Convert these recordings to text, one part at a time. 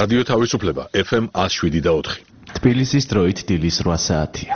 რადიო თავისუფლება FM 107.4. თბილისის დროით დილის 8 საათია.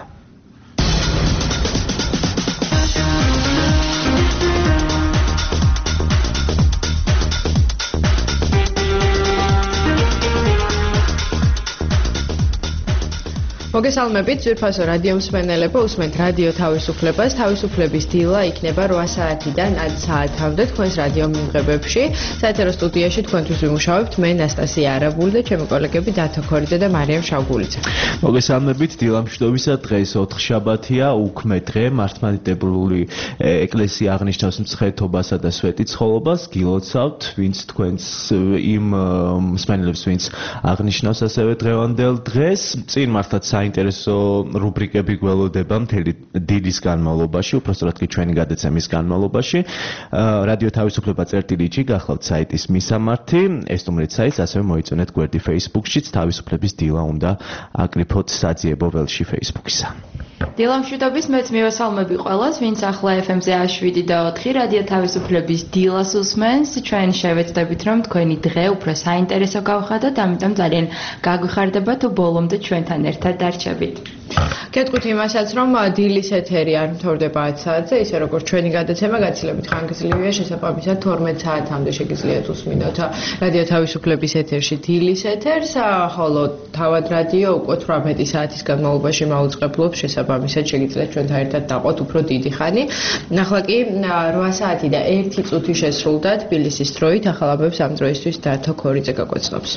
მოგესალმებით, ძვირფასო რადიო მსმენელებო, უსმენთ რადიო თავისუფლებას. თავისუფლების დილა იქნება 8 საათიდან 10 საათამდე თქვენს რადიო მიმღებებში. საეთერო სტუდიაში თქვენთვის ვიმუშავებთ მე ნასტასია არაბული და ჩემი კოლეგები დათო ქორიძე და მარიამ შავგულიძე. მოგესალმებით, დილა მშვიდობისა, დღეს 4 შაბათია, უქმე დღე, მართლმადიდებლური ეკლესია აღნიშნავს მცხეთობასა და სვეტიცხოვლობას. გილოცავთ, ვინც თქვენს იმ მსმენელებს, ვინც აღნიშნავს ასევე დღევანდელ დღეს. წინ მართლაც საინტერესო რუბრიკები გველოდება მთელი დილის განმავლობაში, უпростоრად კი ჩვენი გადაცემის განმავლობაში. რადიო თავისუფლება წერტილი.ი გახლავთ საიტის მისამართი, ესტუმრეთ საიტს ასევე მოიწონეთ გვერდი Facebook-შიც, თავისუფლების დილა უნდა აკრიფოთ საძიებო ველში Facebook-ისა. დილა მშვიდობის, მეც მივესალმები ყველას, ვინც ახლა FM-ზე 107.4 რადიო თავისუფლების დილას უსმენს. ჩვენ შევეცდებით, რომ თქვენი დღე უფრო საინტერესო გავხადოთ, ამიტომ ძალიან გაგვიხარდება თუ ბოლომდე ჩვენთან ერთად დარჩებით. გეტყვით იმასაც, რომ დილის ეთერი არ მთავრდება 10 საათზე, ისე როგორც ჩვენი გადაცემა გაცილებით ხანგრძლივია, შესაბამისად 12 საათამდე შეგიძლიათ უსმინოთ რადიო თავისუფლების ეთერში დილის ეთერს, ხოლო თავად რადიო უკვე 18 საათის განმავლობაში მაუწყებლობს, შესაბამისად შეგიძლიათ ჩვენთან ერთად დაყოთ უფრო დიდი ხანი. ახლა კი 8 საათი და 1 წუთი შესრულდა თბილისის დროით, ახალ ამბებს ამ დროისთვის დათო ქორიძე გაგვეცნობს.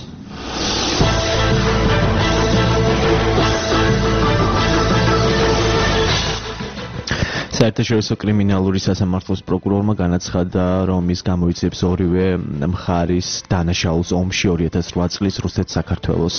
საერთაშორისო კრიმინალური სასამართლოს პროკურორმა განაცხადა, რომ ის გამოიძიებს ორივე მხარის დანაშაულს ომში 2008 წლის რუსეთ-საქართველოს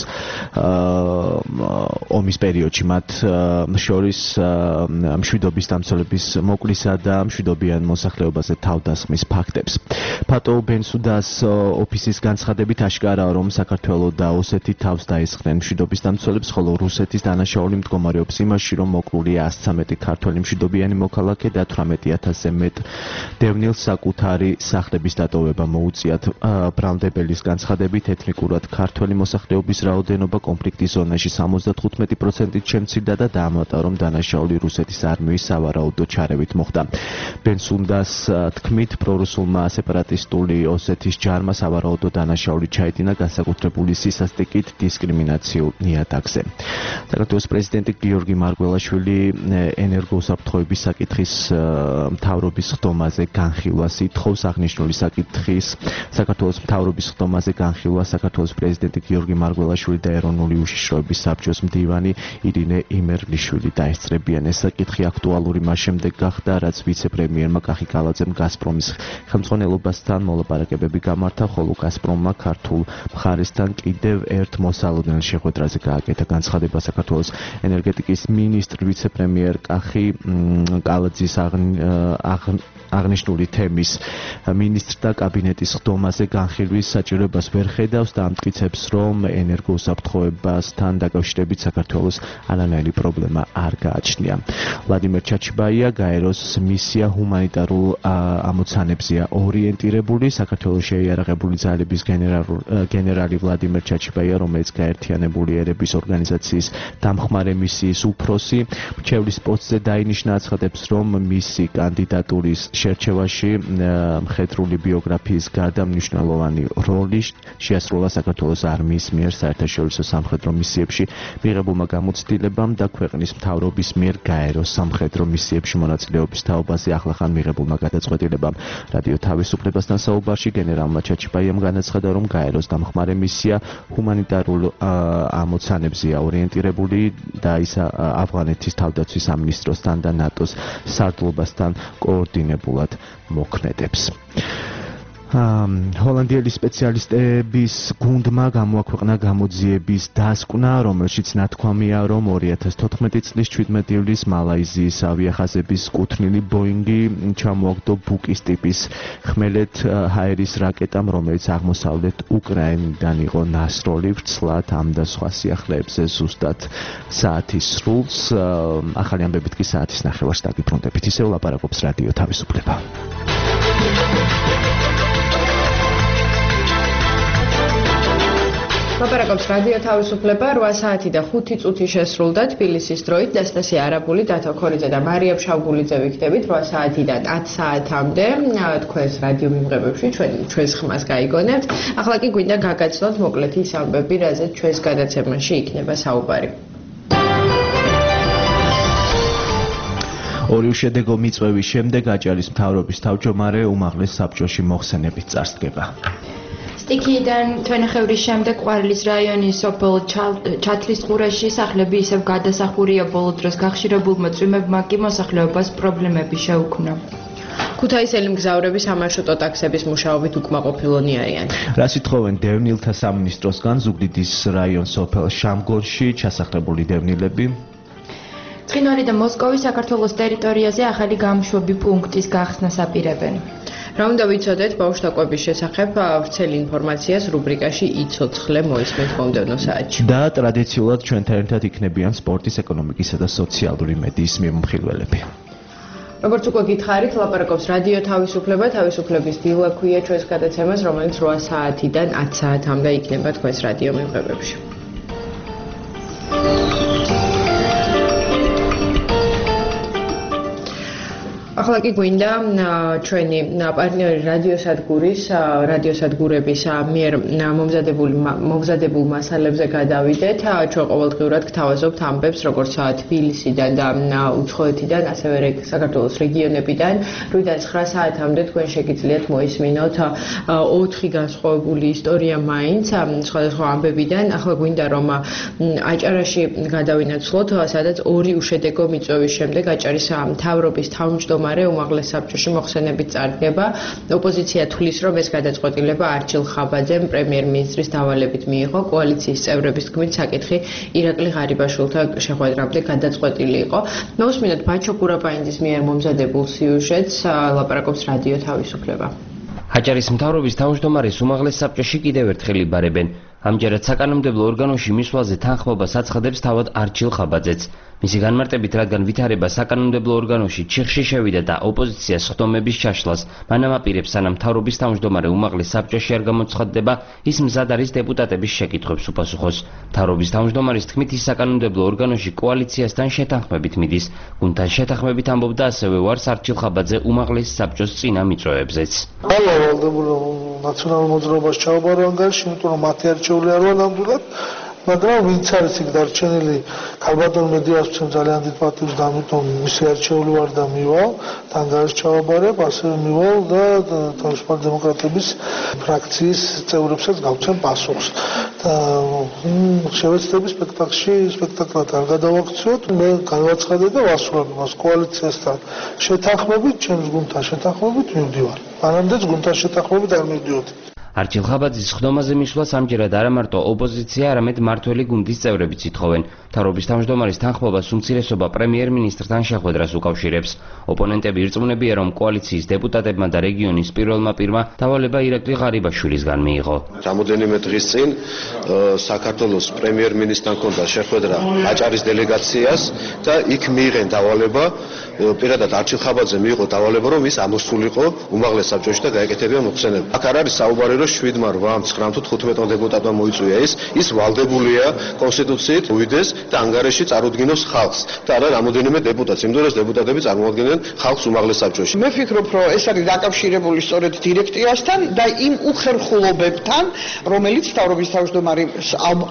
ომის პერიოდში, მათ შორის მშვიდობის დამცველების მოკლისა და მშვიდობიან მოსახლეობაზე თავდასხმის ფაქტებს. ფატო ბენსუდას ოფისის განცხადებით აშკარაა, რომ საქართველოს და ოსეთი თავს დაესხნენ მშვიდობის დამცველებს, ხოლო რუსეთის დანაშაული მდგომარეობს იმაში, რომ მოკლულია 113 ქართველი მშვიდობიანი მოქალაქე და 18,000-ზე მეტ დევნილს საკუთარი სახლების დატოვება მოუწიათ. ბრალდებელის განცხადებით, ეთნიკურად ქართველი მოსახლეობის რაოდენობა კონფლიქტის ზონაში 75%-ით შემცირდა და დაამატა, რომ დანაშაული რუსეთის არმიის სავარაუდო ჩარევით მოხდა. ბენსუდას თქმით, პრორუსულმა სეპარატისტული ოსეთის ჯარმა სავარაუდო დანაშაული ჩაიდინა განსაკუთრებული სისასტიკით დისკრიმინაციულ ნიადაგზე. საქართველოს პრეზიდენტი გიორგი მარგველაშვილი ენერგოუსაფრთხოების საკითხის მთავრობის ხდომაზე განხილვას ითხოვს. აღნიშნული საკითხის საქართველოს მთავრობის ხდომაზე განხილვას საქართველოს პრეზიდენტი გიორგი მარგველაშვილი და ეროვნული უშიშროების საბჭოს მდივანი ირინე იმერლიშვილი დაესწრებიან. ეს საკითხი აქტუალური მას შემდეგ გახდა, რაც ვიცე-პრემიერმა კახიკალაძემ გაზპრომის ხელმძღვანელობასთან მოლაპარაკებები გამართა, ხოლო გაზპრომმა ქართულ მხარესთან კიდევ ერთ მოსალოდნელ შეხვედრაზე გააკეთა. განცხადება საქართველოს ენერგეტიკის მინისტრ ვიცე-პრემიერ კალაძის აღნიშნული თემის მინისტრთა კაბინეტის ხდომაზე განხილვის საჭიროებას ვერ ხედავს და ამტკიცებს, რომ ენერგოუსაფრთხოებასთან დაკავშირებით საქართველოს არანაირი პრობლემა არ გააჩნია. ვლადიმერ ჩაჩიბაია გაეროს მისია ჰუმანიტარულ ამოცანებზეა ორიენტირებული. საქართველოს შეიარაღებული ძალების გენერალი ვლადიმერ ჩაჩიბაია, რომელიც გაერთიანებული ერების ორგანიზაციის დამხმარე მისიის უფროსი, მრჩევლის პოსტზე დაინიშნა, აცხადებს, რომ მისი კანდიდატურის შერჩევაში მხედრული ბიოგრაფიის გარდა მნიშვნელოვანი როლი შეასრულა საქართველოს არმიის მიერ საერთაშორისო სამხედრო მისიებში მიღებულმა გამოცდილებამ და ქვეყნის მთავრობის მიერ გაეროს სამხედრო მისიებში მონაწილეობის თაობაზე ახლახან მიღებულმა გადაწყვეტილებამ. რადიო თავისუფლებასთან საუბარში გენერალმა ჩაჩიბაიამ განაცხადა, რომ გაეროს დამხმარე მისია ჰუმანიტარულ ამოცანებზეა ორიენტირებული და ის ავღანეთის თავდაცვის სამინისტროსთან და ნატოს სარდლობასთან კოორდინებულად მოქმედებს. ჰოლანდიელი სპეციალისტების გუნდმა გამოაქვეყნა გამოძიების დასკვნა, რომელშიც ნათქვამია, რომ 2014 წლის 17 ივლისს მალაიზიის ავიახაზების კუთვნილი ბოინგი ჩამოაგდო ბუკის ტიპის ხმელეთ ჰაერის რაკეტამ, რომელიც აღმოსავლეთ უკრაინიდან იყო ნასროლი ვრცლად ამ და სხვა სიახლეებზე ზუსტად საათის სრულს. ახალი ამბებით კი საათის ნახევარს დაგიბრუნდებით. ისევ ლაპარაკობს რადიო თავისუფლება. ლაპარაკობს რადიო თავისუფლება 8 საათი და 5 წუთი შესრულდა თბილისის დროით დასტასია არაბული, დათო ქორიძე და მარია ფშავგულიძე ვიქნებით 8 საათიდან 10 საათამდე თქვენს რადიო მიმღებებში ჩვენს ხმას გაიგონებთ. ახლა კი გვინდა გაგაცნოთ მოკლედ ის ამბები, რაზეც ჩვენს გადაცემაში იქნება საუბარი. ორი უშედეგო მიწვევის შემდეგ აჭარის მთავრობის თავმჯდომარე უმაღლეს საბჭოში მოხსენებით წარსდგება. სტიქიიდან თვენახევრის შემდეგ ყვარლის რაიონის სოფელ ჩათლის ყურეში სახლები ისევ გადასახურია ბოლო დროს გახშირებულმა წვიმებმა კი მოსახლეობას პრობლემები შეუქმნა. ქუთაისელი მგზავრები სამარშრუტო ტაქსების მუშაობით უკმაყოფილონი არიან. რას ითხოვენ დევნილთა სამინისტროსგან ზუგდიდის რაიონ სოფელ შამგონში ჩასახლებული დევნილები? ცხინვარი და მოსკოვი საქართველოს ტერიტორიაზე ახალი გამშვები პუნქტის გახსნას აპირებენ. რა უნდა ვიცოდეთ ბავშვთა კვების შესახებ ვრცელ ინფორმაციას რუბრიკაში იცოცხლე მოისმენთ მომდევნო საათში. და ტრადიციულად ჩვენთან ერთად იქნებიან სპორტის, ეკონომიკისა და სოციალური მედიის მიმოხილველები. როგორც უკვე გითხარით, ლაპარაკობს რადიო თავისუფლება, თავისუფლების დილა ქვია ჩვენს გადაცემას, რომელიც 8 საათიდან 10 საათამდე იქნება თქვენს რადიო მიმღებებში. ახლა კი გვინდა ჩვენი პარტნიორი რადიოსადგურების მიერ მომზადებულ მასალებზე გადავიდეთ. ჩვენ ყოველდღიურად გთავაზობთ ამბებს როგორც თბილისიდან და უცხოეთიდან, ასევე საქართველოს რეგიონებიდან. 8-დან 9 საათამდე თქვენ შეგიძლიათ მოისმინოთ 4 განსხვავებული ისტორია მაინც სხვადასხვა ამბებიდან. ახლა გვინდა რომ აჭარაში გადავინაცვლოთ, სადაც ორი უშედეგო მიწვევის შემდეგ აჭარის მთავრობის თავმჯდომარე უმაღლეს საბჭოში მოხსენებით წარდგება. ოპოზიცია თვლის, რომ ეს გადაწყვეტილება არჩილ ხაბაძემ პრემიერ-მინისტრის დავალებით მიიღო. კოალიციის წევრების თქმით, საკითხი ირაკლი ღარიბაშვილთან შეხვედრამდე გადაწყვეტილი იყო. მოусმინოთ ბაჩო კურაპაინძის მიერ მომზადებულ სიუჟეტს, ლაპარაკობს რადიო თავისუფლება. აჭარის მთავრობის თავმჯდომარის უმაღლეს საბჭოში კიდევ ერთხელ იბარებენ. ამჯერად საკანონმდებლო ორგანოში მისვლაზე თანხმობას აცხადებს თავად არჩილ ხაბაძეც. მისი განმარტებით, რადგან ვითარება საკანონმდებლო ორგანოში ჩიხში შევიდა და ოპოზიციას ხდომების ჩაშლას მანამ აპირებს, სანამ მთავრობის თავმჯდომარე უმაღლეს საბჭოში არ გამოცხადდება, ის მზად არის დეპუტატების შეკითხვებს უპასუხოს. მთავრობის თავმჯდომარის თქმით, ის საკანონმდებლო ორგანოში კოალიციასთან შეთანხმებით მიდის. გუნდთან შეთანხმებით ამბობდა ასევე ვარს არჩილ ხაბაძე უმაღლეს საბჭოს წინა მიწვევებზეც. ნაციონალურ მოძრაობას ჩაუბარო ანგარიში, იმიტომ რომ მათი არჩეული არ ვარ ნამდვილად, მაგრამ ვინც არის იქ დარჩენილი, ქალბატონ მედიასთან ძალიან დიდ პატივს და ამიტომ მისი არჩეული ვარ და მივალ, ანგარიშს ჩავაბარებ, ასევე მივალ და თავისუფალი დემოკრატების ფრაქციის წევრებსაც გავცემ პასუხს. და შევეცდები სპექტაკლად არ გადავაქციოთ, მე განვაცხადე და ვასრულებ მას კოალიციასთან შეთანხმებით, ჩემს გუნდთან შეთანხმებით მივდივარ. მანამდეც გუნდთან შეთანხმებით არ მივდიოდი. არჩილ ხაბაძის ხდომაზე მისვლას ამჯერად არა მარტო ოპოზიცია, არამედ მმართველი გუნდის წევრებიც ითხოვენ. მთავრობის თავმჯდომარის თანხმობას უმცირესობა პრემიერ-მინისტრთან შეხვედრას უკავშირებს. ოპონენტები ირწმუნებიან, რომ კოალიციის დეპუტატებმა და რეგიონის პირველმა პირმა დავალება ირაკლი ღარიბაშვილისგან მიიღო. რამოდენიმე დღის წინ საქართველოს პრემიერ-მინისტრთან ჰქონდა შეხვედრა აჭარის დელეგაციას და იქ მიიღენ დავალება, პირადად არჩილ ხაბაძე მიიღო დავალება, რომ ის ამოსულიყო უმაღლეს საბჭოში და გაეკეთებია მოხსენება. აქ არ არის საუბარი, რომ 7-8, 9 თუ 15 დეპუტატმა მოიწვია ის ვალდებულია კონსტიტუციით უვიდეს და ანგარიში წარუდგინოს ხალხს და არა რამოდენიმე დეპუტატს, იმიტომ რომ დეპუტატები წარმოადგენენ ხალხს უმაღლეს საბჭოში. მე ვფიქრობ, რომ ეს არის დაკავშირებული სწორედ დირექტივასთან და იმ უხერხულობებთან, რომელიც მთავრობის თავმჯდომარის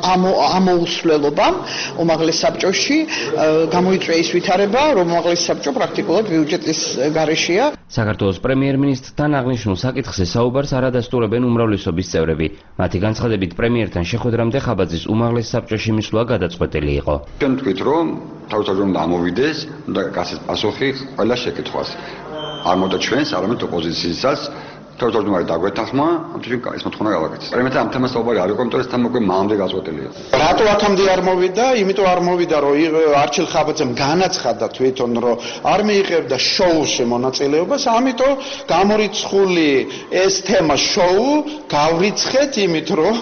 ამოუსვლელობამ უმაღლეს საბჭოში გამოიწვია ის ვითარება, რომ უმაღლეს საბჭო პრაქტიკულად ბიუჯეტის გარეშეა. საქართველოს პრემიერ-მინისტრთან აღნიშნულ საკითხზე საუბარს არ ადასტურებენ უმრავლესობის წევრები. მათი განცხადებით, პრემიერთან შეხვედრამდე ხაბაძის უმაღლეს საბჭოში მისვლა გადაწყვეტილი იყო. ჩვენ ვთქვით, რომ თავისუფლად ამოვიდეს და გასცეს პასუხი ყველა შეკითხვას. არ მოდა ჩვენს, არამედ ოპოზიციასაც. თავისუფლად დაგვეთანხმა, ამიტომ ეს მოთხოვნა გავაკეთეს. პრემიერთან ამ თემას საუბარი არ იყო, იმიტომ რომ ეს თემა უკვე მანამდე გაწყვეტილია. რატო აქამდე არ მოვიდა? იმიტომ არ მოვიდა, რომ არჩილ ხაბაძემ განაცხადა თვითონ, რომ არ მიიღებდა შოუში მონაწილეობას, ამიტომ გამორიცხული ეს თემა შოუ გავრიცხეთ, იმით რომ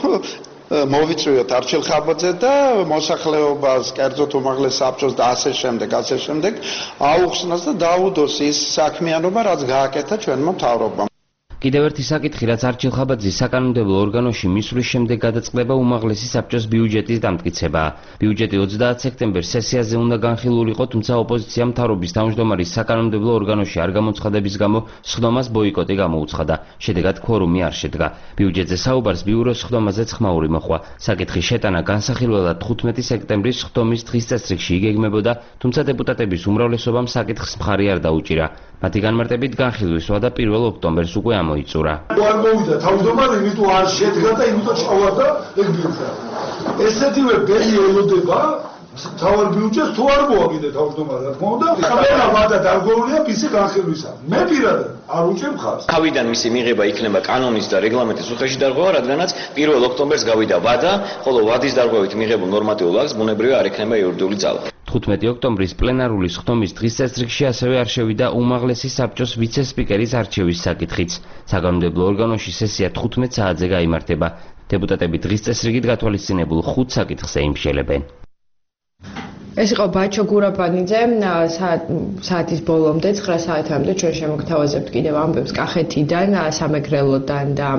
მოვიწვიოთ არჩილ ხაბაძე და მოსახლეობას, კერძოდ უმაღლეს საბჭოს და ასე შემდეგ აუხსნას და დაუდოს ის საქმიანობა, რაც გააკეთა ჩვენმა მთავრობამ. კიდევ ერთი საკითხი, რაც არჩილ ხაბაძის საკანონმდებლო ორგანოში მისვლის შემდეგ გადაწყდება უმაღლესი საბჭოს ბიუჯეტის დამტკიცებაა. ბიუჯეტი 30 სექტემბერს სესიაზე უნდა განხილულიყო, თუმცა ოპოზიციამ მთავრობის თავმჯდომარის საკანონმდებლო ორგანოში არ გამოცხადების გამო სხდომას ბოიკოტი გამოუცხადა. შედეგად ქორუმი არ შედგა. ბიუჯეტზე საუბარს ბიუროს სხდომაზეც ხმაური მოხვა. საკითხის შეტანა განსახილველად 15 სექტემბრის სხდომის დღის წესრიგში იგეგმებოდა, თუმცა დეპუტატების უმრავლესობამ საკითხს მხარი არ დაუჭირა. მათი განმარტებით განხილვისვა და 1 ოქტომბერს უკვე ამოიწურა. არ მოვიდა თავმჯდომარე, იმიტომ არ შედგა და იმიტომ ჩავარდა ეგ ბიუჯეტი. ესეთივე ბელი ელოდება თავარ ბიუჯეტს თუ არ მოაგიდე თავმჯდომარე, რა თქმა უნდა. ყველა ვადა დარგოლია მისი განხილვისა. მე პირადად არ უჭერ მხარს. თავიდან მისი მიღება იქნება კანონის და რეგლამენტის უხეში დარღვევა, რადგანაც 1 ოქტომბერს გავიდა ვადა, ხოლო ვადის დარღვევით მიღებულ ნორმატიულ აქტს ბუნებრივია არ ექნება იურიდიული ძალა. 15 ოქტომბრის პლენარული სხდომის დღის წესრიგში ასევე არ შევიდა უმაღლესი საბჭოს ვიცე-სპიკერის არჩევის საკითხიც. საკანონმდებლო ორგანოში სესია 15 საათზე გაიმართება. დეპუტატები დღის წესრიგით გათვალისწინებულ 5 საკითხს ეიმშელებენ. ეს იყო ბაჩო გურაპანიძე, საათის ბოლომდე 9 საათამდე ჩვენ შემოგთავაზებთ კიდევ ამბებს კახეთიდან, სამეგრელოდან და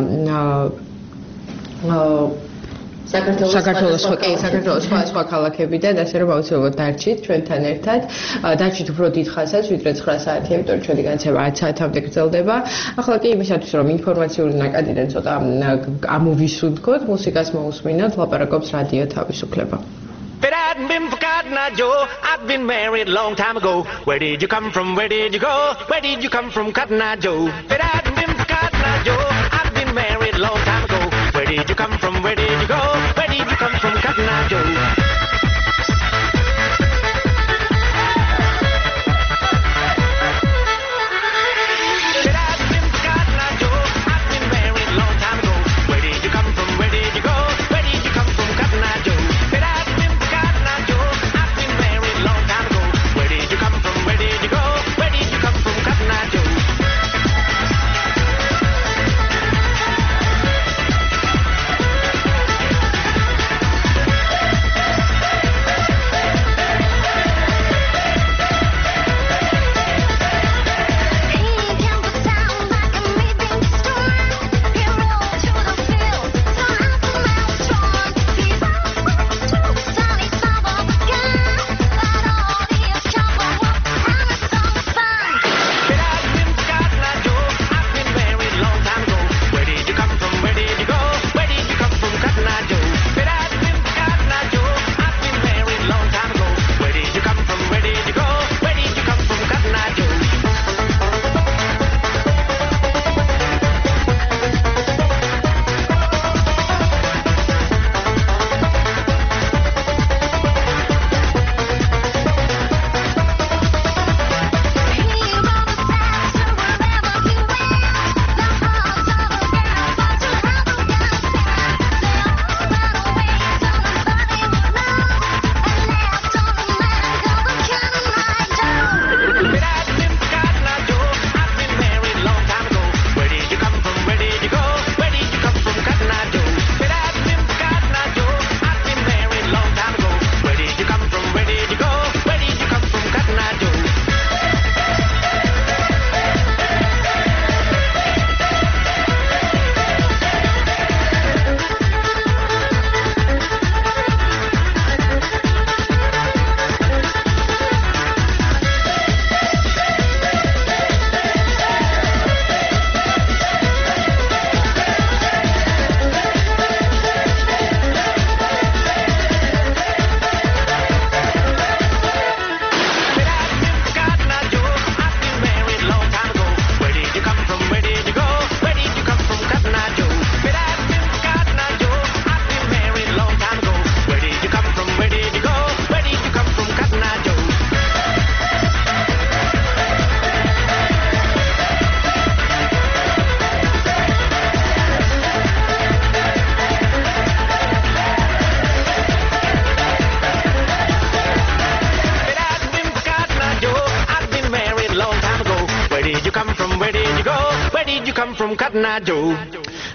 საქართველოს სხვა ქალაქებიდან, ასე რომ აუცილებლად დარჩით ჩვენთან ერთად. დარჩით უფრო დიდ ხანსაც, ვიდრე 9 საათი, იმიტომ რომ ჩვენი განცემა 10 საათამდე გრძელდება. ახლა კი იმისათვის, რომ ინფორმაციული ნაკადიდან ცოტა ამოვისუნთქოთ, მუსიკას მოусმინოთ, ლაპარაკობს რადიო თავისუფლება. But I hadn't been for Cotton Eye Joe, I'd been married a long time ago. Where did you come from, where did you go? Where did you come from, Cotton Eye Joe? But I hadn't been for Cotton Eye Joe, I'd been married a long time ago. Where did you come from, where did you go? Where did you come from, Cotton Eye Joe?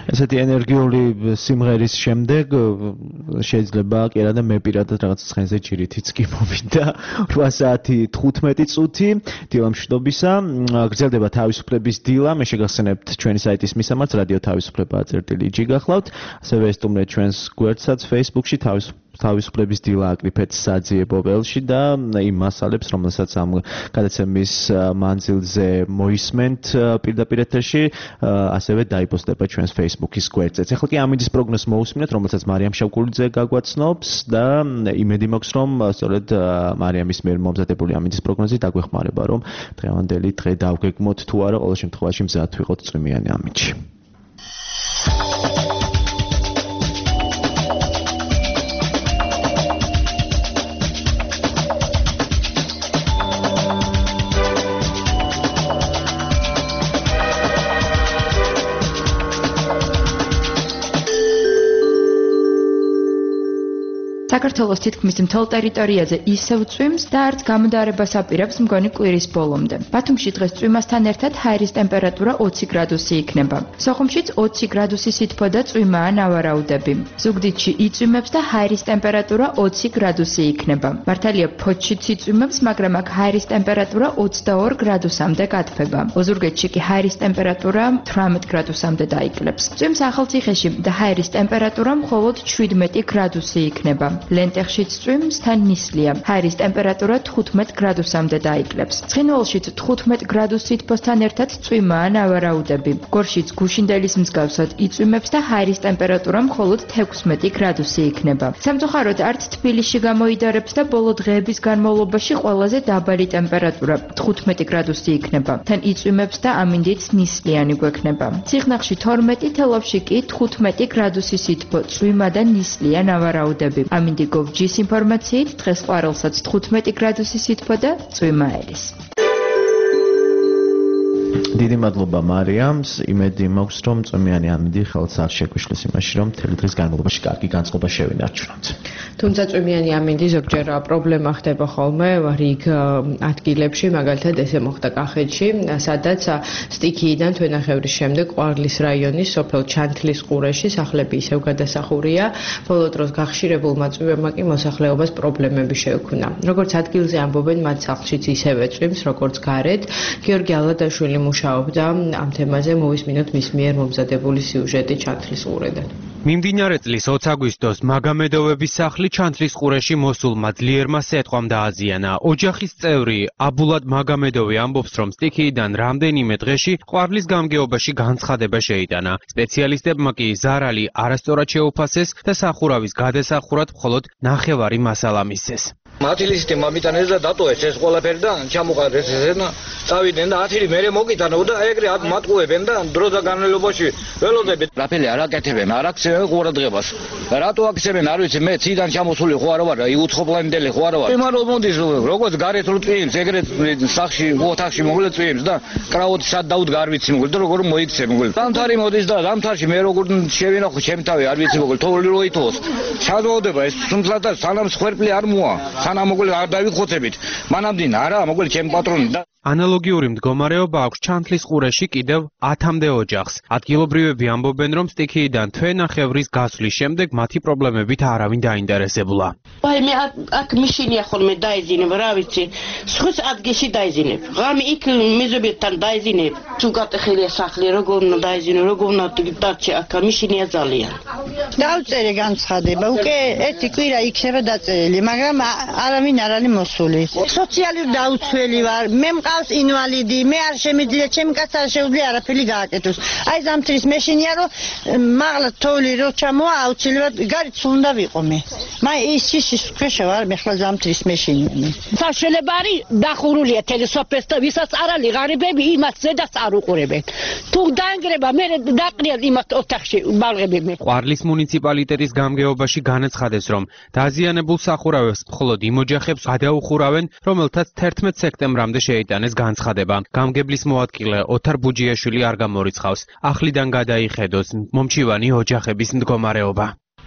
ესეთი ენერგიული სიმღერის შემდეგ შეიძლება კი არა და მე პირადად რაღაც ცხენზე ჯირითიც კი მოვიდა 8 საათი 15 წუთი დილა მშვიდობისა გრძელდება თავისუფლების დილა მე შეგახსენებთ ჩვენი საიტის მისამართს რადიო თავისუფლება.ig გახლავთ ასევე ესტუმრეთ ჩვენს გვერდსაც Facebook-ში თავისუფლების დილა აკრიფეთ საძიებო ველში და იმ მასალებს რომელსაც ამ გადაცემის მანძილზე მოისმენთ პირდაპირ ეთერში ასევე დაიპოსტება ჩვენს Facebook-ის გვერდზეც. ეხლა კი ამინდის პროგნოზს მოусმინეთ, რომელსაც მარიამ შავკულიძე გაგვაცნობს და იმედი მაქვს, რომ სწორედ მარიამის მიერ მომზადებული ამინდის პროგნოზი დაგვეხმარება, რომ დღევანდელი დღე დავგეგმოთ თუ არა, ყოველ შემთხვევაში მზად ვიყოთ წვიმიანი ამინდში. საქართველოს თითქმის მთელ ტერიტორიაზე ისევ წვიმს და არც გამოდარებას აპირებს მგონი კვირის ბოლომდე. ბათუმში დღეს წვიმასთან ერთად ჰაერის ტემპერატურა 20 გრადუსი იქნება. სოხუმშიც 20 გრადუსი სითბო და წვიმაა ნავარაუდები. ზუგდიდში იწვიმებს და ჰაერის ტემპერატურა 20 გრადუსი იქნება. მართალია ფოთშიც იწვიმებს, მაგრამ აქ ჰაერის ტემპერატურა 22 გრადუსამდე გათბება. ოზურგეთში კი ჰაერის ტემპერატურა 18 გრადუსამდე დაიკლებს. წვიმს ახალციხეში და ჰაერის ტემპერატურა მხოლოდ 17 გრადუსი იქნება. ლენტეხშიც წვიმს თან ნისლია. ჰაერის ტემპერატურა 15 გრადუსამდე დაიკლებს. ცხინვალშიც 15 გრადუს სითბოსთან ერთად წვიმაა ნავარაუდები. გორშიც გუშინდელის მსგავსად იწვიმებს და ჰაერის ტემპერატურა მხოლოდ 16 გრადუსი იქნება. სამწუხაროდ არც თბილისში გამოიდარებს და ბოლო დღეების განმავლობაში ყველაზე დაბალი ტემპერატურა 15 გრადუსი იქნება. თან იწვიმებს და ამინდით ნისლიანი გვექნება. ციხნახში 12, თელავში კი 15 გრადუსი სითბო, წვიმა და ნისლია ნავარაუდები. ამინდი გოვჯის ინფორმაციით დღეს ყვარელსაც 15 გრადუსი სითბო და წვიმა ერის. დიდი მადლობა მარიამს. იმედი მაქვს, რომ წვიმიანი ამინდი ხელს არ შეგვიშლის იმაში, რომ მთელი დღის განმავლობაში კარგი განწყობა შევინარჩუნოთ. თუმცა წვიმიანი ამინდი ზოგჯერ პრობლემა ხდება ხოლმე რიგ ადგილებში, მაგალითად ესე მოხდა კახეთში, სადაც სტიქიიდან თვენახევრის შემდეგ ყვარლის რაიონის სოფელ ჩანთლის ყურეში სახლები ისევ გადასახურია. ბოლო დროს გახშირებულმა წვიმებმა კი მოსახლეობას პრობლემები შეექმნა. როგორც ადგილზე ამბობენ, მათ სახლშიც ისევე წვიმს, როგორც გარეთ. გიორგი ალადაშვილი მუშაობდა ამ თემაზე, მოვისმინოთ მის მიერ მომზადებული სიუჟეტი ჩანთლის ყურედან. მიმდინარე წლის 20 აგვისტოს მაგამედოვების სახლი ჩანთლის ყურეში მოსულმა ძლიერმა სეთყვამ დააზიანა. ოჯახის წევრი აბულად მაგამედოვი ამბობს, რომ სტიქიიდან რამდენიმე დღეში ყვარლის გამგეობაში განცხადება შეიტანა. სპეციალისტებმა კი ზარალი არასწორად შეუფასეს და სახურავის გადასახურად მხოლოდ ნახევარი მასალა მისცეს. მათი ლისტი მომიტანეს და დატოეს ეს ყველაფერი და ჩამოყარეს ესენა წავიდნენ და 10 მერე მოგიტანო და ეგრე მატყუებენ და დროთა განმავლობაში ველოდებით რაფელი არ აკეთებენ არ აქცევენ ყურადღებას რატო აქცევენ არ ვიცი მე ციდან ჩამოსული ხო არ ვარ უცხოპლანეტელი ხო არ ვარ იმან მომდის როგორც გარეთ რო წვიმს ეგრე სახში ოთახში მოგვილა წვიმს და კრავოთ სად დაუდგა არ ვიცი მოგვილა და როგორ მოიქცე მოგვილა დამთარი მოდის და დამთარში მე როგორ შევინახო ჩემ თავი არ ვიცი მოგვილა თოვლი რო ითოს ჩადოდება ეს თუმცა სანამ სხერფლი არ მოა სანამ მოგვილა არ დავიხოცებით მანამდე არა მოგვილა ჩემ პატრონი და ანალოგიური მდგომარეობა აქვს ჩანთლის ყურეში კიდევ 10-მდე ოჯახს. ადგილობრივები ამბობენ, რომ სტიქიიდან თვენახევრის გასვლის შემდეგ მათი პრობლემებით არავინ დაინტერესებულა. აი მე აქ მიშინია ხოლმე დაიზინებ, რა ვიცი. სხვის ადგილში დაიზინებ. ღამე იქ მეზობებთან დაიზინებ. თუ გატეხილია სახლი, როგორ უნდა დაიზინო, როგორ უნდა დარჩე აქ მიშინია ძალიან. დავწერე განცხადება. უკვე ერთი კვირა იქნება დაწერილი, მაგრამ არავინ არ არის მოსული. სოციალური დაუცველი ვარ. მე ინვალიდი, მე არ შემიძლია, ჩემი კაცს არ შეუძლია არაფერი გააკეთოს. აი ზამთრის მეშინია, რომ მაღლა თოვლი რო ჩამოა, აუცილებლად გარეთ უნდა ვიყო მე. ის ქვეშა ვარ, მე ხლა ზამთრის მეშინია მე. საშუალება არის დახურულია თელესოფეს და ვისაც არ არის ღარიბები, იმას ზედაც არ უყურებენ. თუ დაანგრება, მე დაყრიან იმას ოთახში ბალღები. ყვარლის მუნიციპალიტეტის გამგეობაში განაცხადეს, რომ დაზიანებულ სახურავებს მხოლოდ იმ ოჯახებს გადაუხურავენ, რომელთაც 11 სექტემბრამდე შეიტანეს განცხადება. გამგებლის მოადგილე ოთარ ბუჯიაშვილი არ გამორიცხავს. ახლიდან გადაიხედოს მომჩივანი ოჯახების მდგომარეობა.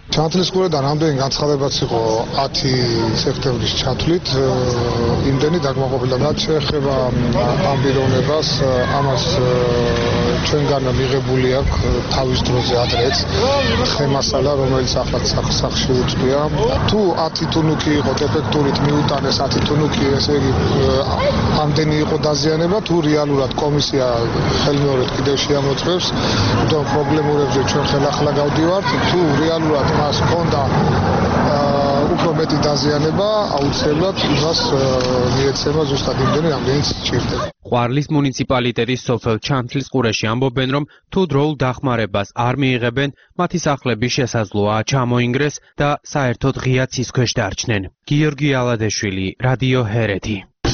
ჩათვლის ყურედან რამდენი განცხადებაც იყო 10 სექტემბრის ჩათვლით, იმდენი დაკმაყოფილდა. რაც შეეხება ამ პიროვნებას, ამას ჩვენგან მიღებული აქვს თავის დროზე ადრეც ხემასალა, რომელიც ახლა სახლში უწყვია. თუ 10 თუნუქი იყო დეფექტურით მიუტანეს 10 თუნუქი, ესე იგი ამდენი იყო დაზიანება, თუ რეალურად კომისია ხელმეორედ კიდევ შეამოწმებს, თუმცა პრობლემურებზე ჩვენ ხელახლა გავდივართ, თუ რეალურად მას ჰქონდა უფრო მეტი დაზიანება, აუცილებლად იმას მიეცემა ზუსტად იმდენი, რამდენიც სჭირდება. ყვარლის მუნიციპალიტეტის სოფელ ჩანთლისყურეში ამბობენ, რომ თუ დროულ დახმარებას არ მიიღებენ, მათი სახლები შესაძლოა ჩამოინგრეს და საერთოდ ღია ცის ქვეშ დარჩნენ. გიორგი ალადეშვილი, რადიო ჰერეთი.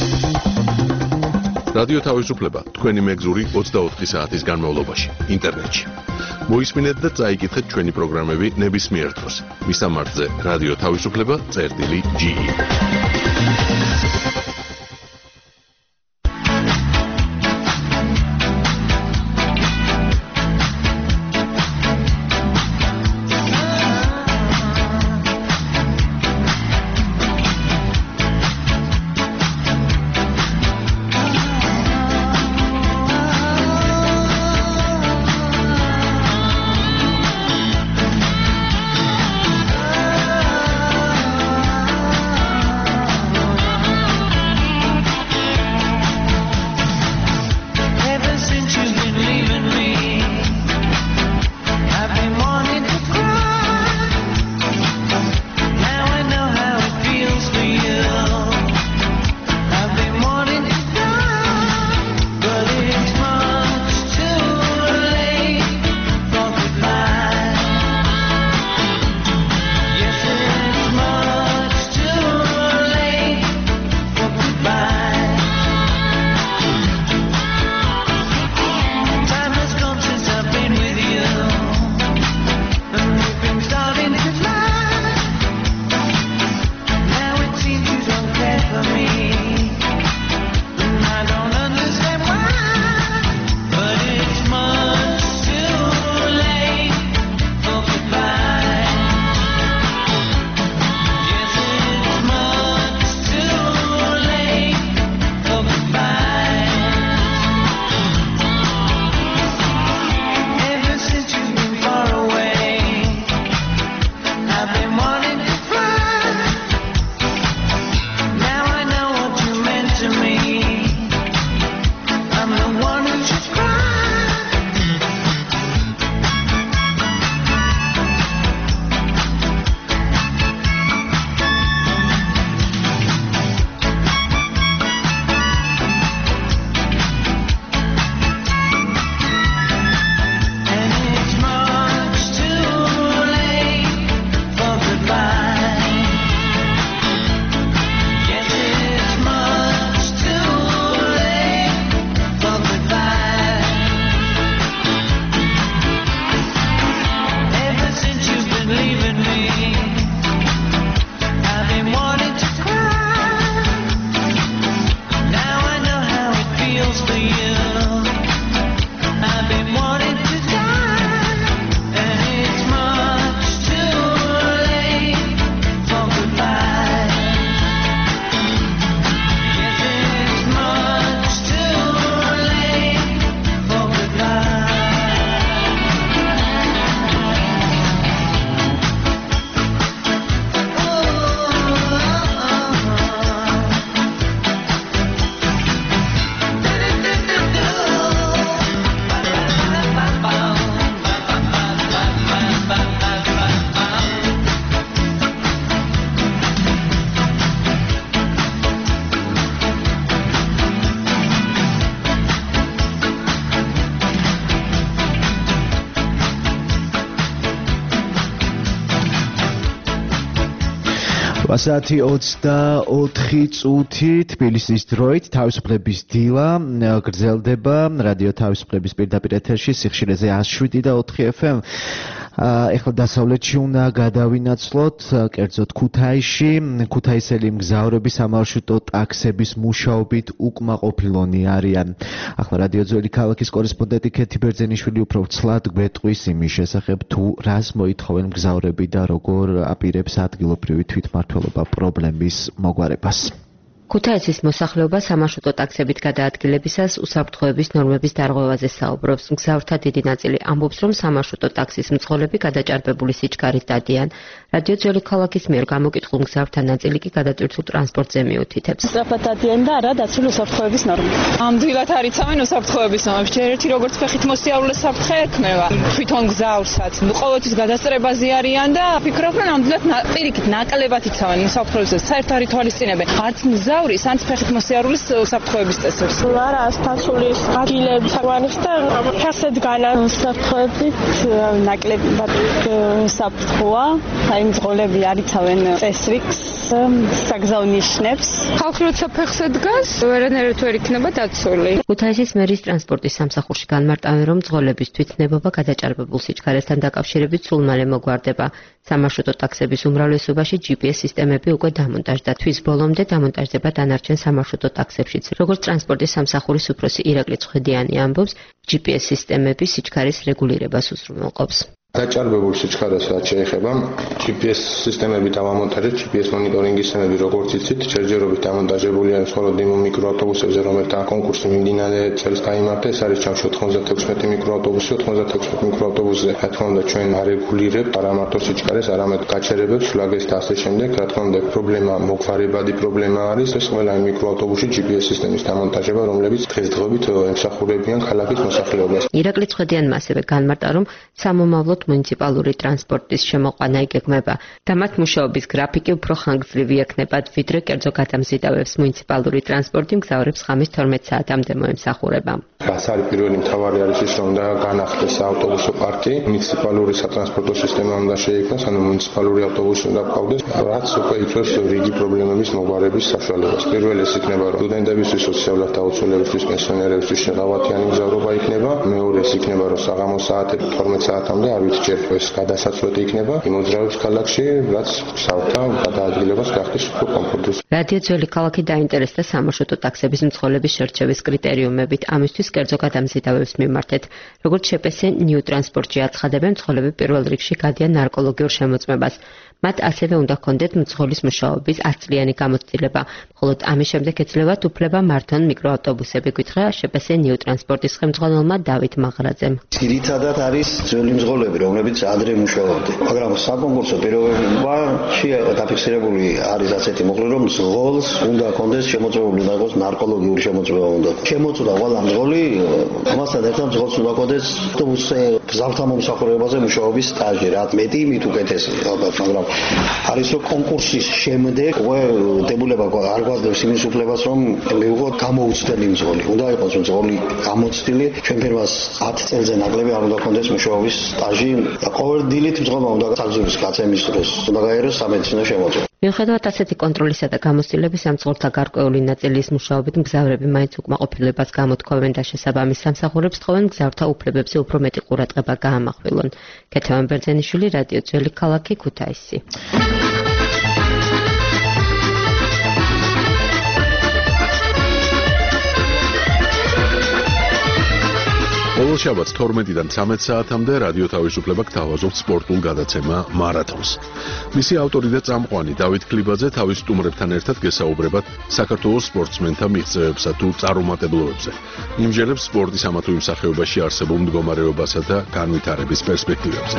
რადიო თავისუფლება თქვენი მეგზური 24 საათის განმავლობაში ინტერნეტში. მოისმინეთ და წაიკითხეთ ჩვენი პროგრამები ნებისმიერ დროს. მისამართზე რადიო თავისუფლება.ge Saati 24 წუთი თბილისის დროით თავისუფლების დილა გრძელდება რადიო თავისუფლების პირდაპირ ეთერში სიხშირეზე 107.4 FM. ეხლა დასავლეთში უნდა გადავინაცვლოთ, კერძოდ ქუთაისელი მგზავრები სამარშრუტო ტაქსების მუშაობით უკმაყოფილონი არიან. ახლა რადიო ძველი ქალაქის კორესპონდენტი ქეთი ბერძენიშვილი უფრო ცლად გვეტყვის იმის შესახებ, თუ რას მოითხოვენ მგზავრები და როგორ აპირებს ადგილობრივი თვითმმართველობა პრობლემის მოგვარებას. ქუთაისის მოსახლეობა სამარშრუტო ტაქსებით გადაადგილებისას უსაფრთხოების ნორმების დარღვევაზე საუბრობს. მგზავრთა დიდი ნაწილი ამბობს, რომ სამარშრუტო ტაქსის მძღოლები გადაჭარბებული სიჩქარით დადიან. რადიო ძველი ქალაქის მიერ გამოკითხულ მგზავრთა ნაწილი კი გადატვირთულ ტრანსპორტზე მიუთითებს. სწრაფად დადიან და არა დაცული უსაფრთხოების ნორმები. ამდვილად არიცავენ უსაფრთხოების ნორმებს. ჯერ ერთი როგორც ფეხით მოსიარულე საფრთხე ექმნება თვითონ მგზავრსაც. ყოველთვის გადასწრებაზე არიან და ფიქრობ, რომ ამდვილად პირიქით ნაკლებად იცავენ უსაფრთხოებისას. საერთოდ არ ითვალისწინებენ. არც მგზავრის, არც ფეხით მოსიარულის უსაფრთხოების წესებს. არა, ასფალტული ადგილები საგვანის და ფეხზე დგანან უსაფრთხოებით ნაკლებად საფრთხოა. აი მძღოლები არიცავენ წესრიგს, საგზაო ნიშნებს. ხალხი როცა ფეხზე დგას, ვერანაირად ვერ იქნება დაცული. ქუთაისის მერის ტრანსპორტის სამსახურში განმარტავენ, რომ მძღოლების თვითნებობა გადაჭარბებულ სიჩქარესთან დაკავშირებით სულ მალე მოგვარდება. სამარშრუტო ტაქსების უმრავლესობაში GPS სისტემები უკვე დამონტაჟდა. თვის ბოლომდე დამონტაჟდება დანარჩენ სამარშრუტო ტაქსებშიც. როგორც ტრანსპორტის სამსახურის უფროსი ირაკლი ცხედიანი ამბობს, GPS სისტემები სიჩქარის რეგულირებას უზრუნველყოფს. დაჭარბებულ სიჩქარეს რაც შეეხება, GPS სისტემები დავამონტაჟეთ, GPS მონიტორინგის სისტემები როგორც იცით, ჯერჯერობით დამონტაჟებულია მხოლოდ იმ მიკროავტობუსებზე, რომელთა კონკურსი მიმდინარე წელს გაიმართა, ეს არის ჩამში 96 მიკროავტობუსი, 96 მიკროავტობუსზე, რა თქმა უნდა, ჩვენ არეგულირებთ არა მარტო სიჩქარეს, არამედ გაჩერებებს, ფლაგებს და ასე შემდეგ, რა თქმა უნდა, პრობლემა მოგვარებადი პრობლემა არის, ეს ყველა იმ მიკროავტობუსში GPS სისტემის დამონტაჟება, რომლებიც დღესდღეობით ემსახურებიან ქალაქის მოსახლეობას. ირაკლი ცხედიანმა ასევე განმარტა, რომ სამომავლოდ მუნიციპალური ტრანსპორტის შემოყვანა იგეგმება და მათ მუშაობის გრაფიკი უფრო ხანგრძლივი ექნებათ, ვიდრე კერძო გადამზიდავებს მუნიციპალური ტრანსპორტი მგზავრებს ღამის 12 საათამდე მოემსახურება. რაც არის პირველი მთავარი არის ის, რომ უნდა განახლდეს ავტობუსო პარკი, მუნიციპალური სატრანსპორტო სისტემა უნდა შეიქმნას, ანუ მუნიციპალური ავტობუსი უნდა გყავდეს, რაც უკვე იწვევს რიგი პრობლემების მოგვარების საშუალებას. პირველი ეს იქნება, რომ სტუდენტებისთვის, სოციალურად დაუცველებისთვის, პენსიონერებისთვის შეღავათიანი მგზავრობა იქნება, მეორე ეს იქნება, რომ საღამო საათები 12 საათამდე არ ჯერ ეს გადასაცვლელი იქნება იმ მოძრაობის ქალაქში, რაც მგზავრთა გადაადგილებას გახდის უფრო კომფორტული. რადიო ძველი ქალაქი დაინტერესდა სამარშრუტო ტაქსების მძღოლების შერჩევის კრიტერიუმებით. ამისთვის კერძო გადამზიდავებს მიმართეთ. როგორც შეპესე ნიუ ტრანსპორტში აცხადებენ, მძღოლები პირველ რიგში გადიან ნარკოლოგიურ შემოწმებას. მათ ასევე უნდა ჰქონდეთ მძღოლის მუშაობის 100 წლიანი გამოცდილება. მხოლოდ ამის შემდეგ ეძლევათ უფლება მართონ მიკროავტობუსები, გითხრა შეპესე ნიუ ტრანსპორტის ხელმძღვანელმა დავით მაღრაძემ. ძირითადად არის ძველი მძღოლები, რომლებიც ადრე მუშაობდნენ. მაგრამ საკონკურსო პირობებში დაფიქსირებული არის ასეთი მოხდა, რომ მძღოლს უნდა ჰქონდეს შემოწმებული, უნდა იყოს ნარკოლოგიური შემოწმება უნდა. შემოწმდა ყველა მძღოლი, ამასთან ერთად მძღოლს უნდა ჰქონდეს ავტობუსზე გზავრთა მომსახურებაზე მუშაობის სტაჟი, რაც მეტი, მით უკეთესი, ალბათ, მაგრამ არის რომ კონკურსის შემდეგ უკვე დებულება არ გვაძლევს იმის უფლებას, რომ მივიღოთ გამოუცდელი მძღოლი. უნდა იყოს მძღოლი გამოცდილი, ჩვენ ფერმას 10 წელზე ნაკლები არ უნდა ჰქონდეს მუშაობის სტაჟი და ყოველ დილით მძღოლმა უნდა საგზურის გაცემის დროს უნდა გაეროს სამედიცინო შემოწმება. მიუხედავად ასეთი კონტროლისა და გამოცდილების სამძღოლთა გარკვეული ნაწილის მუშაობით მგზავრები მაინც უკმაყოფილებას გამოთქვამენ და შესაბამის სამსახურებს თხოვენ მგზავრთა უფლებებზე უფრო მეტი ყურადღება გაამახვილონ. ქეთევან ბერძენიშვილი, რადიო ძველი ქალაქი, ქუთაისი. ყოველ შაბათს 12-დან 13 საათამდე რადიო თავისუფლება გთავაზობთ სპორტულ გადაცემა მარათონს. მისი ავტორი და წამყვანი დავით ქლიბაძე თავის სტუმრებთან ერთად გესაუბრებათ საქართველოს სპორტსმენთა მიღწევებსა თუ წარუმატებლობებზე. იმჯერებს სპორტის ამა თუ იმ სახეობაში არსებულ მდგომარეობასა და განვითარების პერსპექტივებზე.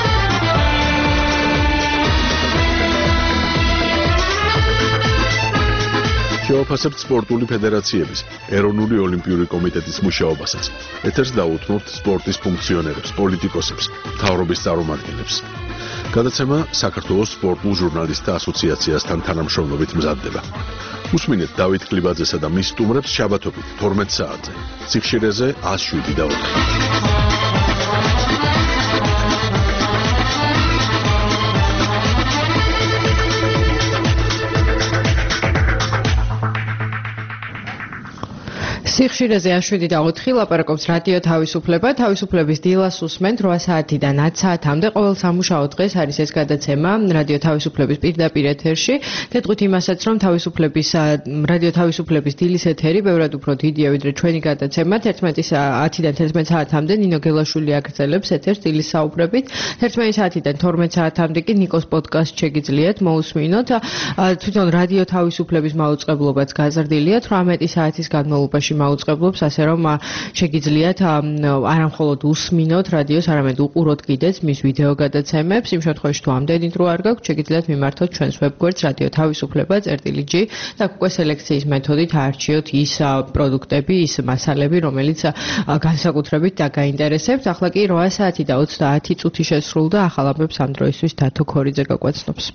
შევაფასებთ სპორტული ფედერაციების, ეროვნული ოლიმპიური კომიტეტის მუშაობასაც. ეთერს დაუთმობთ სპორტის ფუნქციონერებს, პოლიტიკოსებს, მთავრობის წარმომადგენლებს. გადაცემა საქართველოს სპორტულ ჟურნალისტთა ასოციაციასთან თანამშრომლობით მზადდება. უსმინეთ დავით ქლიბაძესა და მის სტუმრებს შაბათობით 12 საათზე. სიხშირეზე 107.4. სიხშირეზე 7 და 4 ლაპარაკობს რადიო თავისუფლება. თავისუფლების დილას უსმენთ 8 საათიდან 10 საათამდე ყოველ სამუშაო დღეს არის ეს გადაცემა რადიო თავისუფლების პირდაპირ ეთერში. თეთრით იმასაც რომ რადიო თავისუფლების დილის ეთერი ბევრად უფრო დიდია ვიდრე ჩვენი გადაცემა. 10-დან 11 საათამდე ნინო გელაშვილი აგრძელებს ეთერს დილის საუბრებით. 11 საათიდან 12 საათამდე კი ნიკოს პოდკასტ შეგიძლიათ მოусმინოთ. თვითონ რადიო თავისუფლების მაუწყებლობაც გაზრდილია 18 საათის განმავლობაში მაუწყებლობს, ასე რომ შეგიძლიათ არა მხოლოდ უსმინოთ რადიოს, არამედ უყუროთ კიდეც მის ვიდეო გადაცემებს. იმ შემთხვევაში თუ ამდენი დრო არ გაქვთ, შეგიძლიათ მიმართოთ ჩვენს ვებგვერდს რადიო თავისუფლება.g და უკვე სელექციის მეთოდით აარჩიოთ ის პროდუქტები, ის მასალები, რომელიც განსაკუთრებით დაგაინტერესებთ. ახლა კი 8 საათი და 30 წუთი შესრულდა. ახალ ამბებს ამ დროისთვის დათო ქორიძე გაგვაცნობს.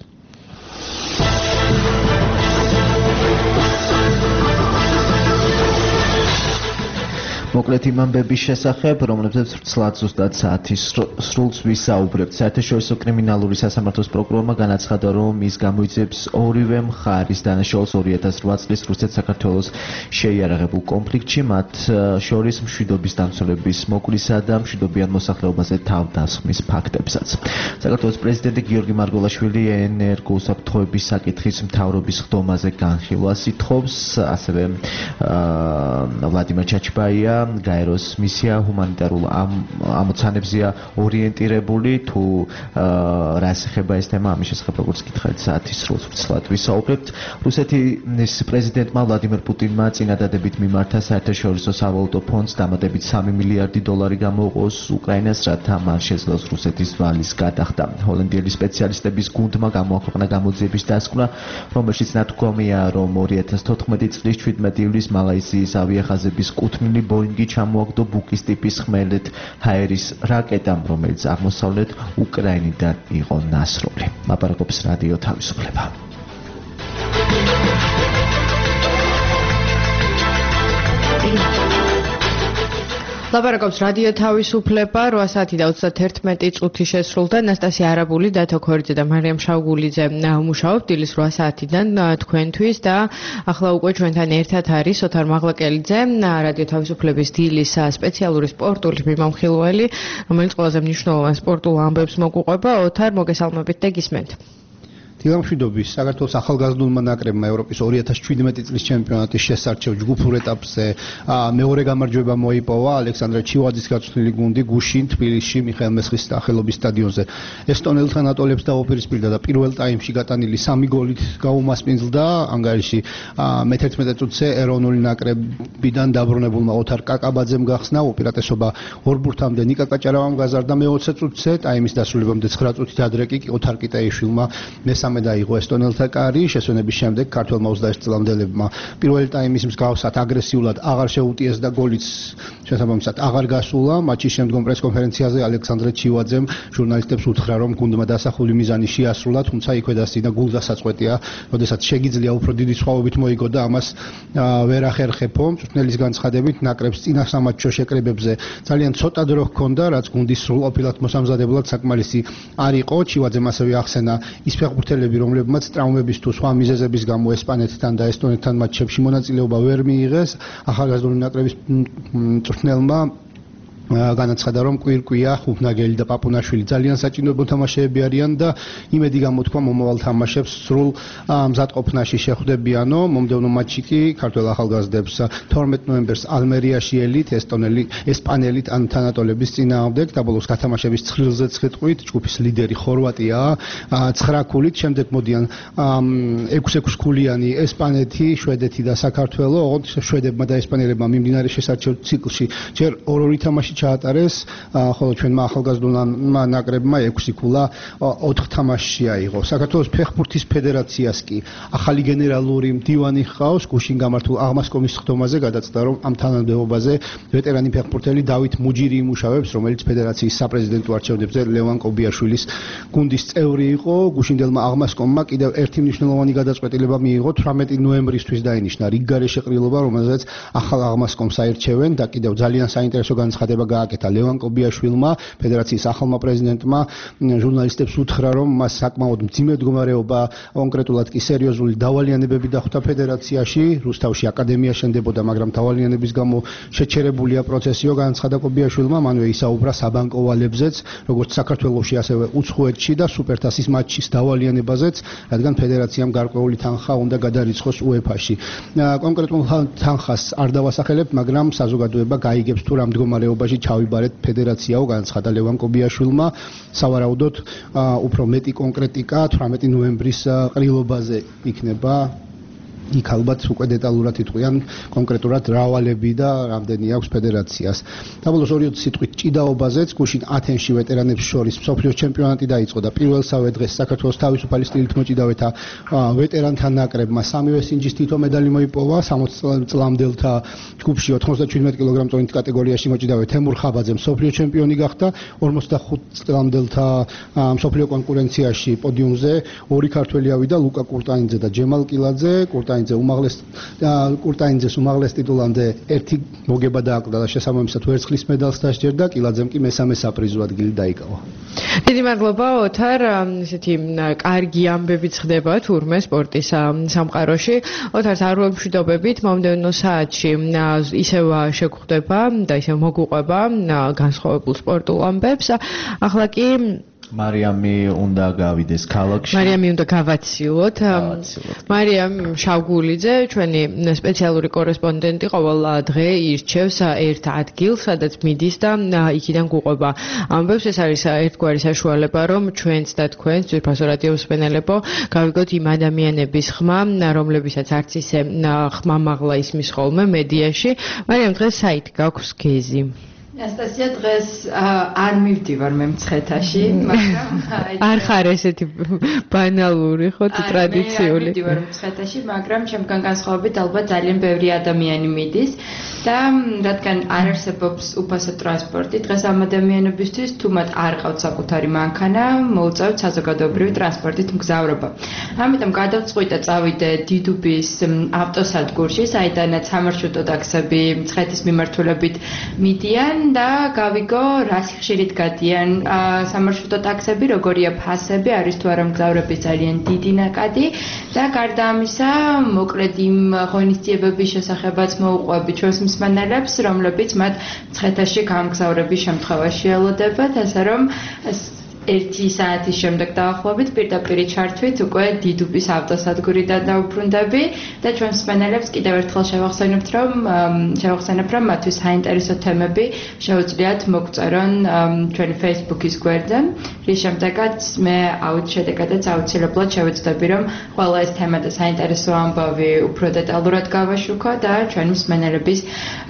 მოკლედ იმ ამბების შესახებ, რომლებზეც ვრცლად ზუსტად საათის სრულს ვისაუბრებთ. საერთაშორისო კრიმინალური სასამართლოს პროკურორმა განაცხადა, რომ ის გამოიძებს ორივე მხარის დანაშაულს 2008 წლის რუსეთ-საქართველოს შეიარაღებულ კონფლიქტში, მათ შორის მშვიდობის დამცველების მოკლისა და მშვიდობიან მოსახლეობაზე თავდასხმის ფაქტებსაც. საქართველოს პრეზიდენტი გიორგი მარგველაშვილი ენერგოუსაფრთხოების საკითხის მთავრობის ხდომაზე განხილვას ითხოვს, ასევე ვლადიმერ ჩაჩბაია გაეროს მისია ჰუმანიტარულ ამოცანებზეა ორიენტირებული თუ რას ეხება ეს თემა ამის შესახებ როგორც გითხარით საათის სრულს ვრცლად ვისაუბრებთ. რუსეთის პრეზიდენტმა ვლადიმერ პუტინმა წინადადებით მიმართა საერთაშორისო სავალუტო ფონდს დამატებით $3 მილიარდი გამოუყოს უკრაინას, რათა მან შეძლოს რუსეთის ვალის გადახდა. ჰოლანდიელი სპეციალისტების გუნდმა გამოაქვეყნა გამოძიების დასკვნა, რომელშიც ნათქვამია, რომ 2014 წლის 17 ივლისს მალაიზიის ავიახაზების კუთვნილი ბოინგი ჩამოაგდო ბუკის ტიპის ხმელეთ ჰაერის რაკეტამ, რომელიც აღმოსავლეთ უკრაინიდან იყო ნასროლი. ლაპარაკობს რადიო თავისუფლება. ლაპარაკობს რადიო თავისუფლება 8 საათი და 31 წუთი შესრულდა. ნასტასია არაბული, დათო ქორიძე და მარიამ შავგულიძე მუშაობთ დილის 8 საათიდან თქვენთვის და ახლა უკვე ჩვენთან ერთად არის ოთარ მაღლაკელიძე, რადიო თავისუფლების დილის სპეციალური სპორტული მიმამხილველი, რომელიც ყველაზე მნიშვნელოვან სპორტულ ამბებს მოგვიყვება. ოთარ, მოგესალმებით და გისმენთ. დილამშვიდობის საქართველოს ახალგაზრდულმა ნაკრებმა ევროპის 2017 წლის ჩემპიონატის შესარჩევ ჯგუფურ ეტაპზე მეორე გამარჯვება მოიპოვა ალექსანდრე ჩივაძის გაწვრთნილი გუნდი გუშინ თბილისში მიხეილ მესხის სახელობის სტადიონზე. ესტონელთან ატოლებს დაუპირისპირდა და პირველ ტაიმში გატანილი 3 გოლით გაუმასპინძლდა ანგარიში მე-11 წუთზე ეროვნული ნაკრებიდან დაბრუნებულმა ოთარ კაკაბაძემ გახსნა უპირატესობა ორბურთამდე ნიკა კაჭარავამ გაზარდა მე-20 წუთზე ტაიმის დასრულებამდე 9 წუთით ადრე კი ოთარ კიტაიშვილმა მესამე დაიღო ესტონელთა კარი. შესვენების შემდეგ ქართველმა 21 წლამდელებმა პირველი ტაიმის მსგავსად აგრესიულად აღარ შეუტიეს და გოლიც შესაბამისად აღარ გასულა. მატჩის შემდგომ პრესკონფერენციაზე ალექსანდრე ჩივაძემ ჟურნალისტებს უთხრა, რომ გუნდმა დასახული მიზანი შეასრულა, თუმცა იქვე დასწინა გულდასაწყვეტია, როდესაც შეგიძლია უფრო დიდი სხვაობით მოიგო და ამას ვერ ახერხებო. მწვრთნელის განცხადებით ნაკრებს წინა სამატჩო შეკრებებზე ძალიან ცოტა დრო ჰქონდა, რაც გუნდის სრულყოფილად მოსამზადებლად საკმარისი არ იყო. ჩივაძემ ასევე ახსენა ის ფეხბურთელები, რომლებმაც ტრაუმების თუ სხვა მიზეზების გამო ესპანეთთან და ესტონეთთან მატჩებში მონაწილეობა ვერ მიიღეს, ახალგაზრდული ნაკრების მწვრთნელმა განაცხადა, რომ კვირკვია, ხუფნაგელი და პაპუნაშვილი ძალიან საჭინოებო თამაშეები არიან და იმედი გამოთქვა მომავალ თამაშებს სრულ მზადყოფნაში შეხვდებიანო. მომდევნო მატჩი კი ქართველ ახალგაზრდებს 12 ნოემბერს ალმერიაში ელით ესპანელით თანატოლების წინააღმდეგ და ბოლოს გათამაშების 9-9 ჯგუფის ლიდერი ხორვატია 9 ქულით, შემდეგ მოდიან 6-6 ქულიანი ესპანეთი, შვედეთი და საქართველო. ოღონდ შვედებმა და ესპანელებმა მიმდინარე შესარჩევ ციკლში ჯერ ორ-ორი თამაში ჩაატარეს, ხოლო ჩვენმა ახალგაზრდულმა ნაკრებმა 6 ქულა 4 თამაშში აიღო. საქართველოს ფეხბურთის ფედერაციას კი ახალი გენერალური მდივანი ჰყავს. გუშინ გამართულ აღმასკომის ხდომაზე გადაწყდა, რომ ამ თანამდებობაზე ვეტერანი ფეხბურთელი დავით მუჯირი იმუშავებს, რომელიც ფედერაციის საპრეზიდენტო არჩევნებზე ლევან კობიაშვილის გუნდის წევრი იყო. გუშინდელმა აღმასკომმა კიდევ ერთი მნიშვნელოვანი გადაწყვეტილება მიიღო 18 ნოემბრისთვის დაინიშნა რიგგარეშე ყრილობა, რომელზეც ახალ აღმასკომს აირჩევენ და კიდევ ძალიან საინტერესო განცხადება გააკეთა ლევან კობიაშვილმა, ფედერაციის ახალმა პრეზიდენტმა, ჟურნალისტებს უთხრა, რომ მას საკმაოდ მძიმე მდგომარეობა, კონკრეტულად კი სერიოზული დავალიანებები დახვდა ფედერაციაში, რუსთავში აკადემია შენდებოდა, მაგრამ დავალიანების გამო შეჩერებულია პროცესიო, განაცხადა კობიაშვილმა, მანვე ისაუბრა საბანკო ვალებზეც, როგორც საქართველოში, ასევე უცხოეთში და სუპერთასის მატჩის დავალიანებაზეც, რადგან ფედერაციამ გარკვეული თანხა უნდა გადარიცხოს UEFA-ში. კონკრეტულ თანხას არ დავასახელებ, მაგრამ საზოგადოება გაიგებს თუ რა მდგომარეობაში ჩავიბარეთ ფედერაციაო, განაცხადა ლევან კობიაშვილმა. სავარაუდოდ უფრო მეტი კონკრეტიკა 18 ნოემბრის ყრილობაზე იქნება. იქ ალბათ უკვე დეტალურად იტყვიან კონკრეტულად რა ვალები და რამდენი აქვს ფედერაციას. საბოლოოს 2 სიტყვით ჭიდაობაზეც გუშინ ათენში ვეტერანებს შორის მსოფლიოს ჩემპიონატი დაიწყო და პირველსავე დღეს საქართველოს თავისუფალი სტილით მოჭიდავეთა ვეტერანთა ნაკრებმა სამივე სინჯის თითო медаლი მოიპოვა. 60 წლამდელთა ჯგუფში 97 კილოგრამ-წონით კატეგორიაში მოჭიდავე თემურ ხაბაძე მსოფლიო ჩემპიონი გახდა. 45 წლამდელთა მსოფლიო კონკურენციაში პოდიუმზე ორი ქართველი ავიდა, ლუკა კურტაინძე და ჯემალ კილაძე. კურტაინძეს უმაღლეს ტიტულამდე ერთი მოგება დააკლდა და შესაბამისად ვერცხლის მედალს დასჯერდა, კილაძემ კი მესამე საპრიზო ადგილი დაიკავა. დიდი მადლობა ოთარ, ესეთი კარგი ამბებიც ხდება თურმე სპორტის სამყაროში. ოთარს არ ვემშვიდობებით, მომდევნო საათში ისევ შეგხვდება და ისევ მოგუყვება განსხვავებულ სპორტულ ამბებს. ახლა კი მარიამი უნდა გავიდეს ქალაქში. მარიამი უნდა გავაცილოთ. მარიამ შავგულიძე, ჩვენი სპეციალური კორესპონდენტი, ყოველ დღე ირჩევს ერთ ადგილს, სადაც მიდის და იქიდან გუყვება ამბებს. ეს არის ერთგვარი საშუალება, რომ ჩვენც და თქვენც, ძვირფასო რადიო მსმენელებო, გავიგოთ იმ ადამიანების ხმა, რომლებისაც არც ისე ხმამაღლა ისმის ხოლმე მედიაში. მარიამ, დღეს საით გაქვს გეზი? ანასტასია, დღეს არ მივდივარ მე მცხეთაში, მაგრამ არ ხარ ესეთი ბანალური, ხო, ტრადიციული. არ მივდივარ მცხეთაში, მაგრამ ჩემგან განსხვავებით ალბათ ძალიან ბევრი ადამიანი მიდის და რადგან არ არსებობს უფასო ტრანსპორტი, დღეს ამ ადამიანებისთვის თუ მათ არ ყავთ საკუთარი მანქანა, მოუწევთ საზოგადოებრივი ტრანსპორტით მგზავრობა. ამიტომ გადავწყვიტე წავიდე დიდუბის ავტოსადგურში, საიდანაც სამარშრუტო ტაქსები მცხეთის მიმართულებით მიდიან და გავიგო რა ხშირით გადიან სამარშრუტო ტაქსები, როგორია ფასები, არის თუ არა მგზავრების ძალიან დიდი ნაკადი და გარდა ამისა, მოკლედ იმ ღონისძიებების შესახებაც მოუყვები ჩვენს მსმენელებს, რომლებიც მათ მცხეთაში გამგზავრების შემთხვევაში ელოდებათ, ასე რომ 1 საათის შემდეგ დაახლოებით პირდაპირ ჩართვით უკვე დიდუბის ავტოსადგურიდან დავუბრუნდები და ჩვენ მსმენელებს კიდევ ერთხელ შევახსენებთ, რომ მათთვის საინტერესო თემები შეუძლიათ მოგწერონ ჩვენი Facebook-ის გვერდზე, რის შემდეგაც მე შედეგადაც აუცილებლად შევეცდები, რომ ყველა ეს თემა და საინტერესო ამბავი უფრო დეტალურად გავაშუქო და ჩვენი მსმენელების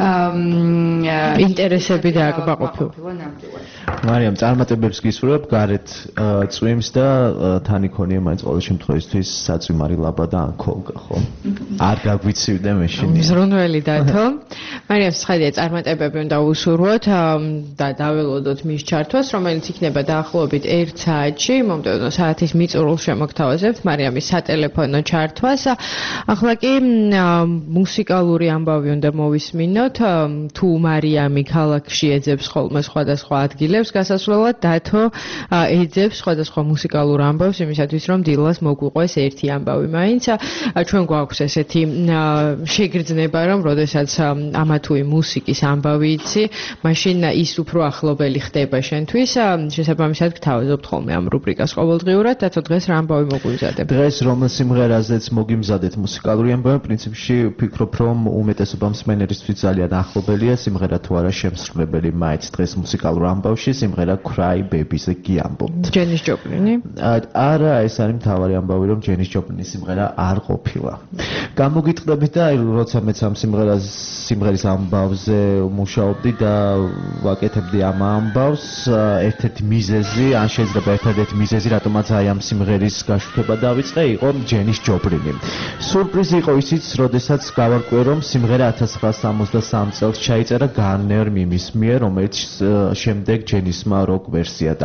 ინტერესები დააკმაყოფილო. მარიამ, წარმატებებს გისურვებ, გარეთ წვიმს და თან იქონია მაინც ყოველ შემთხვევისთვის საწვიმარი ლაბა და ანქოლგა, ხო? არ გაგვიცივდე მე შენი. ზრუნველი დათო. მარიამ, სხადია წარმატებები უნდა უსურვოთ და დაველოდოთ მის ჩართვას, რომელიც იქნება დაახლოებით 1 საათში, მომდევნო საათის მიწურულს შემოგთავაზებთ მარიამის სატელეფონო ჩართვას. ახლა კი მუსიკალური ამბავი უნდა მოვისმინოთ, თუ მარიამი ქალაქში ეძებს ხოლმე სხვადასხვა ადგილებს გასასვლელად, დათო ეძებს სხვადასხვა მუსიკალურ ამბავს იმისათვის, რომ დილას მოგვიყვეს ერთი ამბავი. მაინც ჩვენ გვაქვს ესეთი შეგრძნება, რომ როდესაც ამა თუ იმ მუსიკის ამბავი იცი, მაშინ ის უფრო ახლობელი ხდება შენთვის. შესაბამისად გთავაზობთ ხოლმე ამ რუბრიკას ყოველდღიურად, დათო დღეს რა ამბავი მოგვიზადებ? დღეს რომელ სიმღერაზეც მოგიმზადეთ მუსიკალური ამბავი, პრინციპში ვფიქრობ, რომ უმეტესობა მსმენელისთვის ძალიან ახლობელია სიმღერა თუ არა შემსრულებელი. მაინც დღეს მუსიკალურ ამბავში სიმღერა Cry Baby-ზე გიამბობთ. ჯენის ჯოპლინი? არა, ეს არის მთავარი ამბავი, რომ ჯენის ჯოპლინის სიმღერა არ ყოფილა. გამოგიტყდებით და როცა მეც ამ სიმღერის ამბავზე მუშაობდი და ვაკეთებდი ამ ამბავს, ერთ-ერთი მიზეზი, ან შეიძლება ერთადერთი მიზეზი, რატომაც აი ამ სიმღერის გაშუქება დავიწყე, იყო ჯენის ჯოპლინი. სურპრიზი იყო ისიც, როდესაც გავარკვე, რომ სიმღერა 1963 წელს ჩაიწერა გარნერ მიმის მიერ, რომელიც შემდეგ ჯენისმა როკ ვერსიად აქცია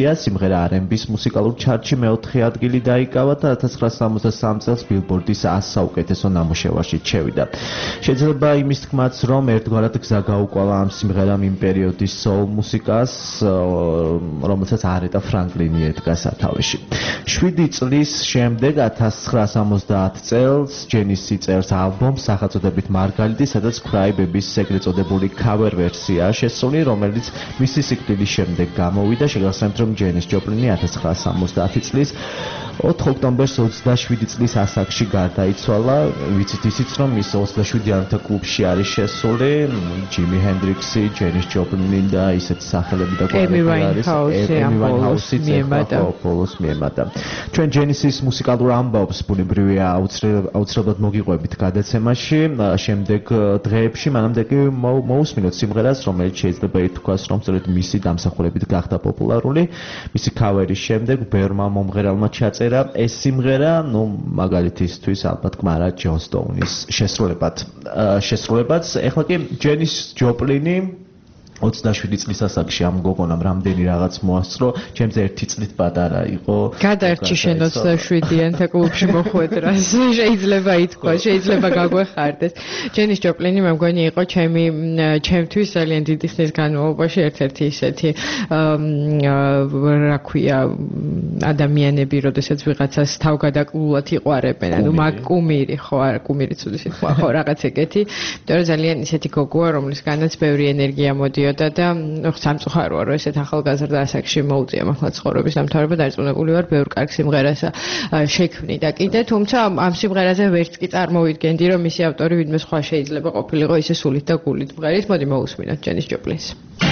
წელსია სიმღერა R&B-ს მუსიკალურ ჩარტში მეოთხე ადგილი დაიკავა და 1973 წელს Billboard-ის 100 საუკეთესო ნამუშევარში შევიდა. შეიძლება იმის თქმაც, რომ ერთგვარად გზა გაუკვალა ამ სიმღერამ იმ პერიოდის soul მუსიკას, რომელსაც Aretha Franklin-ი ედგა სათავეში. 7 წლის შემდეგ 1970 წელს ჯენისი წერს ალბომს სახელწოდებით მარგალიტი, სადაც Cry Baby-ს ეგრეთ წოდებული cover ვერსია შესული, რომელიც მისი სიკვდილის შემდეგ გამოვიდა. შეგახსენებთ, რომ ჯენის ჯოპლინი 1970 წლის 4 ოქტომბერს 27 წლის ასაკში გარდაიცვალა. ვიცით ისიც, რომ ის 27-იანთა კლუბში არის შესული, ჯიმი ჰენდრიქსი, ჯენის ჯოპლინი და ისეთი სახელები და გვარები არის. ემი ვაინჰაუსი ბოლოს მიემატა. ჩვენ ჯენისის მუსიკალურ ამბავს ბუნებრივია აუცილებლად მოგიყვებით გადაცემაში. შემდეგ დღეებში მანამდე კი მოусმინოთ სიმღერას, რომელიც შეიძლება ითქვას, რომ სწორედ მისი დამსახურებით გახდა პოპულარული. მისი ქავერის შემდეგ ბევრმა მომღერალმა ჩაწერა ეს სიმღერა, მაგალითისთვის ალბათ კმარა ჯონ სტოუნის შესრულებაც. ეხლა კი ჯენის ჯოპლინი 27 წლის ასაკში ამ გოგონამ რამდენი რაღაც მოასწრო, ჩემზე 1 წლით პატარა იყო. გადაერჩი შენ 27-იანთა კლუბში მოხვედრას, შეიძლება ითქვას, შეიძლება გაგვეხარდეს. ჯენის ჯოპლინი მე მგონი იყო ჩემთვის ძალიან დიდი ხნის განმავლობაში ერთ-ერთი ისეთი რა ქვია ადამიანები, როდესაც ვიღაცას თავგადაკლულად იყვარებენ, ანუ მაგ კუმირი ხო, არა კუმირი ცუდი სიტყვა ხო, რაღაც ეგეთი, იმიტომ რომ ძალიან ისეთი გოგოა, რომლისგანაც ბევრი ენერგია მოდიოდა და სამწუხაროა, რომ ესეთ ახალგაზრდა ასაკში მოუწია მართლა ცხოვრების დამთავრება, დარწმუნებული ვარ, ბევრ კარგ სიმღერას შექმნიდა კიდე, თუმცა ამ სიმღერაზე ვერც კი წარმოვიდგენდი, რომ მისი ავტორი ვინმე სხვა შეიძლება ყოფილიყო ისე სულით და გულით მღერის. მოდი მოусმინოთ ჯენის ჯოპლინს.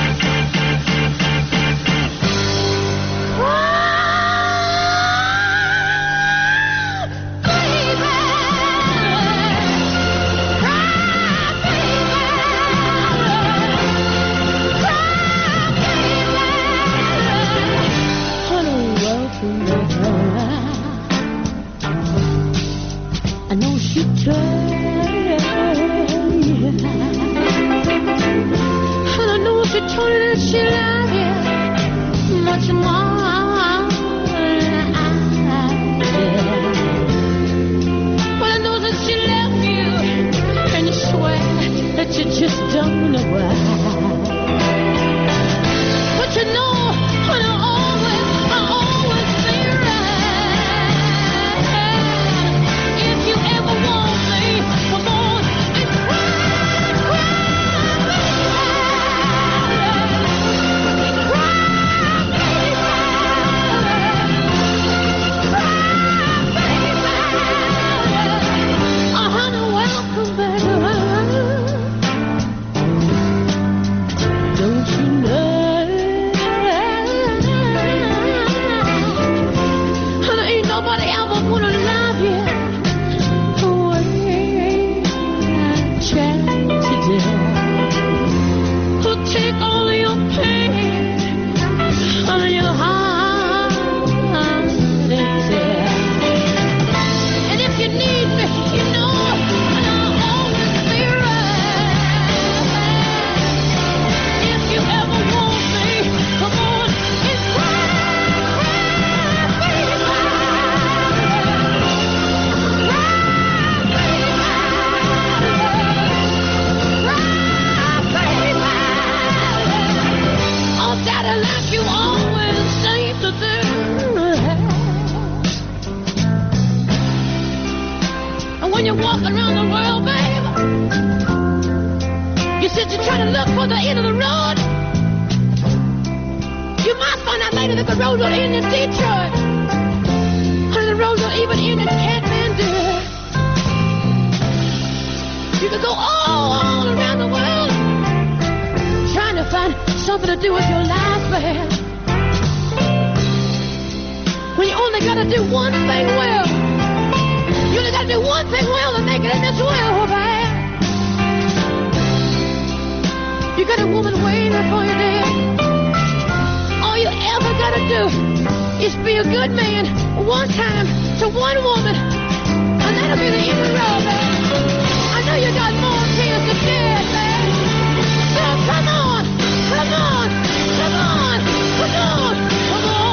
Is be a good man one time to one woman, and that'll be the end of the road, man. I know you got more tears to shed, man. So come on, come on, come on, come on, come on.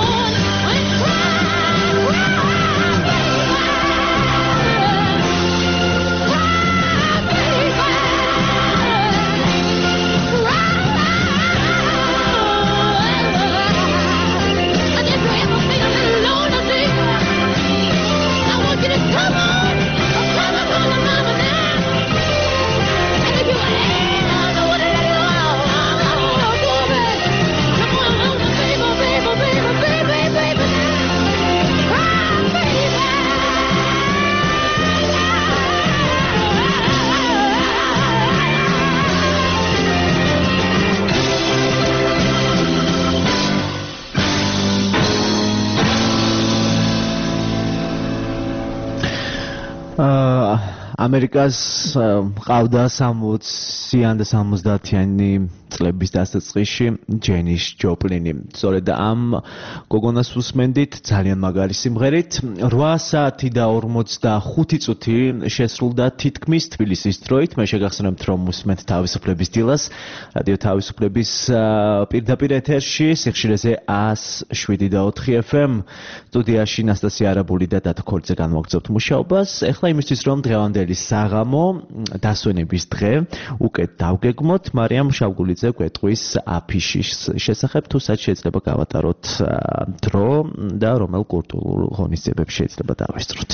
ამერიკას ყავდა 60-იან და 70-იანი წლების დასაწყისში ჯენის ჯოპლინი. სწორედ ამ გოგონას უსმენდით ძალიან მაგარი სიმღერით. 8 საათი და 45 წუთი შესრულდა თითქმის თბილისის დროით. მე შეგახსენებთ, რომ უსმენთ თავისუფლების დილას რადიო თავისუფლების პირდაპირ ეთერში სიხშირეზე 107.4 FM. სტუდიაში ნასტასია არაბული და დათო ქორძე განმოგწევთ მუშაობას. ეხლა იმისთვის რომ დღევანდელი საღამო დასვენების დღე უკეთ დავგეგმოთ, მარიამ შავგულიძე გვეტყვის აფიშის შესახებ, თუსაც შეიძლება გავატაროთ დრო და რომელ კულტურულ ღონისძიებებს შეიძლება დავესწროთ.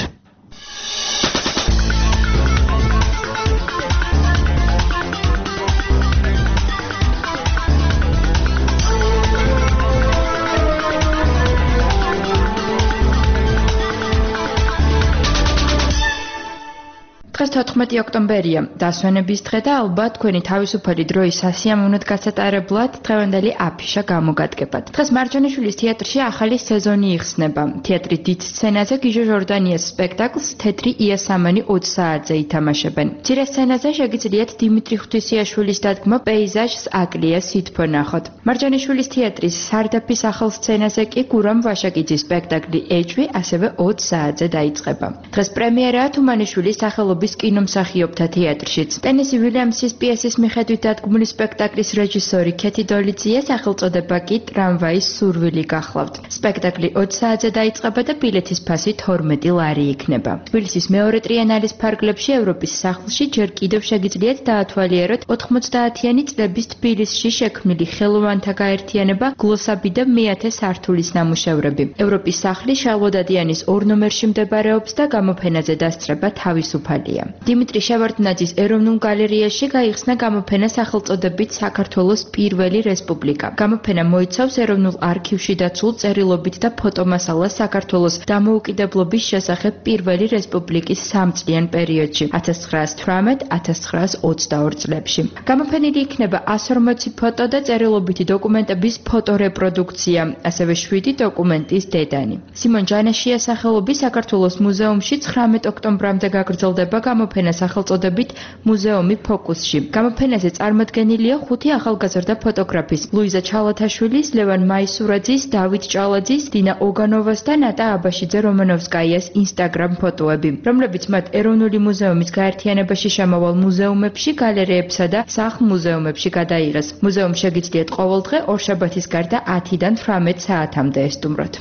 დღეს 14 ოქტომბერია, დასვენების დღე და ალბათ თქვენი თავისუფალი დროის სასიამოვნოდ გასატარებლად დღევანდელი აფიშა გამოგადგებათ. დღეს მარჯანიშვილის თეატრში ახალი სეზონი იხსნება. თეატრი დიდ სცენაზე გიჟო ჟორდანიას სპექტაკლს თეთრი იასამანი 20 საათზე ითამაშებენ. მცირე სცენაზე შეგიძლიათ დიმიტრი ღვთისიაშვილის დადგმა პეიზაჟს აკლია სითბო ნახოთ. მარჯანიშვილის თეატრის სარდაფის ახალ სცენაზე კი გურამ ვაშაკიძის სპექტაკლი ეჭვი ასევე 20 საათზე დაიწყება. დღეს პრემიერაა თუმანიშვილის სახელობის კინომსახიობთა თეატრშიც. ტენესი ვილიამსის პიესის მიხედვით დადგმული სპექტაკლის რეჟისორი ქეთი დოლიძია სახელწოდება კი ტრამვაის სურვილი გახლავთ. სპექტაკლი 20 საათზე დაიწყება და ბილეთის ფასი 12 ლარი იქნება. თბილისის მეორე ტრიენალის ფარგლებში ევროპის სახლში ჯერ კიდევ შეგიძლიათ დაათვალიეროთ 90-იანი წლების თბილისში შექმნილი ხელოვანთა გაერთიანება გლოსაბი და მეათე სართულის ნამუშევრები. ევროპის სახლი შალვოდადიანის 2 ნომერში მდებარეობს და გამოფენაზე დასწრება თავისუფალია. დიმიტრი შევარდნაძის ეროვნულ გალერეაში გაიხსნა გამოფენა სახელწოდებით საქართველოს პირველი რესპუბლიკა. გამოფენა მოიცავს ეროვნულ არქივში დაცულ წერილობით და ფოტომასალას საქართველოს დამოუკიდებლობის შესახებ პირველი რესპუბლიკის 3 წლიან პერიოდში 1918-1922 წლებში. გამოფენილი იქნება 140 ფოტო და წერილობითი დოკუმენტების ფოტორეპროდუქცია, ასევე 7 დოკუმენტის დედანი. სიმონ ჯანაშიას სახელობის საქართველოს მუზეუმში 19 ოქტომბრამდე გაგრძელდება გამოფენა სახელწოდებით მუზეუმი ფოკუსში. გამოფენაზე წარმოდგენილია 5 ახალგაზრდა ფოტოგრაფის: ლუიზა ჩალათაშვილის, ლევან მაისურაძის, დავით ჭალაძის, დინა ოგანოვას და ნატა აბაშიძე რომანოვსკაიას ინსტაგრამ ფოტოები, რომლებიც მათ ეროვნული მუზეუმის გაერთიანებაში შემავალ მუზეუმებში, გალერეებსა და სახლ-მუზეუმებში გადაიღეს. მუზეუმს შეგიძლიათ ყოველდღე ორშაბათის გარდა 10-დან 18 საათამდე ესტუმროთ.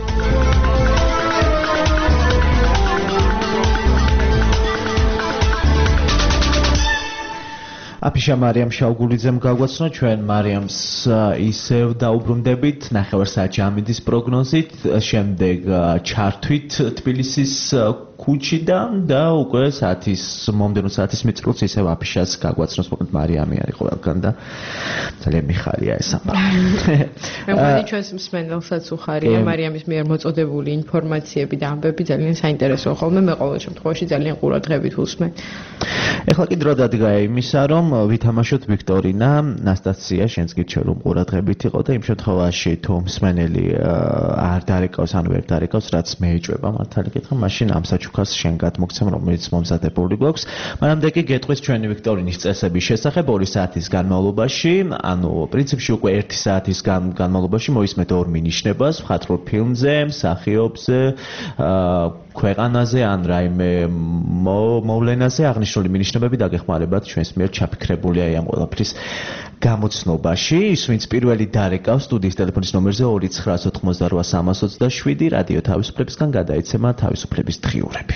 აფიშა მარიამ შავგულიძემ გაგვაცნო, ჩვენ მარიამს ისევ დაუბრუნდებით 9 საათში ამინდის პროგნოზით, შემდეგ ჩართვით თბილისის ქუჩიდან და უკვე მომდენო საათის მიწრულს ისევ აფიშას გაგვაცნოს, მოკლედ მარიამი არის ყველგან და ძალიან მიხარია ეს ამბავი. მე მგონი ჩვენს მსმენელსაც უხარია მარიამის მიერ მოწოდებული ინფორმაციები და ამბები ძალიან საინტერესოა ხოლმე, მე ყოველ შემთხვევაში ძალიან ყურადღებით ვუსმენ. ეხლა კი დრო დადგა იმისა, რომ ვითამაშოთ ვიქტორინა. ნასტასია, შენც გირჩევ რომ ყურადღებით იყო და იმ შემთხვევაში თუ მსმენელი არ დარეკავს, ანუ ვერ დარეკავს, რაც მე ეჭვება მართალი გითხრა, მაშინ ამ საჩუქას შენ გადმოგცემ, რომელიც მომზადებული გვაქვს. მანამდე კი გეტყვის ჩვენი ვიქტორინის წესების შესახებ 2 საათის განმავლობაში, ანუ პრინციპში უკვე 1 საათის განმავლობაში მოისმენთ 2 მინიშნებას, მხატვრულ ფილმზე, მსახიობზე, ქვეყანაზე ან რაიმე მოვლენაზე აღნიშნული მინიშნებები დაგეხმარებათ ჩვენს მიერ ჩაფიქრებულია ამ ყველაფრის გამოცნობაში. ის ვინც პირველი დარეკავს სტუდიის ტელეფონის ნომერზე 2988327 რადიო თავისუფლებისგან გადაიცემა თავისუფლების დღიურები.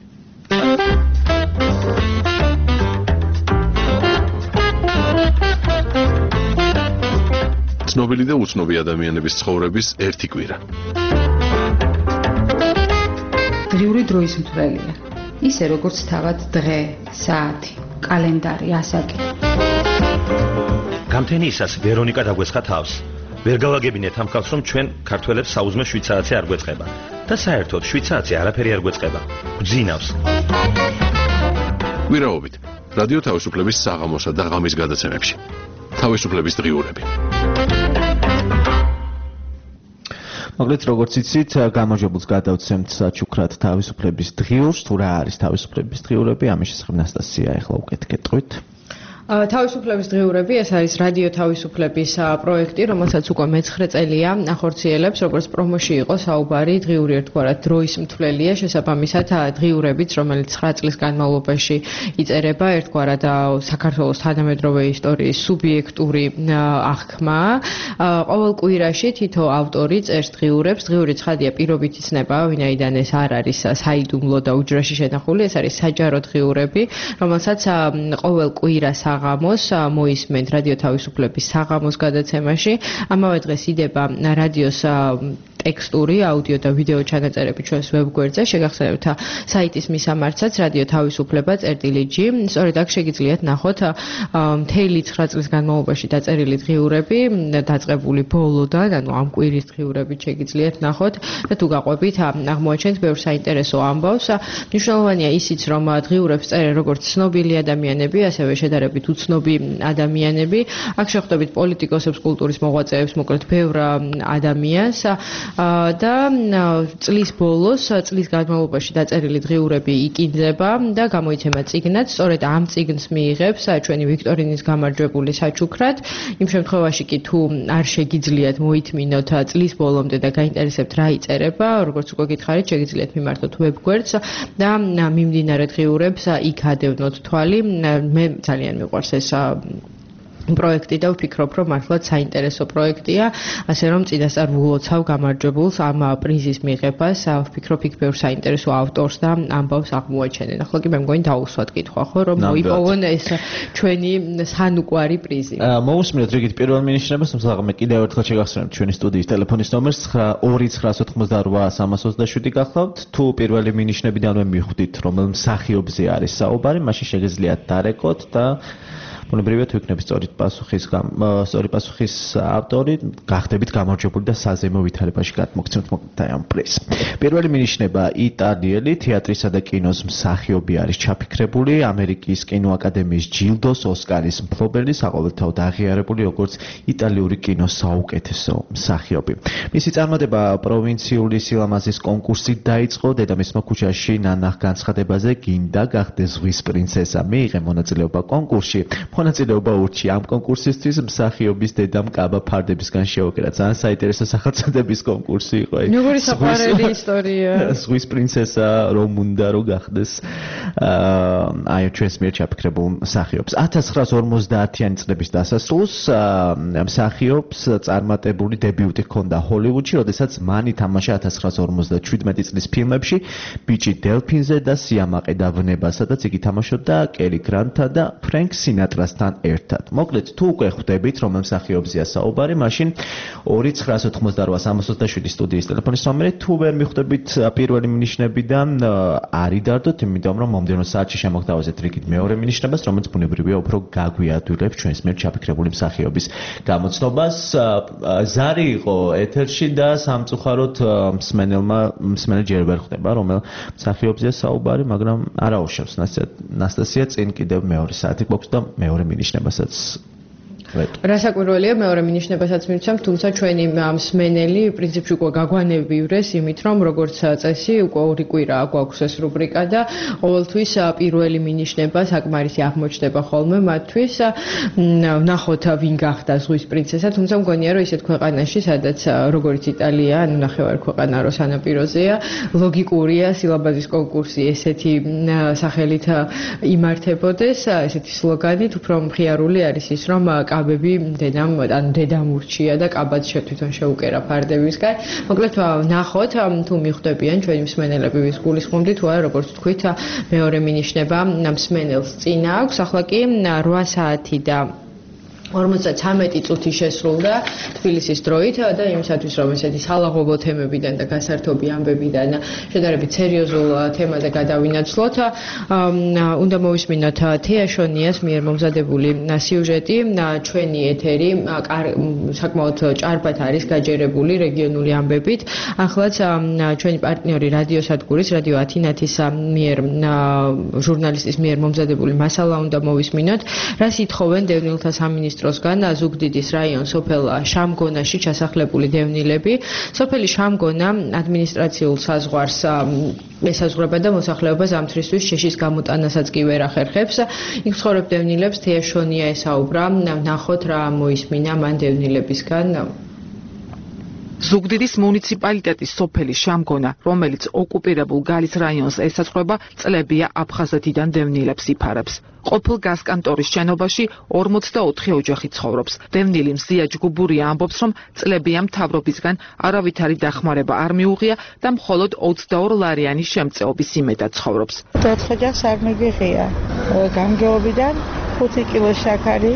ცნობილი და უცნობი ადამიანების ცხოვრების ერთი კვირა. დღიური დროის მთვრელია. ისე როგორც თავად დღე, საათი, კალენდარი, ასაკი. გამთენიისას ვერონიკა დაგვესხა თავს. ვერ გავაგებინეთ ამ ხალხს, რომ ჩვენ ქართველებს საუზმე 7 საათი არ გვეწყება და საერთოდ 7 საათი არაფერი არ გვეწყება. გძინავს. კვირაობით რადიო თავისუფლების საღამოსა და ღამის გადაცემებში. თავისუფლების დღიურები. მოკლედ როგორც იცით, გამარჯვებულს გადავცემთ საჩუქრად თავისუფლების დღიურს, თუ რა არის თავისუფლების დღიურები, ამის შესახებ ნასტასია ახლა უკეთ გეტყვით. თავისუფლების დღიურები ეს არის რადიო თავისუფლების პროექტი, რომელსაც უკვე მე-9 წელია ახორციელებს, როგორც პრომოში იყო საუბარი, დღიური ერთგვარად დროის მთვლელია, შესაბამისად დღიურებიც, რომელიც 9 წლის განმავლობაში იწერება, ერთგვარად საქართველოს თანამედროვე ისტორიის სუბიექტური აღქმა. ყოველ კვირაში თითო ავტორი წერს დღიურებს, დღიური ცხადია პირობით იცნება, ვინაიდან ეს არ არის საიდუმლო და უჯრაში შენახული, ეს არის საჯარო დღიურები, რომელსაც ყოველ კვირას საღამოს მოისმენთ რადიო თავისუფლების საღამოს გადაცემაში. ამავე დღეს იდება რადიოს ტექსტური, აუდიო და ვიდეო ჩანაწერები ჩვენს ვებგვერდზე. შეგახსენებთ საიტის მისამართსაც რადიო თავისუფლება წერტილი.g. სწორედ აქ შეგიძლიათ ნახოთ მთელი 9 წლის განმავლობაში დაწერილი დღიურები, დაწყებული ბოლოდან, ანუ ამ კვირის დღიურები შეგიძლიათ ნახოთ და თუ გაყვებით აღმოაჩენთ ბევრ საინტერესო ამბავს. მნიშვნელოვანია ისიც, რომ დღიურებს წერენ როგორც ცნობილი ადამიანები, ასევე შედარებით უცნობი ადამიანები. აქ შეხვდებით პოლიტიკოსებს, კულტურის მოღვაწეებს, მოკლედ ბევრ ადამიანს. და წლის ბოლოს, წლის განმავლობაში დაწერილი დღიურები იკინძება და გამოიცემა წიგნად. სწორედ ამ წიგნს მიიღებს ჩვენი ვიქტორინის გამარჯვებული საჩუქრად. იმ შემთხვევაში კი თუ არ შეგიძლიათ მოითმინოთ წლის ბოლომდე და გაინტერესებთ რა იწერება, როგორც უკვე გითხარით, შეგიძლიათ მიმართოთ ვებგვერდს და მიმდინარე დღიურებს იქ ადევნოთ თვალი. მე ძალიან მიყვარს ეს პროექტი და ვფიქრობ, რომ მართლაც საინტერესო პროექტია, ასე რომ წინასწარ ვლოცავ გამარჯვებულს ამ პრიზის მიღებას. ვფიქრობ, იქ ბევრ საინტერესო ავტორს და ამბავს აღმოაჩენენ. ახლა კი მე მგონი დაუსვათ კითხვა, ხო, რომ მოიპოვონ ეს ჩვენი სანუკვარი პრიზი. მოусმინოთ რიგით პირველ მინიშნებას, თუმცა მე კიდევ ერთხელ შეგახსენებთ ჩვენი სტუდიის ტელეფონის ნომერს 2988 გახლავთ. თუ პირველი მინიშნებიდანვე მიხვდით, რომელ მსახიობზე არის საუბარი, მაშინ შეგიძლიათ დარეკოთ და ბუნებრივია თუ იქნებით სწორი პასუხის ავტორი, გახდებით გამარჯვებული და საზეიმო ვითარებაში გადმოგცემთ მოკლედ ამ პრიზს. პირველი მინიშნება იტალიელი თეატრისა და კინოს მსახიობი არის ჩაფიქრებული, ამერიკის კინოაკადემიის ჯილდოს, ოსკარის მფლობელი, საყოველთაოდ აღიარებული როგორც იტალიური კინოს საუკეთესო მსახიობი. მისი წარმატება პროვინციული სილამაზის კონკურსით დაიწყო, დედამისმა ქუჩაში ნანახ განცხადებაზე გინდა გახდეს ზღვის პრინცესა, მიიღე მონაწილეობა კონკურსში. მონაწილეობა ურჩი ამ კონკურსისთვის მსახიობის დედამ კაბა ფარდებისგან შეუკრა. ძალიან საინტერესო სახელწოდების კონკურსი იყო ეს. როგორი საყვარელი ისტორია. ზღვის პრინცესა რომ უნდა რომ გახდეს აი ჩვენს მიერ ჩაფიქრებულ მსახიობს. 1950-იანი წლების დასასრულს მსახიობს წარმატებული დებიუტი ჰქონდა ჰოლივუდში, როდესაც მან ითამაშა 1957 წლის ფილმებში ბიჭი დელფინზე და სიამაყე და ვნება, სადაც იგი თამაშობდა კერი გრანტთან და ფრენკ სინატრასთან ერთად. მოკლედ, თუ უკვე ხვდებით, რომ მსახიობზეა საუბარი, მაშინ 2988-67 სტუდიის ტელეფონის ნომერი, თუ ვერ მიხვდებით პირველი მინიშნებიდან, არი დარდოთ, იმიტომ რომ მომდევნო საათში შემოგთავაზეთ რიგით მეორე მინიშნებას, რომელიც ბუნებრივია უფრო გაგვიადვილებს ჩვენს მიერ ჩაფიქრებული მსახიობის გამოცნობას. ზარი იყო ეთერში და სამწუხაროდ მსმენელი ჯერ ვერ ხვდება, რომელ მსახიობზეა საუბარი, მაგრამ არა უშავს ნასტასია წინ კიდევ მეორე საათი გვაქვს და მეორე მინიშნებასაც რასაკვირველია მეორე მინიშნებასაც მივცემთ, თუმცა ჩვენი მსმენელი პრინციპში უკვე გაგვანებივრეს იმით, რომ როგორც წესი უკვე ორი კვირაა გვაქვს ეს რუბრიკა და ყოველთვის პირველი მინიშნება საკმარისი აღმოჩნდება ხოლმე მათთვის. ვნახოთ ვინ გახდა ზღვის პრინცესა, თუმცა მგონია რომ ისეთ ქვეყანაში, სადაც როგორც იტალია, ანუ ნახევარი ქვეყანა რო სანაპიროზეა, ლოგიკურია სილამაზის კონკურსი ესეთი სახელით იმართებოდეს, ესეთი სლოგანით, უფრო მხიარული არის ის, რომ კაბები დედამ ურჩია და კაბაც თვითონ შეუკერა ფარდებისგან. მოკლედ ნახოთ თუ მიხვდებიან ჩვენი მსმენელები ვის გულისხმობთ თუ არა, როგორც თქვით, მეორე მინიშნება მსმენელს წინ აქვს. ახლა კი 8 საათი და 53 წუთი შესრულდა თბილისის დროით და იმისათვის რომ ესეთი სალაღობო თემებიდან და გასართობი ამბებიდან შედარებით სერიოზულ თემაზე გადავინაცვლოთ, უნდა მოვისმინოთ თეაშონიას მიერ მომზადებული სიუჟეტი. ჩვენი ეთერი საკმაოდ ჭარბად არის გაჯერებული რეგიონული ამბებით. ახლაც ჩვენი პარტნიორი რადიოსადგურის რადიო ათინათის მიერ ჟურნალისტის მიერ მომზადებული მასალა უნდა მოვისმინოთ, რას ითხოვენ დევნილთა სამინისტრო დროსგან ზუგდიდის რაიონს სოფელ შამგონაში ჩასახლებული დევნილები სოფელი შამგონა ადმინისტრაციულ საზღვარს ესაზღვრება და მოსახლეობა ზამთრისთვის შეშის გამოტანასაც კი ვერ ახერხებს. იქ მცხოვრებ დევნილებს თეაშონია ესაუბრა, ნახოთ რა მოისმინა მან დევნილებისგან. ზუგდიდის მუნიციპალიტეტის სოფელი შამგონა, რომელიც ოკუპირებულ გალის რაიონს ესაზღვრება, წლებია აფხაზეთიდან დევნილებს იფარებს. ყოფილ გაზკანტორის შენობაში 44 ოჯახი ცხოვრობს. დევნილი მზია ჯგუბურია ამბობს, რომ წლებია მთავრობისგან არავითარი დახმარება არ მიუღია და მხოლოდ 22 ლარიანი შემწეობის იმედად ცხოვრობს. 4 ოჯახს არ მიგიღია. გამგეობიდან 5 კილო შაქარი,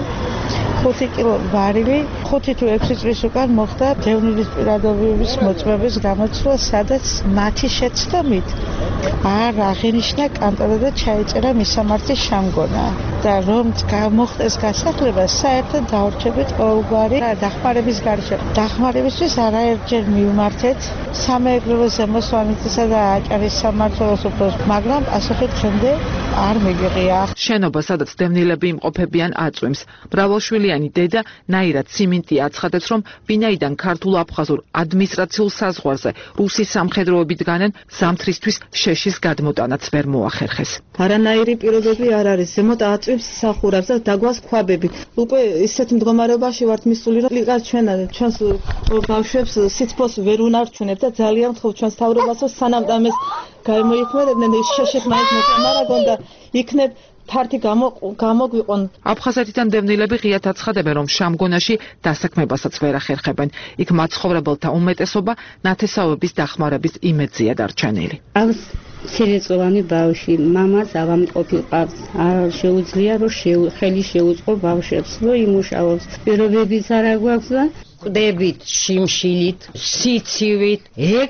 5 კილო ვარილი, 5 თუ 6 წლის უკან მოხდა დევნილის პირადობის მოწმობის გამოცვლა, სადაც მათი შეცდომით არ აღინიშნა კანტორა და ჩაეწერა მისამართი შამგონა. და რომ მოხდეს გასახლება, საერთოდ დაურჩებით ყოველგვარი დახმარების გარშემო. დახმარებისთვის არაერთჯერ მივმართეთ სამეგრელო ზემოსვანეთისა და აჭარის სამმართველოს უფროს, მაგრამ პასუხი დღემდე არ მიგიღია. შენობა, სადაც დევნილები იმყოფებიან, აწვიმს. მრავალშვილიანი დედა ნაირად სიმინტი აცხადებს, რომ ვინაიდან ქართულ-აფხაზურ ადმინისტრაციულ საზღვარზე რუსის სამხედროები დგანენ, ზამთრისთვის შეშის გადმოტანაც ვერ მოახერხეს. არანაირი პირობები არ არის. ზემოთ აწვიმს სახურავს და დაგვას ქვაბები. უკვე ისეთ მდგომარეობაში ვართ მისული, რომ ჩვენს ბავშვებს სითბოს ვერ უნარჩუნებ და ძალიან ვთხოვ ჩვენს მთავრობას, რომ სანამ ამას გამოიხმარებდნენ, შეში ხმაით მოწამარაგონ და იქნებ ფართი გამოგვიყონ. აფხაზეთიდან დევნილები ღიად აცხადებენ, რომ შამგონაში დასაქმებასაც ვერ ახერხებენ. იქ მაცხოვრებელთა უმეტესობა ნათესავების დახმარების იმედზეა დარჩენილი. ცირეწლოვანი ბავშვი, მამაც ავადმყოფი ყავს. არ შეუძლია, რომ ხელი შეუწყო ბავშვებს, რომ იმუშაოს. პირობებიც არ აგვაქვს და ყვდებით, შიმშილით, სიცივით,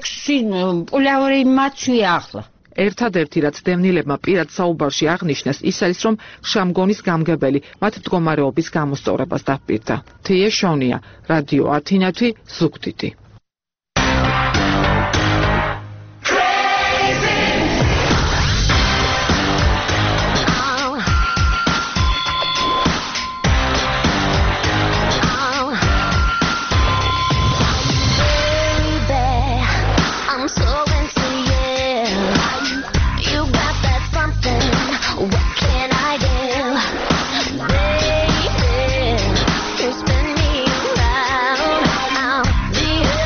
6 პულაური მაცვია ახლა. ერთადერთი რაც დევნილებმა პირად საუბარში აღნიშნეს, ის არის, რომ შამგონის გამგებელი მათ მდგომარეობის გამოსწორებას დაპირდა. თეაშონია, რადიო ათინათი, ზუგდიდი. Spin me around, I'll be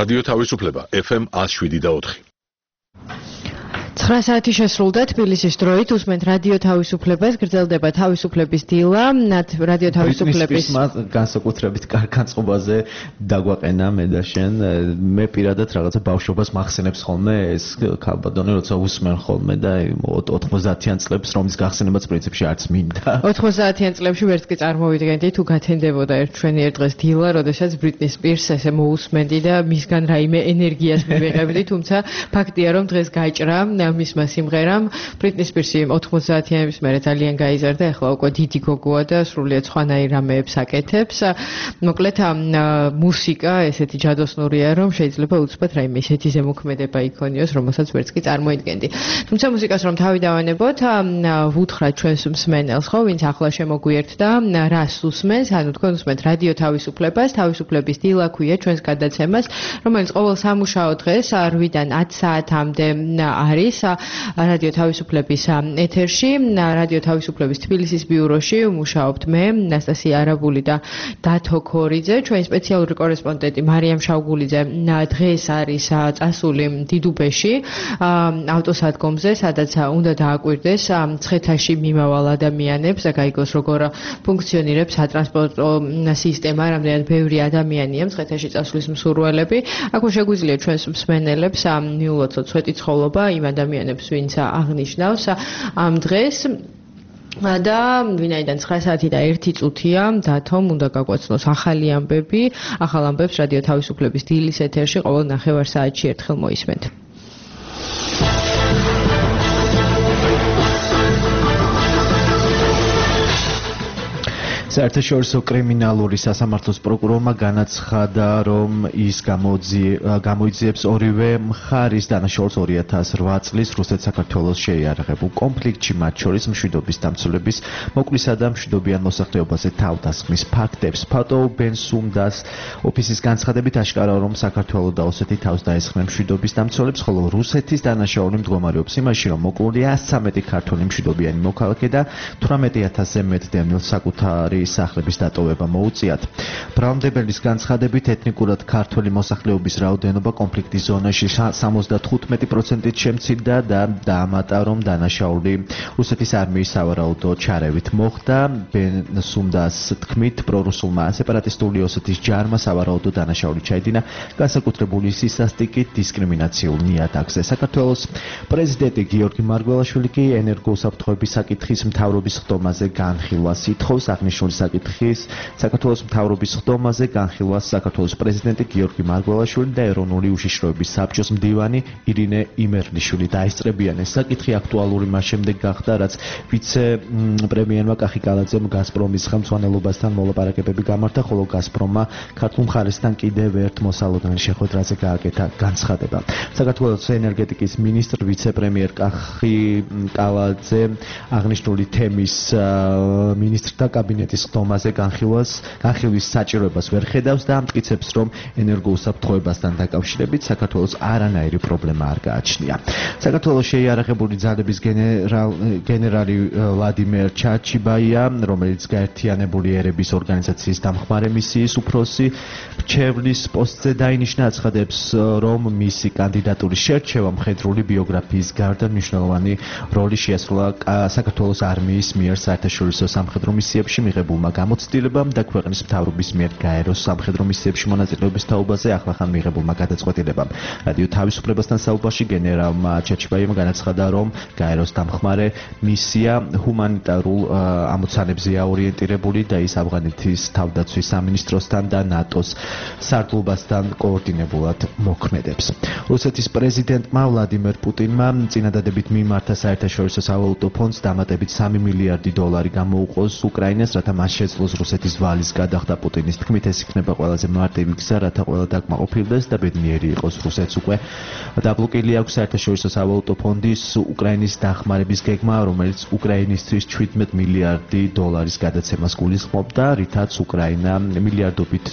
რადიო თავისუფლება FM 107.4. 9 საათი შესრულდა თბილისის დროით, უსმენთ რადიო თავისუფლებას, გრძელდება თავისუფლების დილა, რადიო თავისუფლების განსაკუთრებით კარგ განწყობაზე დაგვაყენა მე და შენ, მე პირადად რაღაცა ბავშვობას მახსენებს ხოლმე ეს ქალბატონი, როცა უსმენ ხოლმე და 90-იან წლებს რომის გახსენება პრინციპში არც მინდა. 90-იან წლებში ვერც კი წარმოვიდგენდი თუ გათენდებოდა ერთ დღეს დილა, როდესაც ბრიტნი სპირს ესე მოусმენდი და მისგან რაიმე ენერგიას მივიღებდი, თუმცა ფაქტია რომ დღეს გაჭრა მისმა სიმღერამ ბრიტნი სპირსი 90-იანების მერე ძალიან გაიზარდა, ახლა უკვე დიდი გოგოა და სრულიად სხვანაირ რამეებს აკეთებს. მოკლედ მუსიკა ესეთი ჯადოსნურია, რომ შეიძლება უცბად რაიმე ესეთი ზემოქმედება იქონიოს, რომელსაც ვერც კი წარმოიდგენდი. თუმცა მუსიკას რომ თავი დავანებოთ, ვუთხრათ ჩვენს მსმენელს, ხო, ვინც ახლა შემოგვიერთდა, რას უსმენს, ანუ თქვენ უსმენთ რადიო თავისუფლებას, თავისუფლების დილა ქვია ჩვენს გადაცემას, რომელიც ყოველ სამუშაო დღეს 8-დან 10 საათამდე არის რადიო თავისუფლების ეთერში, რადიო თავისუფლების თბილისის ბიუროში მუშაობთ მე, ნასტასია არაბული და დათო ქორიძე, ჩვენი სპეციალური კორესპონდენტი მარიამ შავგულიძე დღეს არის წასული დიდუბეში, ავტოსადგომზე, სადაც უნდა დააკვირდეს მცხეთაში მიმავალ ადამიანებს და გაიგოს როგორ ფუნქციონირებს სატრანსპორტო სისტემა, რამდენად ბევრი ადამიანია მცხეთაში წასვლის მსურველები. აქვე შეგვიძლია ჩვენს მსმენელებს მიულოცოთ სვეტი ცხოვლობა იმ ადამიანებს, ვინც აღნიშნავს ამ დღეს და ვინაიდან 9 საათი და 1 წუთია დათომ უნდა გაგვაცნოს ახალი ამბები, ახალ ამბებს რადიო თავისუფლების დილის ეთერში ყოველ ნახევარ საათში ერთხელ მოისმენთ. საერთაშორისო კრიმინალური სასამართლოს პროკურორმა განაცხადა, რომ ის გამოიძიებს ორივე მხარის დანაშაულს 2008 წლის რუსეთ-საქართველოს შეიარაღებულ კონფლიქტში, მათ შორის მშვიდობის დამცველების მოკლისა და მშვიდობიან მოსახლეობაზე თავდასხმის ფაქტებს. ფატო ბენსუმდას ოფისის განცხადებით აშკარაა, რომ საქართველო და ოსეთი თავს დაესხნენ მშვიდობის დამცველებს, ხოლო რუსეთის დანაშაული მდგომარეობს იმაში, რომ მოკლულია 113 ქართული მშვიდობიანი მოქალაქე და 18000-ზე მეტ დევნილს საკუთარი სახლების დატოვება მოუწიათ. ბრალმდებელის განცხადებით ეთნიკურად ქართული მოსახლეობის რაოდენობა კონფლიქტის ზონაში 75%-ით შემცირდა და დაამატა, რომ დანაშაული რუსეთის არმიის სავარაუდო ჩარევით მოხდა. ბენსუმდას თქმით, პრორუსულმა სეპარატისტული ოსეთის ჯარმა სავარაუდო დანაშაული ჩაიდინა განსაკუთრებული სისასტიკით დისკრიმინაციულ ნიადაგზე. საქართველოს პრეზიდენტი გიორგი მარგველაშვილი კი ენერგოუსაფრთხოების საკითხის მთავრობის ხდომაზე განხილვას ითხოვს. აღნიშნული საკითხის საქართველოს მთავრობის ხდომაზე განხილვას საქართველოს პრეზიდენტი გიორგი მარგველაშვილი და ეროვნული უშიშროების საბჭოს მდივანი ირინე იმერლიშვილი დაესწრებიან. ეს საკითხი აქტუალური მას შემდეგ გახდა, რაც ვიცე-პრემიერმა კახი კალაძემ გაზპრომის ხელმძღვანელობასთან მოლაპარაკებები გამართა, ხოლო გაზპრომმა ქართულ მხარესთან კიდევ ერთ მოსალოდნელ შეხვედრაზე გააკეთა განცხადება. საქართველოს ენერგეტიკის მინისტრ ვიცე-პრემიერ კახი კალაძე აღნიშნული თემის მინისტრთა კაბინეტის ხდომაზე განხილვის საჭიროებას ვერ ხედავს და ამტკიცებს, რომ ენერგოუსაფრთხოებასთან დაკავშირებით საქართველოს არანაირი პრობლემა არ გააჩნია. საქართველოს შეიარაღებული ძალების გენერალი ვლადიმერ ჩაჩიბაია, რომელიც გაერთიანებული ერების ორგანიზაციის დამხმარე მისიის უფროსი მრჩევლის პოსტზე დაინიშნა, აცხადებს, რომ მისი კანდიდატურის შერჩევა მხედრული ბიოგრაფიის გარდა მნიშვნელოვანი როლი შეასრულა საქართველოს არმიის მიერ საერთაშორისო სამხედრო მისიებში მიღებულმა გამოცდილებამ და ქვეყნის მთავრობის მიერ გაეროს სამხედრო მისიებში მონაწილეობის თაობაზე ახლახან მიღებულმა გადაწყვეტილებამ. რადიო თავისუფლებასთან საუბარში გენერალმა ჩაჩიბაიამ განაცხადა, რომ გაეროს დამხმარე მისია ჰუმანიტარულ ამოცანებზეა ორიენტირებული და ის ავღანეთის თავდაცვის სამინისტროსთან და ნატოს სარდლობასთან კოორდინებულად მოქმედებს. რუსეთის პრეზიდენტმა ვლადიმერ პუტინმა წინადადებით მიმართა საერთაშორისო სავალუტო ფონდს დამატებით $3 მილიარდი გამოუყოს უკრაინას, რათა მას შეძლოს რუსეთის ვალის გადახდა. პუტინის თქმით, ეს იქნება ყველაზე მარტივი გზა, რათა ყველა დაკმაყოფილდეს და ბედნიერი იყოს. რუსეთს უკვე დაბლოკილი აქვს საერთაშორისო სავალუტო ფონდის უკრაინის დახმარების გეგმა, რომელიც უკრაინისთვის $17 მილიარდი გადაცემას გულისხმობდა, რითაც უკრაინა მილიარდობით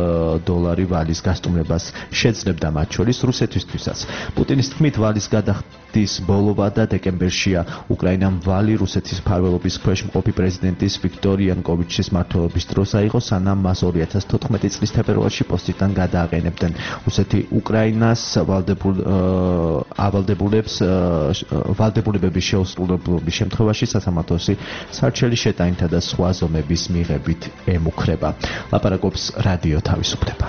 დოლარი ვალის გასტუმრებას შეძლებდა, მათ შორის რუსეთისთვისაც. პუტინის თქმით, ვალის გადახდის ბოლოვა და დეკემბერშია უკრაინამ ვალი რუსეთის მფარველობის ქვეშ მყოფი პრეზიდენტის ვიქტორ იანუკოვიჩის იანუკოვიჩის მმართველობის დროს აიღო, სანამ მას 2014 წლის თებერვალში პოსტიდან გადააყენებდნენ. რუსეთი უკრაინას ვალდებულებების შეუსრულებლობის შემთხვევაში სასამართლოში სარჩელი შეტანითა და სხვა ზომების მიღებით ემუქრება. ლაპარაკობს რადიო თავისუფლება.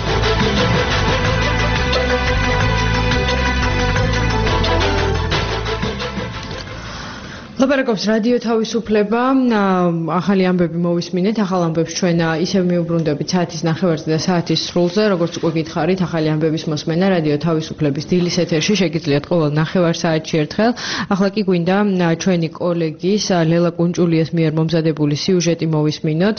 ლაპარაკობს რადიო თავისუფლება. ახალი ამბები მოვისმინეთ. ახალ ამბებს ჩვენ ისევ მიუბრუნდებით საათის 9-ზე და საათის სრულზე. როგორც უკვე გითხარით, ახალი ამბების მოსმენა რადიო თავისუფლების დილის ეთერში შეგიძლიათ ყოველ 9 საათში ერთხელ. ახლა კი გვინდა ჩვენი კოლეგის ლელა კუნჭულიას მიერ მომზადებული სიუჟეტი მოვისმინოთ.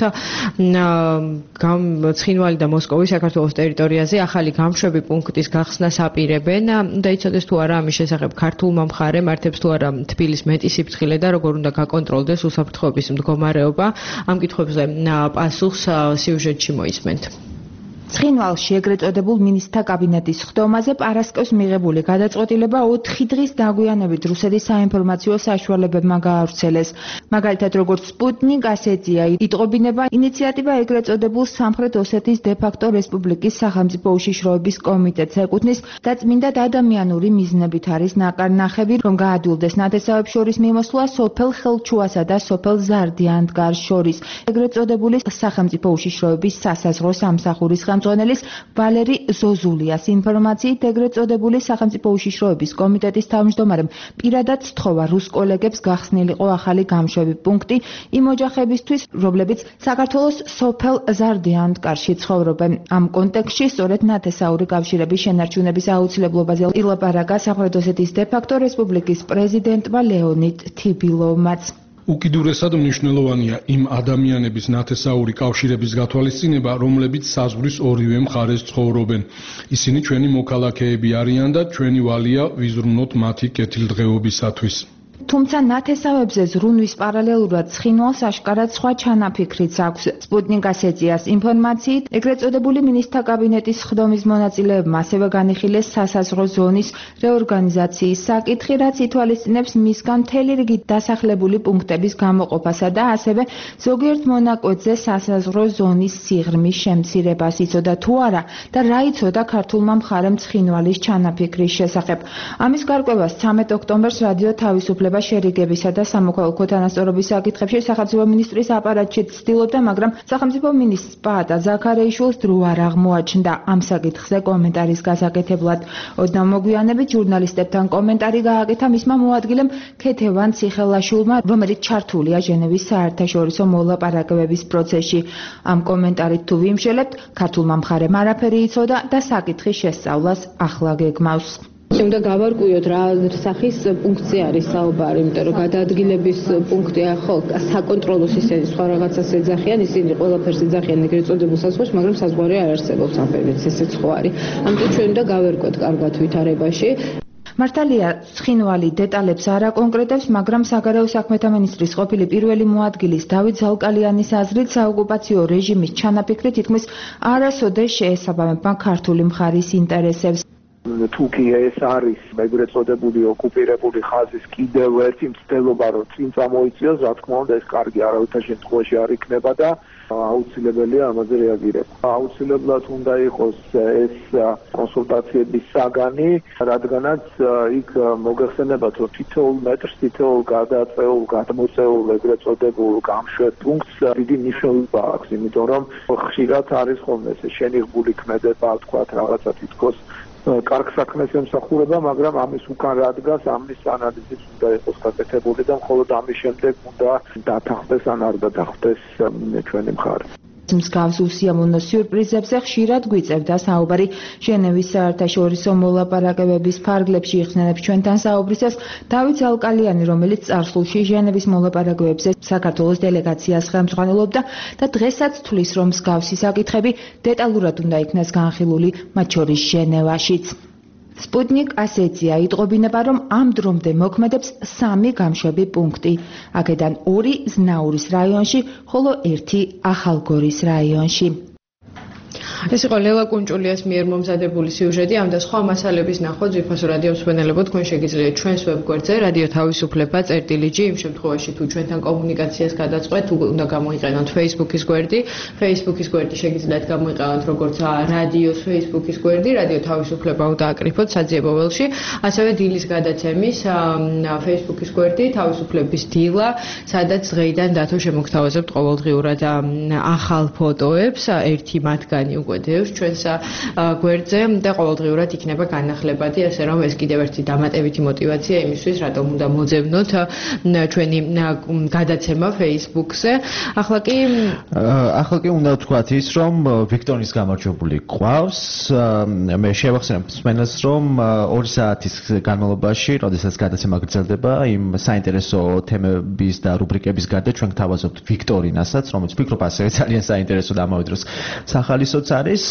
ცხინვალი და მოსკოვი საქართველოს ტერიტორიაზე ახალი გამშვები პუნქტის გახსნას აპირებენ. უნდა იცოდეს თუ არა ამის შესახებ ქართულმა მხარემ ართებს თუ არა თბილის მეტი სიფრთხილე და როგორ უნდა გაკონტროლდეს უსაფრთხოების მდგომარეობა. ამ კითხვებზე პასუხს სიუჟეტში მოისმენთ. ცხინვალში ეგრეთ წოდებულ მინისტრთა კაბინეტის ხდომაზე პარასკევს მიღებული გადაწყვეტილება 4 დღის დაგვიანებით რუსეთის საინფორმაციო საშუალებებმა გაავრცელეს. მაგალითად, როგორც სპუტნიკ ასეთია იტყობინება ინიციატივა ეგრეთ წოდებულ სამხრეთ ოსეთის დე-ფაქტო რესპუბლიკის სახელმწიფო უშიშროების კომიტეტს ეკუთვნის და წმინდა ადამიანური მიზნებით არის ნაკარნახები, რომ გაადვილდეს ნათესავებს შორის მიმოსვლა სოფელ ხელჩუასა და სოფელ ზარდიანდგარს შორის. ეგრეთ წოდებული სახელმწიფო უშიშროების სასაზღვრო სამსახურის ხელმძღვანელის ვალერი ზოზულიას ინფორმაციით ეგრეთ წოდებული სახელმწიფო უშიშროების კომიტეტის თავმჯდომარემ პირადად სთხოვა რუს კოლეგებს გახსნილიყო ახალი გამშვები პუნქტი იმ ოჯახებისთვის, რომლებიც საქართველოს სოფელ ზარდიანდგარში ცხოვრობენ. ამ კონტექსტში სწორედ ნათესაური კავშირების შენარჩუნების აუცილებლობაზე ილაპარაკა სამხრეთ ოსეთის დე-ფაქტო რესპუბლიკის პრეზიდენტმა ლეონიდ თიბილოვმაც. უკიდურესად მნიშვნელოვანია იმ ადამიანების ნათესაური კავშირების გათვალისწინება, რომლებიც საზღვრის ორივე მხარეს ცხოვრობენ. ისინი ჩვენი მოქალაქეები არიან და ჩვენი ვალია ვიზრუნოთ მათი კეთილდღეობისათვის. თუმცა ნათესავებზე ზრუნვის პარალელურად ცხინვალს აშკარად სხვა ჩანაფიქრიც აქვს. სპუტნიკ ასეთიას ინფორმაციით, ეგრეთ წოდებული მინისტრთა კაბინეტის ხდომის მონაწილეებმა ასევე განიხილეს სასაზღვრო ზონის რეორგანიზაციის საკითხი, რაც ითვალისწინებს მისგან მთელი რიგი დასახლებული პუნქტების გამოყოფასა და ასევე ზოგიერთ მონაკვეთზე სასაზღვრო ზონის სიღრმის შემცირებას. იცოდა თუ არა და რა იცოდა ქართულმა მხარემ ცხინვალის ჩანაფიქრის შესახებ. ამის გარკვევას 13 ოქტომბერს რადიო თავისუფლება შერიგებისა და სამოქალაქო თანასწორობის საკითხებში სახელმწიფო მინისტრის აპარატში ცდილობდა, მაგრამ სახელმწიფო მინისტრს პაატა ზაქარეიშვილს დრო არ აღმოაჩნდა ამ საკითხზე კომენტარის გასაკეთებლად. ოდნავ მოგვიანებით ჟურნალისტებთან კომენტარი გააკეთა მისმა მოადგილემ ქეთევან ციხელაშვილმა, რომელიც ჩართულია ჟენევის საერთაშორისო მოლაპარაკებების პროცესში. ამ კომენტარით თუ ვიმშელებთ, ქართულმა მხარემ არაფერი იცოდა და საკითხის შესწავლას ახლა გეგმავს. უნდა გავარკვიოთ რა სახის პუნქტზე არის საუბარი, იმიტომ რომ გადაადგილების პუნქტია ხო საკონტროლო სისტემის სხვა რაღაცას ეძახიან, ისინი ყველაფერს ეძახიან ეგრეთ წოდებულ საზღვარში, მაგრამ საზღვარი არ არსებობს ამ პერიოდში, ესეც ხო არის. ამიტომ ჩვენ უნდა გავერკვოთ კარგად ვითარებაში. მართალია, ცხინვალი დეტალებს არ აკონკრეტებს, მაგრამ საგარეო საქმეთა მინისტრის ყოფილი პირველი მოადგილის დავით ზალკალიანის აზრით, საოკუპაციო რეჟიმის ჩანაფიქრი თითქმის არასოდეს შეესაბამება ქართული მხარის ინტერესებს. თუ კი ეს არის ეგრეთ წოდებული ოკუპირებული ხაზის კიდევ ერთი მცდელობა, რომ წინ წამოიწიოს, რა თქმა უნდა, ეს კარგი არავითარ შემთხვევაში არ იქნება და აუცილებელია ამაზე რეაგირება. აუცილებლად უნდა იყოს ეს კონსულტაციების საგანი, რადგანაც იქ მოგეხსენებათ, რომ თითოეულ მეტრს, თითოეულ გადაწეულ, გადმოწეულ ეგრეთ წოდებულ გამშვებ პუნქტს დიდი მნიშვნელობა აქვს, იმიტომ რომ ხშირად არის ხოლმე ეს შენიღბული ქმედება, თქვა რაღაცა თითქოს კარგ საქმეს ემსახურება, მაგრამ ამის უკან რადგას ამის ანალიზიც უნდა იყოს გაკეთებული და მხოლოდ ამის შემდეგ უნდა დათანხმდეს ან არ დათანხმდეს ჩვენი მხარე. მსგავს უსიამოვნო სიურპრიზებზე ხშირად გვიწევდა საუბარი ჟენევის საერთაშორისო მოლაპარაკებების ფარგლებში იხსენებს ჩვენთან საუბრისას დავით ზალკალიანი, რომელიც წარსულში ჟენევის მოლაპარაკებებზე საქართველოს დელეგაციას ხელმძღვანელობდა და დღესაც თვლის, რომ მსგავსი საკითხები დეტალურად უნდა იქნას განხილული, მათ შორის ჟენევაშიც. სპუტნიკ ასეთია იტყობინება, რომ ამ დრომდე მოქმედებს 3 გამშვები პუნქტი. აქედან 2 ზნაურის რაიონში, ხოლო 1 ახალგორის რაიონში. ეს იყო ლელა კუნჭულიას მიერ მომზადებული სიუჟეტი, ამ და სხვა მასალების ნახვა ძვირფასო რადიო მსმენელებო თქვენ შეგიძლიათ ჩვენს ვებგვერდზე რადიო თავისუფლება წერტილი-G იმ შემთხვევაში თუ ჩვენთან კომუნიკაციას გადაწყვეტ, უნდა გამოიყენოთ Facebook-ის გვერდი. Facebook-ის გვერდი შეგიძლიათ გამოიყენოთ როგორც რადიოს Facebook-ის გვერდი, რადიო თავისუფლება უნდა აკრიფოთ საძიებო ველში, ასევე დილის გადაცემის Facebook-ის გვერდი, თავისუფლების დილა, სადაც დღეიდან დათო შემოგთავაზებთ ყოველდღიურად ახალ ფოტოებს, ერთი მათგანი უკვე დევს ჩვენს გვერდზე და ყოველდღიურად იქნება განახლებადი, ასე რომ ეს კიდევ ერთი დამატებითი мотиваცია იმისთვის, რატომ უნდა მოძებნოთ ჩვენი გადაცემა Facebook-ზე. ახლა კი უნდა ვთქვათ ის, რომ ვიქტორიის გამარჯვებული ყავს. მე შევახსენებ მსმენელს, რომ 2 საათის განმავლობაში, როდესაც გადაცემა გრძელდება, იმ საინტერესო თემების და რუბრიკების გარდა ჩვენ გთავაზობთ ვიქტორინასაც, რომელიც ვფიქრობ ასევე ძალიან საინტერესო და ამავე დროს სახალისოც არის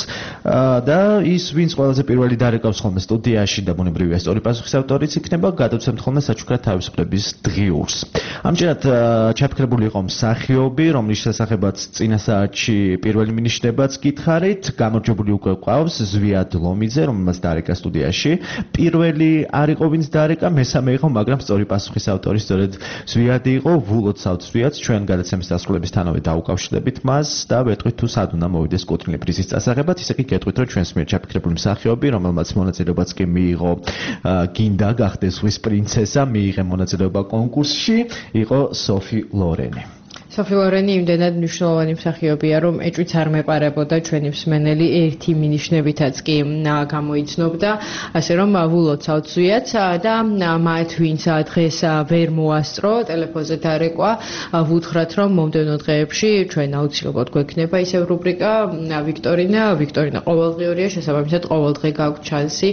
და ის, ვინც ყველაზე პირველი დარეკავს ხოლმე სტუდიაში და ბუნებრივია სწორი პასუხის ავტორიც იქნება, გადავცემთ ხოლმე საჩუქრად თავისუფლების დღიურს. ამჯერად ჩაფიქრებული იყო მსახიობი, რომლის შესახებაც წინა საათში პირველი მინიშნებაც გითხარით, გამარჯვებული უკვე ყავს ზვიად ლომიძე, რომელმაც დარეკა სტუდიაში. პირველი არ იყო ვინც დარეკა, მესამე იყო, მაგრამ სწორი პასუხის ავტორი სწორედ ზვიადი იყო. ვულოცავთ ზვიადს ჩვენ გადაცემის დასრულებისთანავე დაუკავშირდებით მას და ვეტყვით თუ სად უნდა მოვიდეს კუთვნილი პრიზის წასაღებად. ისე კი გეტყვით, რომ ჩვენს მიერ ჩაფიქრებული მსახიობი, რომელმაც მონაწილეობაც კი მიიღო გინდა გახდეს ზღვის პრინცესა, მიიღე მონაწილეობა კონკურსში, იყო სოფი ლორენი. სოფი ლორენი იმდენად მნიშვნელოვანი მსახიობია, რომ ეჭვიც არ მეპარებოდა ჩვენი მსმენელი ერთი მინიშნებითაც კი გამოიცნობდა, ასე რომ ვულოცავთ ზვიადს და მათ ვინც დღეს ვერ მოასწრო ტელეფონზე დარეკვა, ვუთხრათ რომ მომდევნო დღეებში ჩვენ აუცილებლად გვექნება ისევ რუბრიკა ვიქტორინა ყოველდღიურია, შესაბამისად ყოველდღე გაქვთ შანსი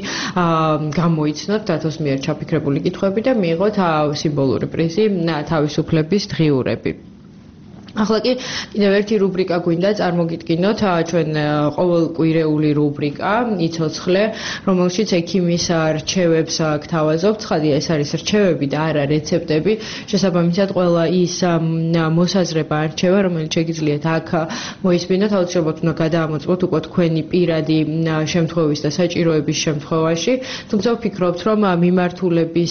გამოიცნოთ დათოს მიერ ჩაფიქრებული კითხვები და მიიღოთ სიმბოლური პრიზი თავისუფლების დღიურები. ახლა კი კიდევ ერთი რუბრიკა გვინდა წარმოგიდგინოთ ჩვენ ყოველკვირეული რუბრიკა იცოცხლე, რომელშიც ექიმის რჩევებს გთავაზობთ. ხალხი ეს არის რჩევები და არა რეცეპტები. შესაბამისად ყველა ის მოსაზრება არჩევა, რომელიც შეგიძლიათ აქ მოისმინოთ, აუცილებლად უნდა გადაამოწმოთ უკვე თქვენი პირადი შემთხვევის და საჭიროების შემთხვევაში. თუმცა ვფიქრობთ, რომ მიმართულების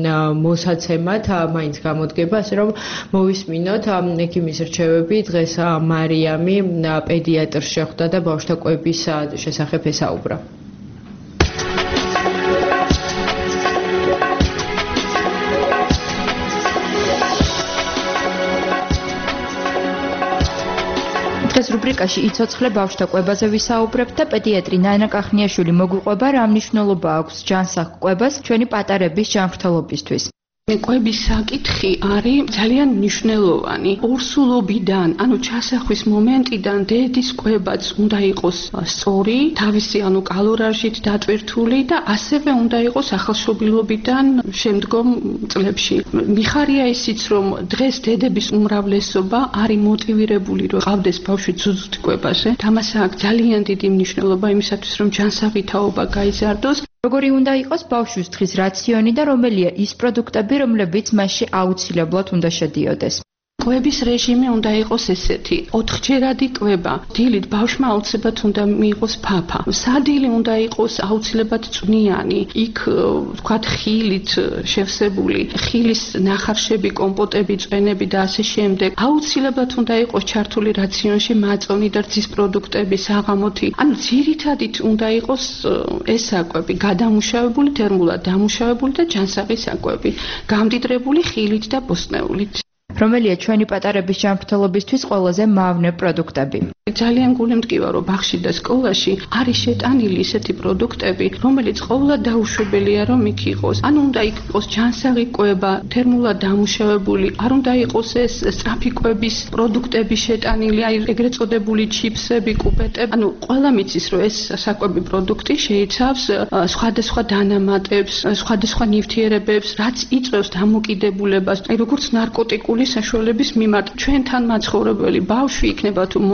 მოსაცემად მაინც გამოდგება, ასე რომ მოვისმინოთ ექიმის რჩევები. დღეს მარიამი პედიატრს შეხვდა და ბავშვთა კვების შესახებ ესაუბრა. დღეს რუბრიკაში იცოცხლე ბავშვთა კვებაზე ვისაუბრებთ და პედიატრი ნანა კახნიაშვილი მოგვიყვება რა მნიშვნელობა აქვს ჯანსაღ კვებას ჩვენი პატარების ჯანმრთელობისთვის. კვების საკითხი არის ძალიან მნიშვნელოვანი. ორსულობიდან, ანუ ჩასახვის მომენტიდან დედის კვებაც უნდა იყოს სწორი, თავისი კალორიაშით დატვირთული და ასევე უნდა იყოს ახალშობილობიდან შემდგომ წლებში. მიხარია ისიც, რომ დღეს დედების უმრავლესობა არის მოტივირებული, რომ ყავდეს ბავშვი ძუძუთი კვებაზე. თამასა აქვს ძალიან დიდი მნიშვნელობა იმისათვის, რომ ჯანსაღი თაობა გაიზარდოს. როგორი უნდა იყოს ბავშვის დღის რაციონი და რომელია ის პროდუქტები, რომლებიც მასში აუცილებლად უნდა შედიოდეს? კვების რეჟიმი უნდა იყოს ესეთი: 4-ჯერადი კვება. დილით ბავშვმა აუცილებლად უნდა მიიღოს ფაფა. სადილი უნდა იყოს აუცილებლად წვნიანი. იქ ვთქვათ ხილით შევსებული, ხილის ნახარშები, კომპოტები, წვენები და ასე შემდეგ. აუცილებლად უნდა იყოს ჩართული რაციონში მაწონი და რძის პროდუქტები, საღამოთი. ანუ ძირითადით უნდა იყოს ეს საკვები, გადამუშავებული, თერმულად დამუშავებული და ჯანსაღი საკვები, გამდიდრებული ხილით და ბოსტნეულით. რომელია ჩვენი პატარების ჯანმრთელობისთვის ყველაზე მავნე პროდუქტები? ძალიან გულემტკივა, რომ ბაღში და სკოლაში არის შეტანილი ისეთი პროდუქტები, რომელიც ყოველად დაუშვებელია, რომ იქ იყოს. ანუ უნდა იყოს ჯანსაღი კვება, თერმულად დამუშავებული, არ უნდა იყოს ეს სწრაფი კვების პროდუქტები შეტანილი, აი ეგრეთ წოდებული ჩიფსები, კუპეტები. ანუ ყველა მიცის, რომ ეს საკვები პროდუქტი შეიცავს სხვადასხვა დანამატებს, სხვადასხვა ნივთიერებებს, რაც იწვევს დამოკიდებულებას, აი როგორც ნარკოტიკული საშუალების მიმართ. ჩვენთან მაცხოვრებელი ბავშვი იქნება თუ მოზრდილი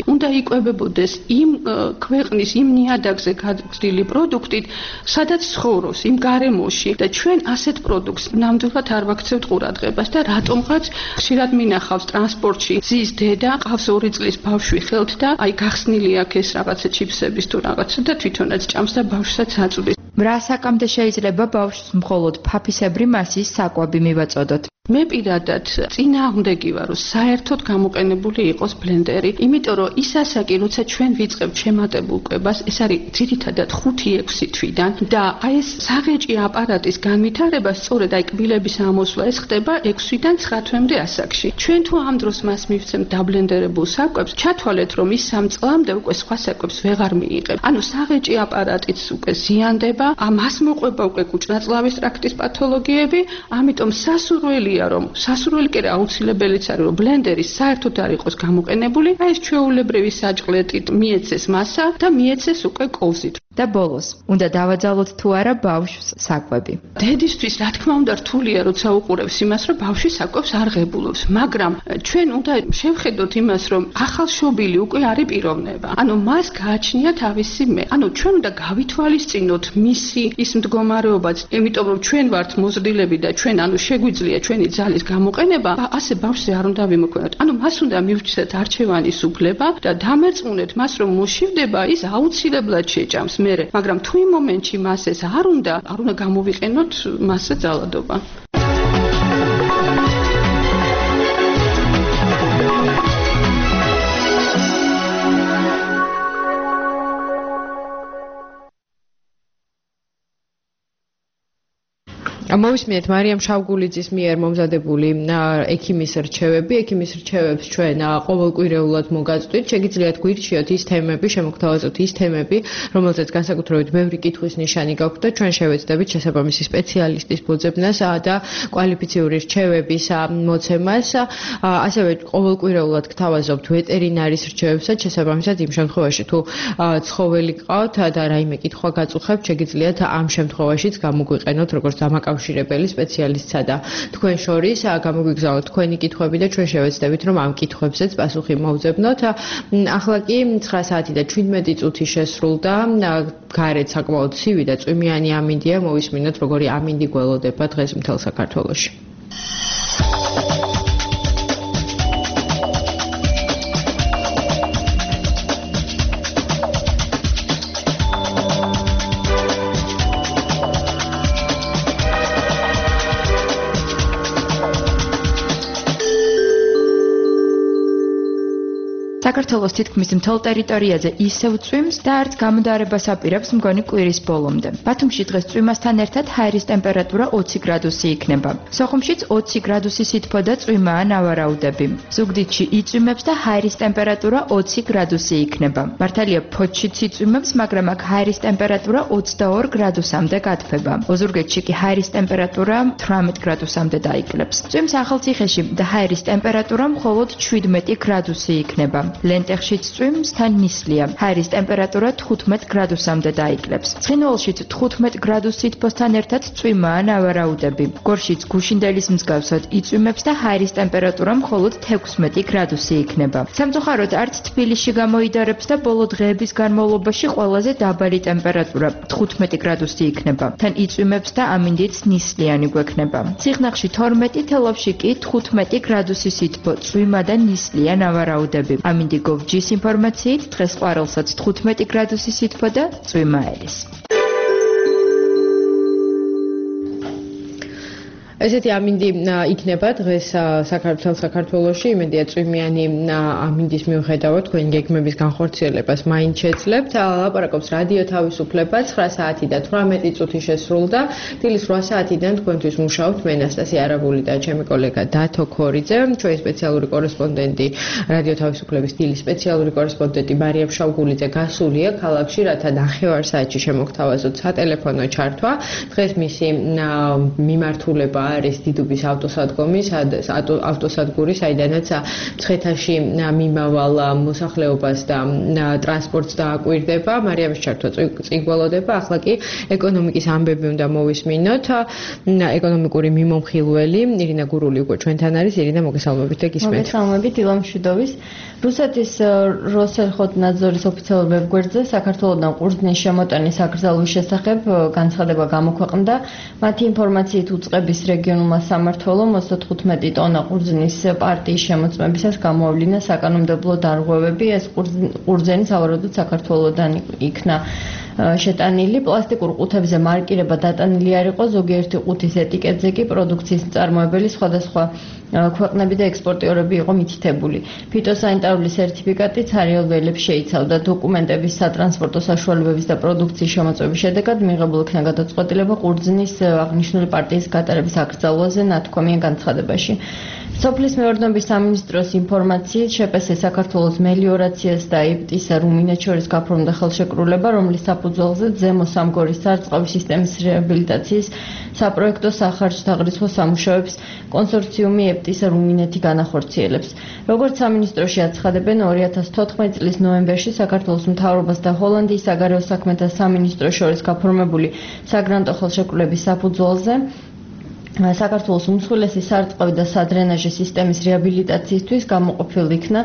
უნდა იკვებებოდეს იმ ქვეყნის იმ ნიადაგზე გაზრდილი პროდუქტით, სადაც ცხოვრობს, იმ გარემოში და ჩვენ ასეთ პროდუქტს ნამდვილად არ ვაქცევთ ყურადღებას და რატომღაც ხშირად მინახავს ტრანსპორტში ზის დედა, ყავს 2 წლის ბავშვი ხელთ და აი გახსნილი აქვს ეს რაღაცა ჩიფსების თუ რაღაცა და თვითონაც ჭამს და ბავშვსაც აწვდის. რა საკამდე შეიძლება ბავშვს მხოლოდ ფაფისებრი მასის საკვები მივაწოდოთ? მე პირადად წინააღმდეგი ვარ, რომ საერთოდ გამოყენებული იყოს ბლენდერი, იმიტომ რომ ის ასაკი, როცა ჩვენ ვიწყებთ შემატებულ კვებას, ეს არის ძირითადად 5-6 თვიდან და აი ეს საღეჭი აპარატის განვითარება სწორედ აი კბილების ამოსვლა ეს ხდება 6-დან 9 თვემდე ასაკში. ჩვენ თუ ამ დროს მას მივცემთ დაბლენდერებულ საკვებს, ჩათვალეთ რომ ის 3 წლამდე უკვე სხვა საკვებს ვეღარ მიიღებ. ანუ საღეჭი აპარატიც უკვე ზიანდება, მას მოყვება უკვე კუჭნაწლავის ტრაქტის პათოლოგიები, ამიტომ სასურველია რომ სასურველი კი აუცილებელიც არის რომ ბლენდერი საერთოდ არ იყოს გამოყენებული, აი ეს ჩვეულებრივი საჭყლეტით მიეცეს მასა და მიეცეს უკვე კოვზით. და ბოლოს, უნდა დავაძალოთ თუ არა ბავშვს საკვები. დედისთვის რა თქმა უნდა რთულია, როცა უყურებს იმას, რომ ბავშვი საკვებს არ ღებულობს, მაგრამ ჩვენ უნდა შევხედოთ იმას, რომ ახალშობილი უკვე არის პიროვნება. ანუ მას გააჩნია თავისი მე. ანუ ჩვენ უნდა გავითვალისწინოთ მისი ის მდგომარეობაც, იმიტომ რომ ჩვენ ვართ მოზრდილები და ჩვენ ანუ შეგვიძლია ჩვენი ძალის გამოყენება, ასე ბავშვზე არ უნდა ვიმოქმედოთ. ანუ მას უნდა მივცეთ არჩევანის უფლება და დამერწმუნეთ მას, რომ მოშივდება, ის აუცილებლად შეჭამს მერე, მაგრამ თუ იმ მომენტში მას ეს არ უნდა გამოვიყენოთ მასზე ძალადობა. მოვისმინეთ მარიამ შავგულიძის მიერ მომზადებული ექიმის რჩევები. ექიმის რჩევებს ჩვენ ყოველკვირეულად მოგაწვდით. შეგიძლიათ გვირჩიოთ ის თემები, შემოგთავაზოთ ის თემები, რომელზეც განსაკუთრებით ბევრი კითხვის ნიშანი გაქვთ და ჩვენ შევეცდებით შესაბამისი სპეციალისტის მოძებნას და კვალიფიციური რჩევების მოცემას. ასევე ყოველკვირეულად გთავაზობთ ვეტერინარის რჩევებსაც, შესაბამისად იმ შემთხვევაში თუ ცხოველი გყავთ და რაიმე კითხვა გაწუხებთ, შეგიძლიათ ამ შემთხვევაშიც გამოგვიყენოთ როგორც დამაკავშირებელი სპეციალისტსა და თქვენ შორის გამოგვიგზავნოთ თქვენი კითხვები და ჩვენ შევეცდებით რომ ამ კითხვებზეც პასუხი მოვძებნოთ. ახლა კი 9 საათი და 17 წუთი შესრულდა. გარეთ საკმაოდ ცივი და წვიმიანი ამინდია. მოვისმინოთ როგორი ამინდი გველოდება დღეს მთელ საქართველოში. საქართველოს თითქმის მთელ ტერიტორიაზე ისევ წვიმს და არც გამოდარებას აპირებს მგონი კვირის ბოლომდე. ბათუმში დღეს წვიმასთან ერთად ჰაერის ტემპერატურა 20 გრადუსი იქნება. სოხუმშიც 20 გრადუსი სითბო და წვიმაა ნავარაუდები. ზუგდიდში იწვიმებს და ჰაერის ტემპერატურა 20 გრადუსი იქნება. მართალია ფოთშიც იწვიმებს, მაგრამ აქ ჰაერის ტემპერატურა 22 გრადუსამდე გათბება. ოზურგეთში კი ჰაერის ტემპერატურა 18 გრადუსამდე დაიკლებს. წვიმს ახალციხეში და ჰაერის ტემპერატურა მხოლოდ 17 გრადუსი იქნება. ლენტეხშიც წვიმს თან ნისლია. ჰაერის ტემპერატურა 15 გრადუსამდე დაიკლებს. ცხინვალშიც 15 გრადუს სითბოსთან ერთად წვიმაა ნავარაუდები. გორშიც გუშინდელის მსგავსად იწვიმებს და ჰაერის ტემპერატურა მხოლოდ 16 გრადუსი იქნება. სამწუხაროდ არც თბილისში გამოიდარებს და ბოლო დღეების განმავლობაში ყველაზე დაბალი ტემპერატურა 15 გრადუსი იქნება. თან იწვიმებს და ამინდიც ნისლიანი გვექნება. ციხნახში 12, თელავში კი 15 გრადუსი სითბო, წვიმა და ნისლია ნავარაუდები. ამინდი გოვჯის ინფორმაციით დღეს ყვარელსაც 15 გრადუსი სითბო და წვიმა ელის. ესეთი ამინდი იქნება დღეს საქართველოში. იმედია წვიმიანი ამინდის მიუხედავად თქვენ გეგმების განხორციელებას მაინც შეძლებთ. ლაპარაკობს რადიო თავისუფლება. 9 საათი და 18 წუთი შესრულდა. დილის 8 საათიდან თქვენთვის მუშაობთ მე ნასტასია არაბული და ჩემი კოლეგა დათო ქორიძე. ჩვენი სპეციალური კორესპონდენტი რადიო თავისუფლების დილის სპეციალური კორესპონდენტი მარიამ შავგულიძე გასულია ქალაქში, რათა 9 საათში შემოგთავაზოთ სატელეფონო ჩართვა. დღეს მისი მიმართულება არის დიდუბის ავტოსადგური, საიდანაც მცხეთაში მიმავალ მოსახლეობას და ტრანსპორტს დააკვირდება, მარიამის ჩართვა წიგველოდება. ახლა კი ეკონომიკის ამბები უნდა მოვისმინოთ. ეკონომიკური მიმომხილველი ირინა გურული უკვე ჩვენთან არის. ირინა, მოგესალმებით და გისმენთ. მოგესალმებით ილონ მშვიდობის. რუსეთის როსელხოტნაძორის ოფიციალურ ვებგვერდზე საქართველოსთან ყურძნის შემოტანის აკრძალვის შესახებ განცხადება გამოქვეყნდა. მათი ინფორმაციით უწყების რეგიონულმა სამმართველომ 35 ტონა ყურძნის პარტიის შემოწმებისას გამოავლინა საკანონმდებლო დარღვევები. ეს ყურძენი სავარაუდოდ საქართველოსთან იქნა შეტანილი. პლასტიკურ ყუთებზე მარკირება დატანილი არ იყო, ზოგიერთი ყუთის ეტიკეტზე კი პროდუქციის მწარმოებელი სხვადასხვა ქვეყნები და ექსპორტიორები იყო მითითებული. ფიტოსანიტარული სერტიფიკატი ცარიელ ველებს შეიცავდა. დოკუმენტების, სატრანსპორტო საშუალებების და პროდუქციის შემოწმების შედეგად მიღებულ იქნა გადაწყვეტილება ყურძნის აღნიშნული პარტიის გატარების აკრძალვაზე ნათქვამია განცხადებაში. სოფლის მეურნეობის სამინისტროს ინფორმაციით შეპეს საქართველოს მელიორაციას და იპტის რუმინეთს შორის გაფორმდა ხელშეკრულება, რომლის საფუძველზე ზემო სამგორის სარწყავი სისტემის რეაბილიტაციის საპროექტო სახარჯთაღრიცხვო სამუშაოებს კონსორციუმი იპტის რუმინეთი განახორციელებს. როგორც სამინისტროში აცხადებენ, 2014 წლის ნოემბერში საქართველოს მთავრობას და ჰოლანდიის საგარეო საქმეთა სამინისტროს შორის გაფორმებული საგრანტო ხელშეკრულების საფუძველზე საქართველოს უმსხვილესი სარწყავი და სადრენაჟი სისტემის რეაბილიტაციისთვის გამოყოფილ იქნა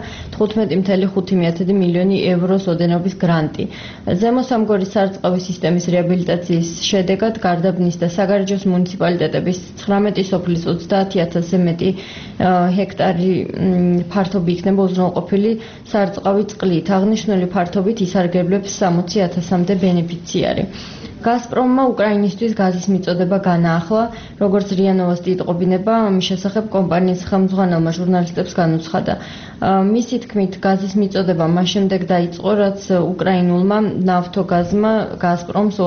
15,5 მილიონი ევროს ოდენობის გრანტი. ზემო სამგორის სარწყავი სისტემის რეაბილიტაციის შედეგად გარდაბნის და საგარეჯოს მუნიციპალიტეტების 19 სოფლის 30,000-ზე მეტი ჰექტარი ფართობი იქნება უზრუნველყოფილი სარწყავი წყლით. აღნიშნული ფართობით ისარგებლებს 60,000-მდე ბენეფიციარი. გაზპრომმა უკრაინისთვის გაზის მიწოდება განაახლა, როგორც RIA Novosti იტყობინება, ამის შესახებ კომპანიის ხელმძღვანელმა ჟურნალისტებს განუცხადა. მისი თქმით, გაზის მიწოდება მას შემდეგ დაიწყო, რაც უკრაინულმა ნავთოგაზმა გაზპრომს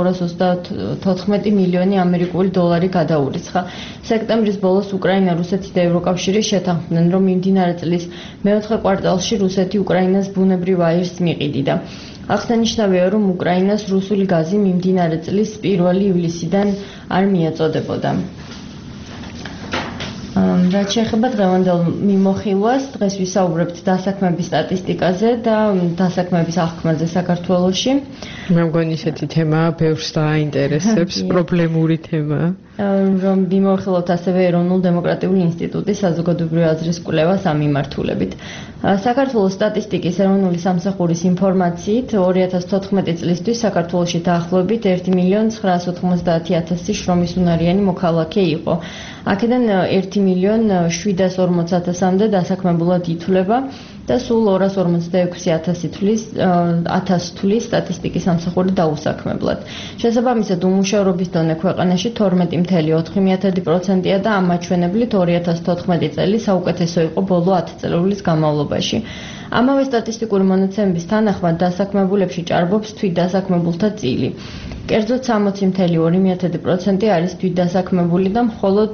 234 მილიონი ამერიკული დოლარი გადაურიცხა. სექტემბრის ბოლოს უკრაინა, რუსეთი და ევროკავშირი შეთანხმდნენ, რომ მიმდინარე წლის მეოთხე კვარტალში რუსეთი უკრაინას ბუნებრივ აირს მიყიდიდა. აღსანიშნავია, რომ უკრაინას რუსული გაზი მიმდინარე წლის 1 ივლისიდან არ მიეწოდებოდა. რაც შეეხება დღევანდელ მიმოხილვას, დღეს ვისაუბრებთ დასაქმების სტატისტიკაზე და დასაქმების აღქმაზე საქართველოში. მე მგონი ესეთი თემა ბევრს დააინტერესებს, პრობლემური თემა. რომ მიმოხილოთ ასევე ეროვნულ დემოკრატიული ინსტიტუტის საზოგადოებრივი აზრის კვლევას ამ მიმართულებით. საქართველოს სტატისტიკის ეროვნული სამსახურის ინფორმაციით 2014 წლისთვის საქართველოში დაახლოებით 1,990,000 შრომისუნარიანი მოქალაქე იყო. აქედან 1,740,000-მდე დასაქმებულად ითვლება და სულ 246,000 თვლის სტატისტიკის სამსახური დაუსაქმებლად. შესაბამისად, უმუშევრობის დონე ქვეყანაში 12,4%-ია და ამ მაჩვენებლით 2014 წელი საუკეთესო იყო ბოლო 10 წელიწადის განმავლობაში. ამავე სტატისტიკური მონაცემების თანახმად დასაქმებულებში ჭარბობს თვითდასაქმებულთა წილი. კერძოდ 60,2% არის თვითდასაქმებული და მხოლოდ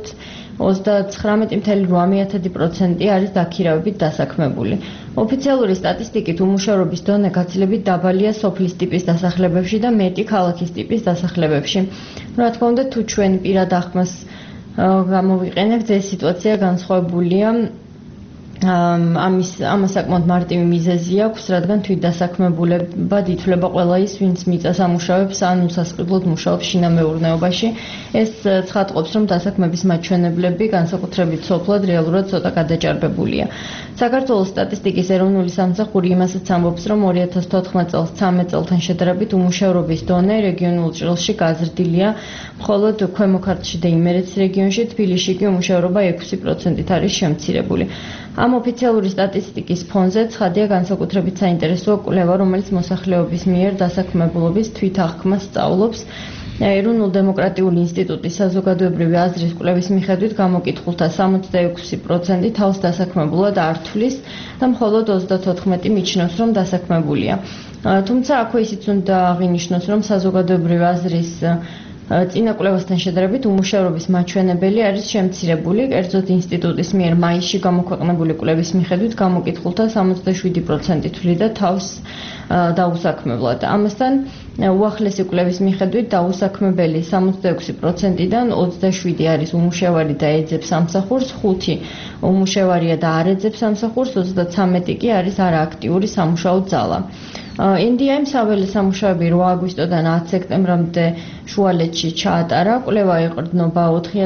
39,8% არის დაქირავებით დასაქმებული. ოფიციალური სტატისტიკით უმუშევრობის დონე გაცილებით დაბალია სოფლის ტიპის დასახლებებში და მეტი ქალაქის ტიპის დასახლებებში. რა თქმა უნდა, თუ ჩვენ პირად აღქმას გამოვიყენებთ, ეს სიტუაცია განსხვავებულია. ამას საკმაოდ მარტივი მიზეზი აქვს, რადგან თვითდასაქმებულებად ითვლება ყველა ის, ვინც მიწას ამუშავებს ან უსასყიდლოდ მუშაობს შინამეურნეობაში. ეს ცხადყოფს, რომ დასაქმების მაჩვენებლები განსაკუთრებით სოფლად რეალურად ცოტა გადაჭარბებულია. საქართველოს სტატისტიკის ეროვნული სამსახური იმასაც ამბობს, რომ 2014 წელს 13 წელთან შედარებით უმუშევრობის დონე რეგიონულ ჭრილში გაზრდილია, მხოლოდ ქვემო ქართლში და იმერეთის რეგიონში, თბილისში კი უმუშევრობა 6%-ით არის შემცირებული. ამ ოფიციალური სტატისტიკის ფონზე ცხადია განსაკუთრებით საინტერესო კვლევა, რომელიც მოსახლეობის მიერ დასაქმებულობის თვითაღქმას სწავლობს. ეროვნულ დემოკრატიული ინსტიტუტის საზოგადოებრივი აზრის კვლევის მიხედვით გამოკითხულთა 66% თავს დასაქმებულად არ თვლის და მხოლოდ 34 მიჩნევს, რომ დასაქმებულია. თუმცა აქვე ისიც უნდა აღინიშნოს, რომ საზოგადოებრივი აზრის წინა კვლევასთან შედარებით უმუშევრობის მაჩვენებელი არის შემცირებული, კერძოდ ინსტიტუტის მიერ მაისში გამოქვეყნებული კვლევის მიხედვით გამოკითხულთა 67% თვლიდა თავს დაუსაქმებლად. ამასთან უახლესი კვლევის მიხედვით დაუსაქმებელი 66%-დან 27 არის უმუშევარი და ეძებს სამსახურს, 5 უმუშევარია და არ ეძებს სამსახურს, 33 კი არის არააქტიური სამუშაო ძალა. ინდიამ საველე სამუშაოები 8 აგვისტოდან 10 სექტემბრამდე შუალედში ჩაატარა. კვლევა ეყრდნობა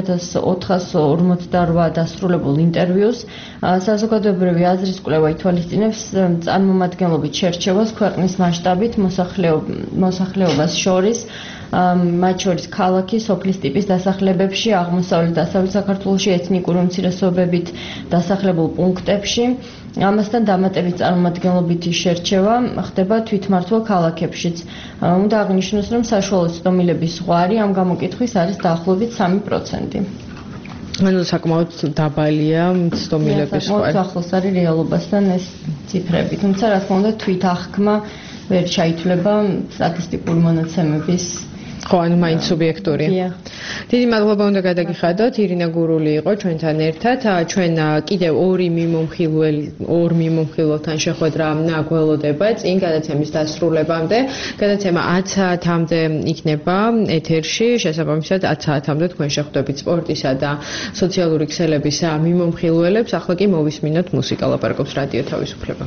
4448 დასრულებულ ინტერვიუს. საზოგადოებრივი აზრის კვლევა ითვალისწინებს წარმომადგენლობით შერჩევას ქვეყნის მასშტაბით მოსახლეობას შორის, მათ შორის ქალაქი, სოფლის ტიპის დასახლებებში, აღმოსავლეთ დასავლეთ საქართველოში ეთნიკური უმცირესობებით დასახლებულ პუნქტებში. ამასთან დამატებით წარმომადგენლობითი შერჩევა ხდება თვითმმართველ ქალაქებშიც. უნდა აღნიშნოს, რომ საშუალო ცდომილების ზღვარი ამ გამოკითხვის არის დაახლოებით 3%. ანუ საკმაოდ დაბალია ცდომილების ზღვარი. ახლოს არის რეალობასთან ეს ციფრები. თუმცა რა თქმა უნდა თვითახკმა ვერ ჩაითვლება სტატისტიკური მონაცემების ხო, ანუ მაინც სუბიექტურია. დიდი მადლობა უნდა გადაგიხადოთ. ირინა გურული იყო ჩვენთან ერთად. ჩვენ კიდევ ორ მიმომხილველთან შეხვედრა გველოდება წინ გადაცემის დასრულებამდე. გადაცემა 10 საათამდე იქნება ეთერში. შესაბამისად 10 საათამდე თქვენ შეხვდებით სპორტისა და სოციალური ქსელების მიმომხილველებს. ახლა კი მოვისმინოთ მუსიკა, ლაპარაკობს რადიო თავისუფლება.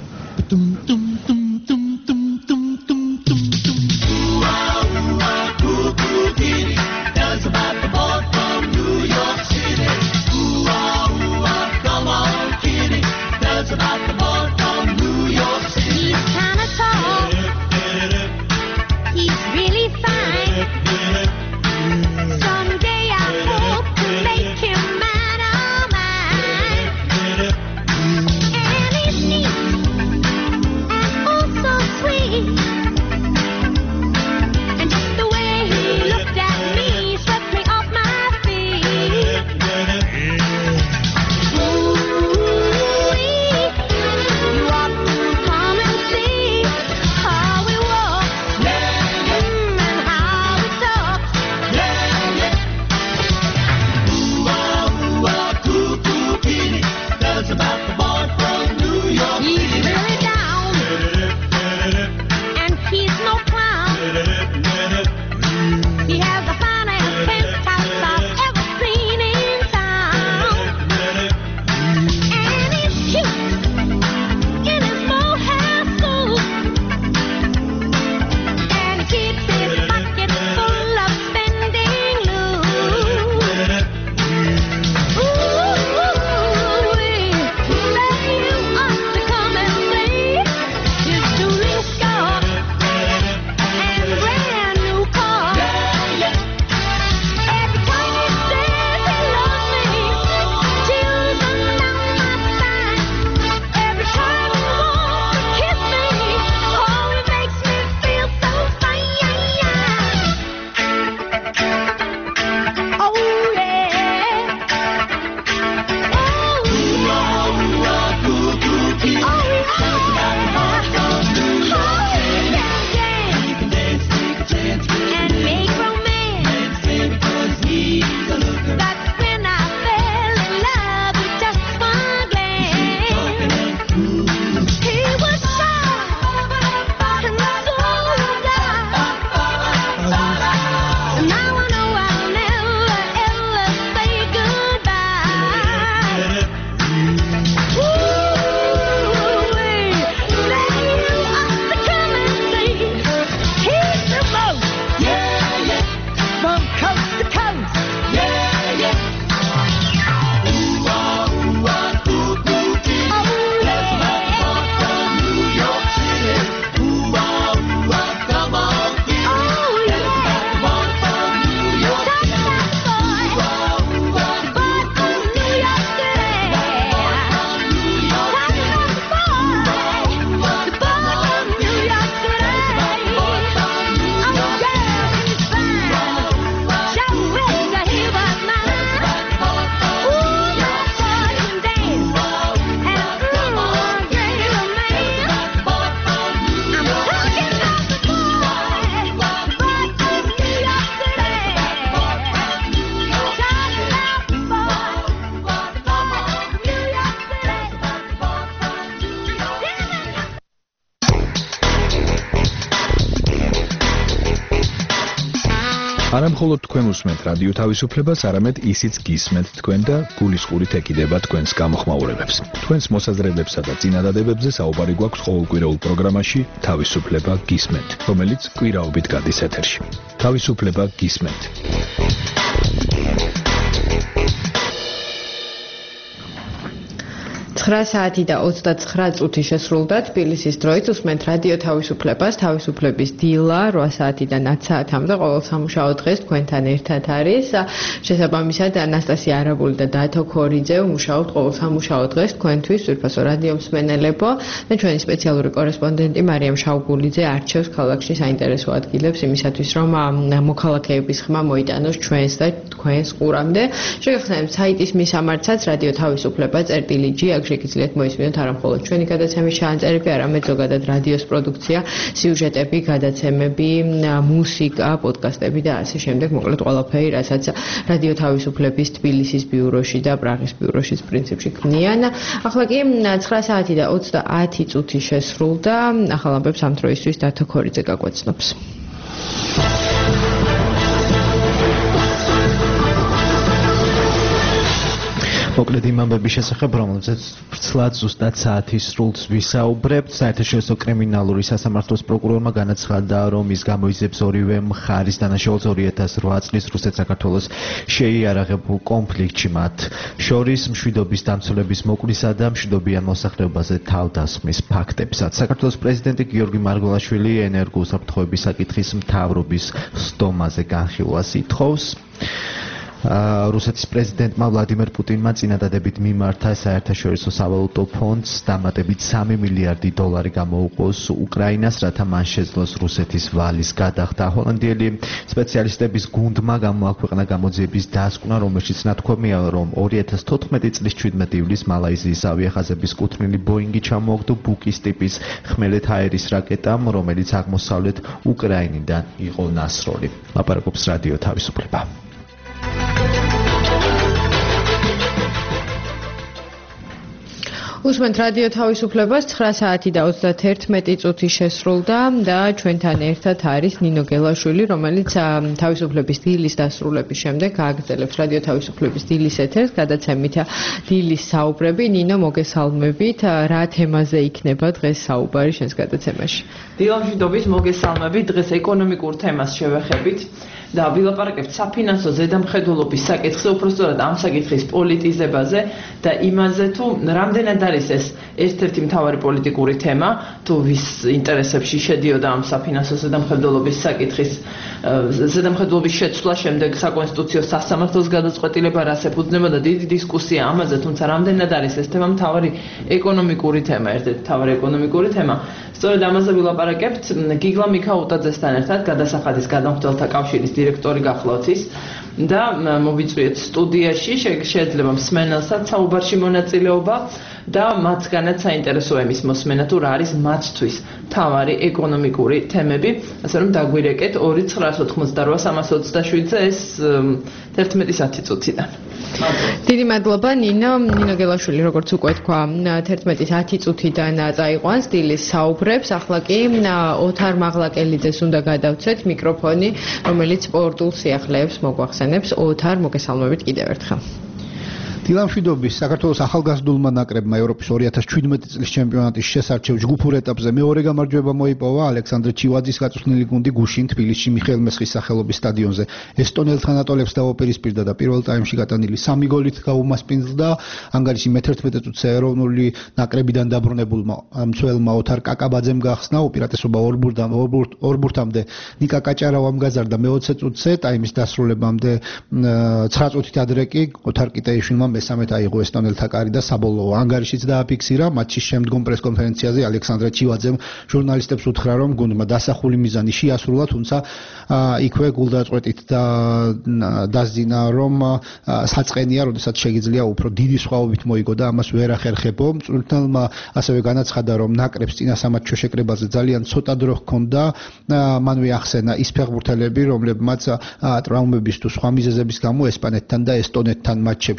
And he's neat and არა მხოლოდ თქვენ უსმენთ რადიო თავისუფლებას, არამედ ისიც გისმენთ თქვენ და გულისყურით ეკიდება თქვენს გამოხმაურებებს. თქვენს მოსაზრებებსა და წინადადებებზე საუბარი გვაქვს ყოველკვირეულ პროგრამაში თავისუფლება გისმენთ, რომელიც კვირაობით გადის ეთერში. თავისუფლება გისმენთ. საათი და 29 წუთი შესრულდა თბილისის დროით. უსმენთ რადიო თავისუფლებას, თავისუფლების დილა 8 საათიდან 10 საათამდე ყოველ სამუშაო დღეს თქვენთან ერთად არის. შესაბამისად ანასტასია არაბული და დათო ქორიძე მუშაობთ ყოველ სამუშაო დღეს თქვენთვის, ძვირფასო რადიო მსმენელებო და ჩვენი სპეციალური კორესპონდენტი მარიამ შაუგულიძე არჩევს ქალაქში საინტერესო ადგილებს იმისათვის, რომ მოქალაქეების ხმა მოიტანოს ჩვენს და თქვენს ყურამდე. შეგახსენებთ საიტის მისამართსაც რადიო თავისუფლება წერტილი.g შეგიძლიათ მოისმინოთ არა მხოლოდ ჩვენი გადაცემის ჩაანწერები, არამედ ზოგადად რადიოს პროდუქცია, სიუჟეტები, გადაცემები, მუსიკა, პოდკასტები და ასე შემდეგ. მოკლედ ყველაფერი, რასაც რადიო თავისუფლების თბილისის ბიუროში და პრაღის ბიუროშიც პრინციპში ქმნიან. ახლა კი 9 საათი და 30 წუთი შესრულდა. ახალ ამბებს ამ დროისთვის დათო ქორიძე გაგვეცნობს. მოკლედ იმ ამბების შესახებ, რომელზეც ვრცლად ზუსტად საათის სრულს ვისაუბრებთ. საერთაშორისო კრიმინალური სასამართლოს პროკურორმა განაცხადა, რომ ის გამოიძებს ორივე მხარის დანაშაულს 2008 წლის რუსეთ-საქართველოს შეიარაღებულ კონფლიქტში მათ შორის მშვიდობის დამცველების მოკლისა და მშვიდობიან მოსახლეობაზე თავდასხმის ფაქტებსაც. საქართველოს პრეზიდენტი გიორგი მარგველაშვილი ენერგო უსაფრთხოების საკითხის მთავრობის სდომაზე განხილვას ითხოვს. რუსეთის პრეზიდენტმა ვლადიმერ პუტინმა წინადადებით მიმართა საერთაშორისო სავალუტო ფონდს დამატებით $3 მილიარდი გამოუყოს უკრაინას, რათა მან შეძლოს რუსეთის ვალის გადახდა. ჰოლანდიელი სპეციალისტების გუნდმა გამოაქვეყნა გამოძიების დასკვნა, რომელშიც ნათქვამია, რომ 2014 წლის 17 ივლისს მალაიზიის ავიახაზების კუთვნილი ბოინგი ჩამოაგდო ბუკის ტიპის ხმელეთ აერის რაკეტამ, რომელიც აღმოსავლეთ უკრაინიდან იყო ნასროლი. ლაპარაკობს რადიო თავისუფლება. უსმენთ რადიო თავისუფლებას 9 საათი და 31 წუთი შესრულდა და ჩვენთან ერთად არის ნინო გელაშვილი, რომელიც თავისუფლების დილის დასრულების შემდეგ გააგრძელებს რადიო თავისუფლების დილის ეთერს გადაცემით დილის საუბრები. ნინო, მოგესალმებით. რა თემაზე იქნება დღეს საუბარი შენს გადაცემაში? დილამშვიდობის, მოგესალმებით. დღეს ეკონომიკურ თემას შევეხებით. და ვილაპარაკებთ საფინანსო ზედამხედველობის საკითხზე, უпростоრად ამ საკითხის პოლიტიზებაზე და იმაზე, თუ რამდენად არის ეს ერთ-ერთი მთავარი პოლიტიკური თემა, თუ ვის ინტერესებში შედიოდა ამ საფინანსო ზედამხედველობის საკითხის ზედამხედველობის შეცვლა შემდეგ საკონსტიტუციო სასამართლოს გადაწყვეტილება, რას ეფუძნებოდა დიდი დისკუსია ამაზე, თუმცა რამდენად არის ეს თემა მთავარი ეკონომიკური თემა, ერთ-ერთი მთავარი ეკონომიკური თემა. სწორედ ამაზე ვილაპარაკებთ გიგლა მიქაუტაძესთან ერთად, გადასახადის გადამხდელთა კავშირის დირექტორი გახლავთ ის და მოვიწვიეთ სტუდიაში, შეიძლება მსმენელსაც საუბარში მონაწილეობა და მათგანაც საინტერესო ემის მოსმენა, თუ რა არის მათთვის მთავარი ეკონომიკური თემები, ასე რომ დაგვირეკეთ 2988327-ზე ეს 11 წუთიდან. დიდი მადლობა ნინო. ნინო გელაშვილი, როგორც უკვე თქვა, 11 წუთიდან წაიყვანს დილის საუბრებს. ახლა კი ოთარ მაღლაკელიძეს უნდა გადავცეთ მიკროფონი, რომელიც სპორტულ სიახლეებს მოგვახსენებს. ოთარ, მოგესალმებით კიდევ ერთხელ. დილამშვიდობის საქართველოს ახალგაზრდულმა ნაკრებმა ევროპის 2017 წლის ჩემპიონატის შესარჩევ ჯგუფურ ეტაპზე მეორე გამარჯვება მოიპოვა ალექსანდრე ჩივაძის გაწვრთნილი გუნდი გუშინ თბილისში მიხეილ მესხის სახელობის სტადიონზე. ესტონელთან ატოლებს დაუპირისპირდა და პირველ ტაიმში გატანილი 3 გოლით გაუმასპინძლდა ანგარიში მე-11 წუთზე ეროვნული ნაკრებიდან დაბრუნებულმა მცველმა ოთარ კაკაბაძემ გახსნა უპირატესობა ორბურთამდე ნიკა კაჭარავამ გაზარდა მე-20 წუთზე, ტაიმის დასრულებამდე 9 წუთით ადრე კი ოთარ კიტეიშვილმა მესამედ აიღო ესტონელთა კარი და საბოლოო ანგარიშიც დააფიქსირა. მატჩის შემდგომ პრესკონფერენციაზე ალექსანდრე ჩივაძემ ჟურნალისტებს უთხრა, რომ გუნდმა დასახული მიზანი შეასრულა, თუმცა იქვე გულდაწყვეტით დასძინა, რომ საწყენია, როდესაც შეიძლება უფრო დიდი სხვაობით მოიგო და ამას ვერ ახერხებო. მწვრთნელმა ასევე განაცხადა, რომ ნაკრებს წინა სამატჩო შეკრებაზე ძალიან ცოტა დრო ჰქონდა. მანვე ახსენა ის ფეხბურთელები, რომლებმაც ტრავმების თუ სხვა მიზეზების გამო ესპანეთთან და ესტონეთთან მატჩებში მონაწილეობდნენ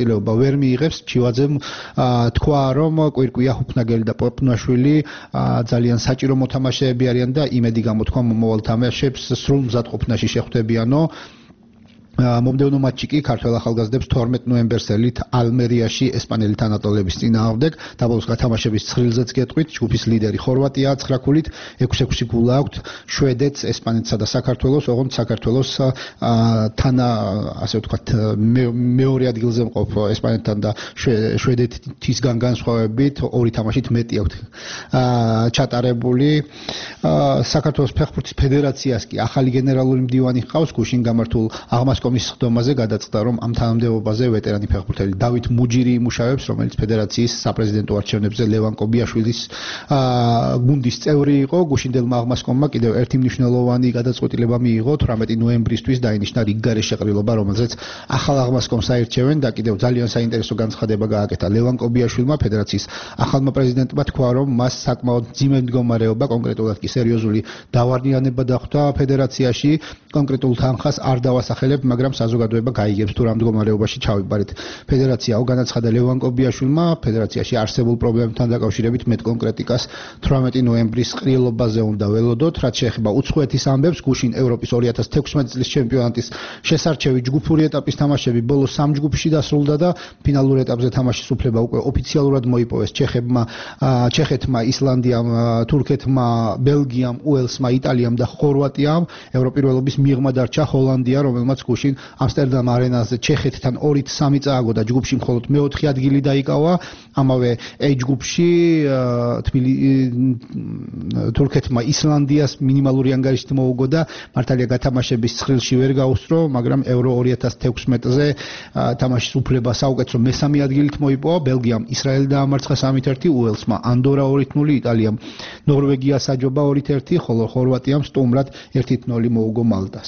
მონაწილეობა ვერ მიიღებს. ჩივაძემ თქვა, რომ კვირკვია, ჰუფნაგელი და პოპნაშვილი ძალიან საჭირო მოთამაშეები არიან და იმედი გამოთქვა მომავალ თამაშებს სრულ მზადყოფნაში შეხვდებიანო. მომდევნო მატჩი კი ქართველ ახალგაზრდებს 12 ნოემბერს ელით ალმერიაში ესპანელი თანატოლების წინააღმდეგ დაბოლოს გათამაშების ცხრილზეც გეტყვით. ჯგუფის ლიდერი ხორვატია 9 ქულით, 6-6 გოლა აქვს შვედეთს, ესპანეთსა და საქართველოს, ოღონდ საქართველოს თანა ასე ვთქვათ მეორე ადგილზე მყოფ ესპანეთთან და შვედეთისგან განსხვავებით ორი თამაშით მეტი აქვს ჩატარებული. საქართველოს ფეხბურთის ფედერაციას კი ახალი გენერალური მდივანი ჰყავს. გუშინ გამართულ აღმასკომის ხდომაზე გადაწყდა, რომ ამ თანამდებობაზე ვეტერანი ფეხბურთელი დავით მუჯირი იმუშავებს, რომელიც ფედერაციის საპრეზიდენტო არჩევნებზე ლევან კობიაშვილის გუნდის წევრი იყო. გუშინდელმა აღმასკომმა კიდევ ერთი მნიშვნელოვანი გადაწყვეტილება მიიღო. 18 ნოემბრისთვის დაინიშნა რიგგარეშე შეყრილობა, რომელზეც ახალ აღმასკომს აირჩევენ და კიდევ ძალიან საინტერესო განცხადება გააკეთა ლევან კობიაშვილმა. ფედერაციის ახალმა პრეზიდენტმა თქვა, რომ მას საკმაოდ მძიმე მდგომარეობა, კონკრეტულად კი სერიოზული დავარდნიანება დახვდა ფედერაციაში. კონკრეტულ თანხას არ დავასახელებ, მაგრამ საზოგადოება გაიგებს თუ რა მდგომარეობაში ჩავიბარეთ. ფედერაციაო განაცხადა ლევან კობიაშვილმა. ფედერაციაში არსებულ პრობლემებთან დაკავშირებით მეტ კონკრეტიკას 18 ნოემბრის ყრილობაზე უნდა ველოდოთ. რაც შეეხება უცხოეთის ამბებს, გუშინ ევროპის 2016 წლის ჩემპიონატის შესარჩევი ჯგუფური ეტაპის თამაშები ბოლოს 3 ჯგუფში დასრულდა და ფინალურ ეტაპზე თამაშის უფლება უკვე ოფიციალურად მოიპოვეს ჩეხეთმა, ისლანდიამ, თურქეთმა, ბელგიამ, უელსმა, იტალიამ და ხორვატიამ. ევროპირველობის მიღმა დარჩა ჰოლანდია, რომელმაც გუშინ ამსტერდამ არენაზე ჩეხეთთან 2-3 წააგო და ჯგუფში მხოლოდ მე-4 ადგილი დაიკავა. ამავე H ჯგუფში თურქეთმა ისლანდიას მინიმალური ანგარიშით მოუგო და მართალია გათამაშების ცხრილში ვერ გაუსწრო, მაგრამ ევრო 2016-ზე თამაშის უფლება საუკეთესო მე-3 ადგილით მოიპოვა. ბელგიამ ისრაელი დაამარცხა 3-1, უელსმა ანდორა 2-0, იტალიამ ნორვეგიას აჯობა 2-1, ხოლო ხორვატიამ სტუმრად 1-0 მოუგო მალტას.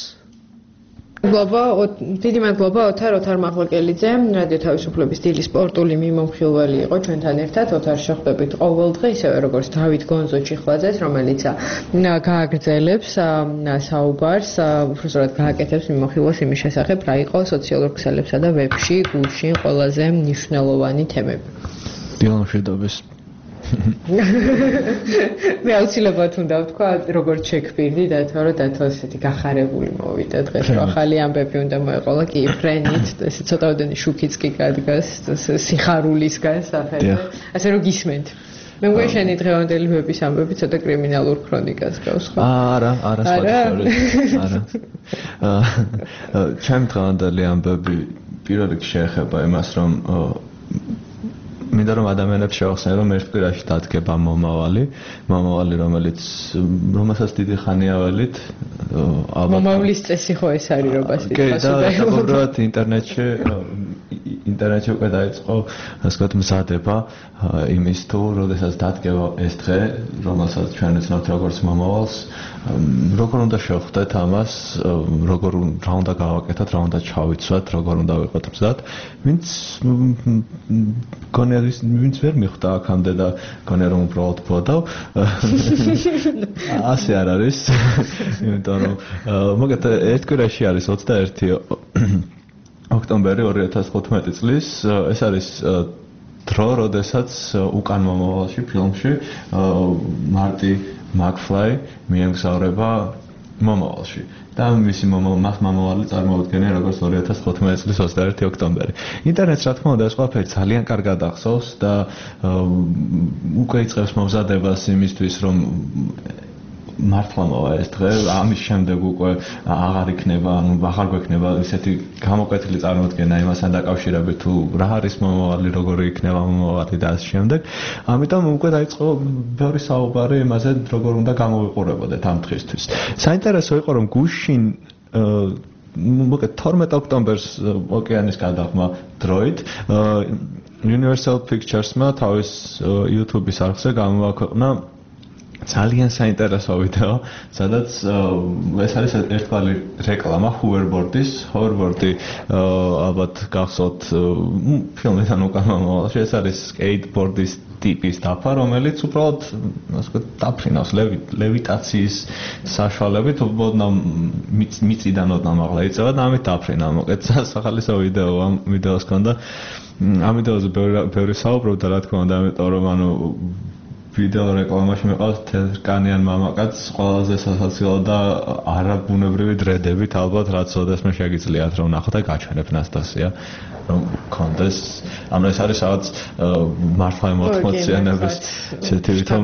დიდი მადლობა ოთარ მაღლაკელიძე, რადიო თავისუფლების დილის სპორტული მიმოხილველი იყო ჩვენთან ერთად. ოთარ შეხვდებით ყოველ დღე, ისევე როგორც დავით გონზო ჩიხლაძეს, რომელიც გააგრძელებს საუბარს, უბრალოდ გააკეთებს მიმოხილვას იმის შესახებ, რა იყო სოციალურ ქსელებსა და ვებში გუშინ ყველაზე მნიშვნელოვანი თემები. დილამშვიდობის. მე აუცილებლად უნდა ვთქვა, როგორც შეგვირდი და თორე ესეთი გახარებული მოვიდა დღეს, რომ ახალი ამბები უნდა მოეყოლა კი ფრენით, ესე ცოტაოდენი შუქიც კი გადგას, სიხარულისგან საფერზე. ასე რომ გისმენთ. მე მგონი შენი დღევანდელი ვების ამბები ცოტა კრიმინალურ ქრონიკას გავს ხო? არა, სხვადასხვა. არა. ჩემი დღევანდელი ამბები პირველ რიგში შეეხება იმას, რომ მინდა რომ ადამიანებს შევახსენო, რომ ერთ კვირაში დადგება მომავალი, რომელსაც დიდი ხანია ველით. მომავლის წესი ხო ეს არის, რომ ასეთი ხასუდა. კი, და უბრალოდ ინტერნეტში უკვე დაიწყო, ასე ვთქვათ, მზადება იმის თუ როდესაც დადგება ეს დღე, რომელსაც ჩვენ ვცნობთ როგორც მომავალს, როგორ უნდა შევხვდეთ ამას, რა უნდა გავაკეთოთ, რა უნდა ჩავიცვათ, როგორ უნდა ვიყოთ მზად. ვინც ვერ მიხვდა აქამდე და გონია რომ უბრალოდ ბოდავ. ასე არ არის. იმიტომ რომ მოგეთ ერთ კვირაში არის 21 ოქტომბერი 2015 წლის. ეს არის დრო, როდესაც უკან მომავალში ფილმში მარტი მაკფლაი მიემგზავრება მომავალში. და მისი მომავალი წარმოუდგენია როგორც 2015 წლის 21 ოქტომბერი. ინტერნეტს რა თქმა უნდა ეს ყველაფერი ძალიან კარგად ახსოვს და უკვე იწყებს მომზადებას იმისთვის, რომ მართლა მოვა ეს დღე, ამის შემდეგ უკვე აღარ იქნება, აღარ გვექნება ისეთი გამოკვეთილი წარმოდგენა იმასთან დაკავშირებით თუ რა არის მომავალი, როგორი იქნება მომავალი და ასე შემდეგ. ამიტომ უკვე დაიწყო ბევრი საუბარი იმაზე, როგორ უნდა გამოვიყურებოდეთ ამ დღისთვის. საინტერესო იყო, რომ გუშინ 12 ოქტომბერს ოკეანის გადაღმა დროით Universal Pictures-მა თავის YouTube-ის არხზე გამოაქვეყნა ძალიან საინტერესო ვიდეო, სადაც ეს არის ერთგვარი რეკლამა Hoverboard-ის. Hoverboard-ი ალბათ გახსოვთ ფილმიდან უკან მომავალში, ეს არის skateboard-ის ტიპის დაფა, რომელიც უბრალოდ ასე ვთქვათ, დაფრინავს ლევიტაციის საშუალებით, ოდნავ მიწიდან ოდნავ მაღლა იწევა და ამით დაფრინა. მოკეთ სახალისო ვიდეო ამ ვიდეოს ჰქონდა. ამ ვიდეოზე ბევრი საუბრობდა, რა თქმა უნდა, ამიტომ რომ ვიდეო რეკლამაში მეყავს თეთრკანიან მამაკაცს ყველაზე სასაცილო და არაბუნებრივი დრედებით ალბათ რაც ოდესმე მე შეგიძლიათ რომ ნახოთ და გაჩვენებ ნასტასია რომ კონდეს ანუ ეს არის რაღაც მართლა 80-იანების ისეთი ვითომ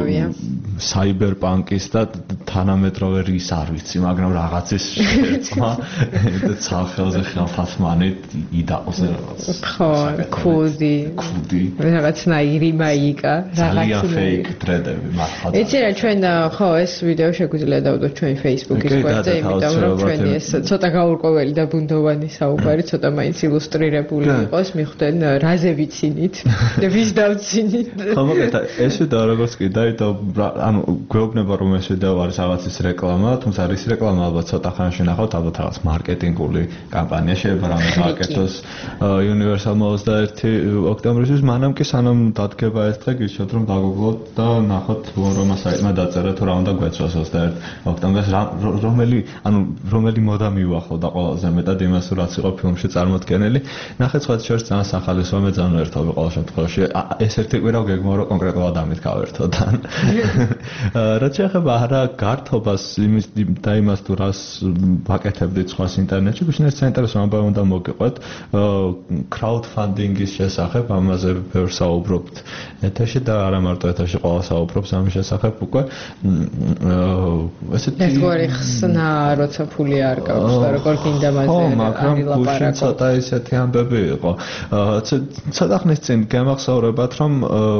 საიბერპანკის და თანამედროვე რის არ ვიცი მაგრამ რაღაცის შეცმა და ცალხელზე ხელფასმანი იდაყოს რაღაც ხო კუდი რაღაცნაირი მაიკა რაღაც fake დრედები მართლა. იცი რა ჩვენ ხო ეს ვიდეო შეგვიძლია დავდოთ ჩვენ Facebook-ის გვერდზე, იმიტომ რომ ჩვენი ეს ცოტა გაურკვეველი და ბუნდოვანი საუბარი ცოტა მაინც ილუსტრირებული იყოს, მიხვდნენ რაზე ვიცინით და ვის დავცინით. ხო მოგეთა ეს ვიდეო როგორც კი დაიდო ანუ გვეუბნება რომ ეს ვიდეო არის რაღაცის რეკლამა, თუმცა არის რეკლამა ალბათ ცოტა ხანში ნახავთ ალბათ რაღაც მარკეტინგული კამპანია შეიძლება რამე გააკეთოს Universal 21 ოქტომბერისთვის, მანამ კი სანამ დადგება ეს დღე გირჩევთ რომ დაგუგლოთ და ნახოთ რომ საიტმა დაწერა თუ რა უნდა გვეცვას 21 ოქტომბერს რომელი მოდა მიუახლოვდა ყველაზე მეტად იმას რაც იყო ფილმში წარმოდგენილი. ნახეთ სხვა შორს ძალიან სახალისო მეძანო ერთობი ყოველ შემთხვევაში. ეს ერთი კვირა გეგმო რომ კონკრეტულად ამით გავერთოთ. რაც შეეხება არა გართობას იმის და იმას თუ რას ვაკეთებდით სხვას ინტერნეტში, გუშინეს საინტერესო ამბავი უნდა მოგიყვეთ crowdfunding-ის შესახებ, ამაზე ბევრ საუბრობთ ეთერში და არა მარტო ეთერში ყველა საუბრობს ამის შესახებ უკვე ესეთი ერთგვარი ხსნა როცა ფული არ გაქვს და როგორ გინდა მასე მაგრამ გუშინ ცოტა ისეთი ამბები იყო ცოტა ხნის წინ გამახსოვრებათ რომ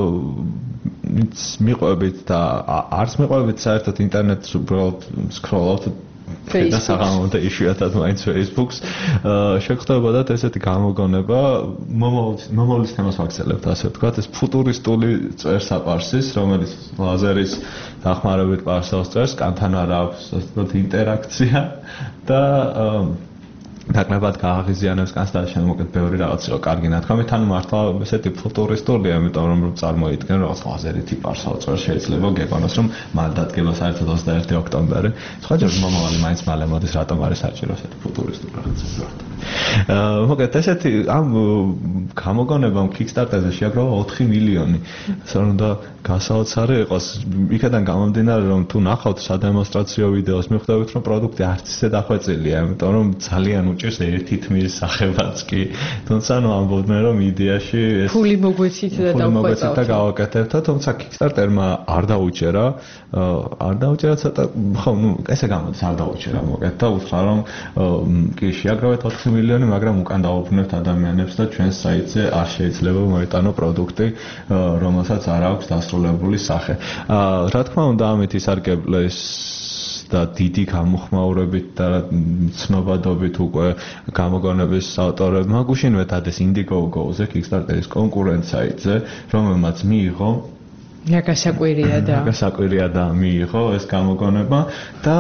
მიყვებით და არც მიყვებით საერთოდ ინტერნეტს უბრალოდ სკროლავთ და საღამოთი იშვიათად მაინც Facebook-ს შეგხვდებოდათ ესეთი გამოგონება მომავლის თემას ვაქცელებთ ასე ვთქვათ ეს ფუტურისტული წერსაპარსის რომელიც ლაზერის დახმარებით პარსავს წერს კანთან არ აქვს ასე ვთქვათ ინტერაქცია და ნაკლებად გააღიზიანებს კანს და შემოგეთ ბევრი რაღაც იყო კარგი ნათქვამი თან მართლა ესეთი ფუტურისტულია იმიტომ რომ წარმოიდგენ რაღაც ლაზერით იპარსავს წერს შეიძლება გეკონოს რომ მალ დადგება საერთოდ 21 ოქტომბერი სხვა ჯერ მომავალი მაინც მალე მოდის რატომ არის საჭირო ესეთი ფუტურისტული რაღაცა მოგეთ ესეთი ამ გამოგონებამ Kickstarter-ზე შეაგროვა 4 მილიონი ასე რომ და გასაოცარი იყოს იქიდან გამომდინარე რომ თუ ნახავთ სადემონსტრაციო ვიდეოს მიხვდებით რომ პროდუქტი არც ისე დახვეწილია იმიტომ რომ ძალიან უჭირს ერთი თმის სახებაც კი თუმცა ნუ ამბობდნენ რომ იდეაში ეს ფული მოგვეცით და გავაკეთებთ თუმცა Kickstarter-მა არ დაუჭერა ცოტა ხო ნუ ესე გამოდის არ დაუჭერა მოგეთ და უთხრა რომ კი შეაგროვეთ 4 მილიონი მაგრამ უკან დაუბრუნებთ ადამიანებს და ჩვენს საიტზე არ შეიძლება მოეტანო პროდუქტი რომელსაც არ აქვს დასრულებული სახე რა თქმა უნდა ამით ისარგებლეს და დიდი გამოხმაურებით და ცნობადობით უკვე გამოგონების ავტორებმა გუშინვე დადეს Indiegogo-ზე Kickstarter-ის კონკურენტ საიტზე რომელმაც მიიღო გასაკვირია და მიიღო ეს გამოგონება და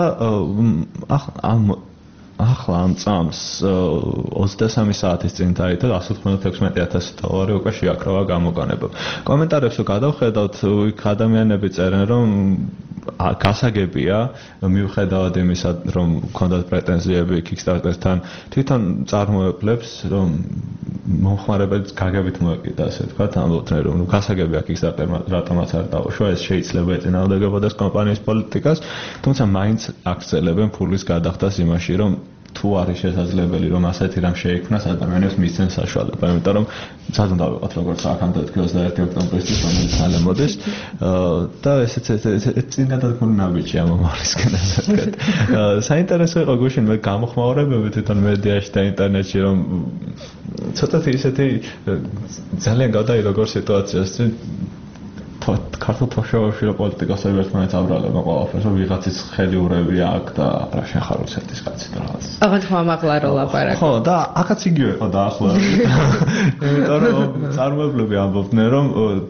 ახლა ამ წამს 23 საათის წინ დაიდო $196,000 უკვე შეაქროვა გამოგონება. კომენტარებს თუ გადავხედავთ, იქ ადამიანები წერენ რომ გასაგებია მიუხედავად იმისა რომ ქონდათ პრეტენზიები Kickstarter-თან თვითონ წარმოებლებს რომ მომხმარებელს გაგებით მოეკიდა ასე ვთქვათ ამბობდნენ რომ გასაგებია Kickstarter-მა რატომაც არ დაუშვა ეს შეიძლება ეწინააღმდეგებოდეს კომპანიის პოლიტიკას თუმცა მაინც აქცელებენ ფულის გადახდას იმაში რომ თუ არის შესაძლებელი რომ ასეთი რამ შეიქმნას ადამიანებს მისცენ საშუალება იმიტომ რომ სად უნდა ვიყოთ როგორც აქამდე 21 ოქტომბერისთვის რომელიც მალე მოდის და ესეც წინ გადადგმული ნაბიჯი ამ მომავლისკენ ასე ვთქვათ საინტერესო იყო გუშინ მე გამოხმაურებები თვითონ მედიაში და ინტერნეტში რომ ცოტათი ისეთი ძალიან გადაი როგორ სიტუაციას ქართულ თოშავებში რა პოლიტიკოსები ერთმანეთს აბრალებენ ყველაფერს რომ ვიღაცის ხელიურები აქვს და რა შეხარუსეთის კაცი და რაღაც. აღარ თქვა მაღლა რა ლაპარაკი. ხო და აქაც იგივე იყო და ახლა. იმიტომ რომ წარმოებლები ამბობდნენ რომ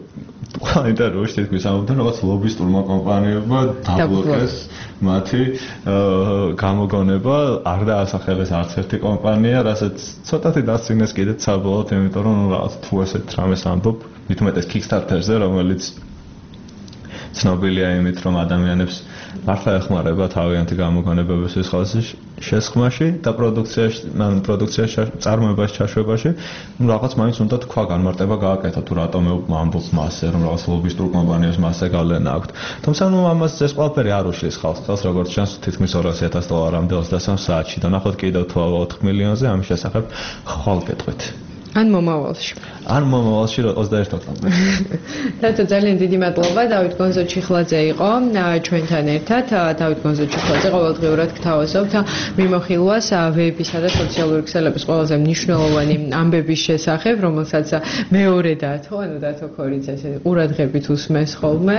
ყველა ინტერვიუში თითქმის ამბობდნენ, რაღაც ლობისტურმა კომპანიებმა დაბლოკეს მათი გამოგონება, არ დაასახელეს არც ერთი კომპანია, რასაც ცოტათი დასცინეს კიდეც საბოლოოდ, იმიტომ რომ რაღაც თუ ესეთ რამეს ამბობ, მით უმეტეს Kickstarter-ზე, რომელიც ცნობილია იმით, რომ ადამიანებს მართლა ეხმარება თავიანთი გამოგონებების ხალხის შესხმაში და პროდუქციაში წარმოებაში ჩაშვებაში, რაღაც მაინც უნდა თქვა განმარტება გააკეთა თუ რატომ ამბობს მასზე, რომ რაღაც ლობისტურ კომპანიებს მასზე გავლენა აქვთ. თუმცა ამას ეს ყველაფერი არ უშლის ხალხს, როგორც ჩანს თითქმის $200,000-მდე 23 საათში და ნახოთ კიდევ თუ 4 მილიონზე ამის შესახებ ხვალ გეტყვით. ან მომავალში 21 ოქტომბერს. რატო ძალიან დიდი მადლობა დავით გონზო-ჩიხლაძე იყო ჩვენთან ერთად. დავით გონზო-ჩიხლაძე ყოველდღიურად გთავაზობთ მიმოხილვას ვებისა და სოციალური ქსელების ყველაზე მნიშვნელოვანი ამბების შესახებ, რომელსაც მეორე დათო, ანუ დათო ქორიძე ესე ყურადღებით უსმენს ხოლმე.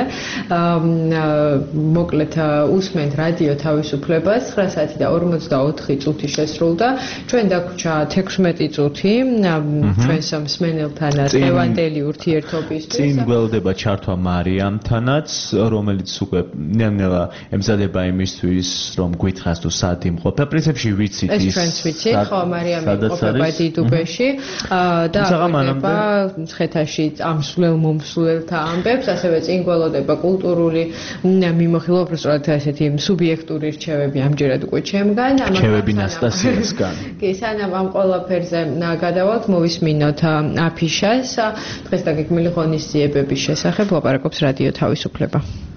მოკლედ უსმენთ რადიო თავისუფლებას 9 საათი და 44 წუთი შესრულდა. ჩვენ დაგვრჩა 16 წუთი ჩვენს მსმენელთან დღევანდელი ურთიერთობისთვის. წინ გველდება ჩართვა მარიამთანაც, რომელიც უკვე ნელ-ნელა ემზადება იმისთვის, რომ გვითხრას თუ სად იმყოფა. პრინციპში ვიცით ის. ეს ჩვენც ვიცით, ხო, მარიამი იმყოფება დიდუბეში და აღება მცხეთაში ამსვლელ-მომსვლელთა ამბებს, ასევე წინ გველოდება კულტურული მიმოხილვა, უბრალოდ ესეთი სუბიექტური რჩევები ამჯერად უკვე ჩემგან. რჩევები ნასტასიასგან. კი, სანამ ამ ყველაფერზე გადავალთ, მოვისმინოთ აფიშას. დღეს დაგეგმილი ღონისძიებების შესახებ ლაპარაკობს რადიო თავისუფლება.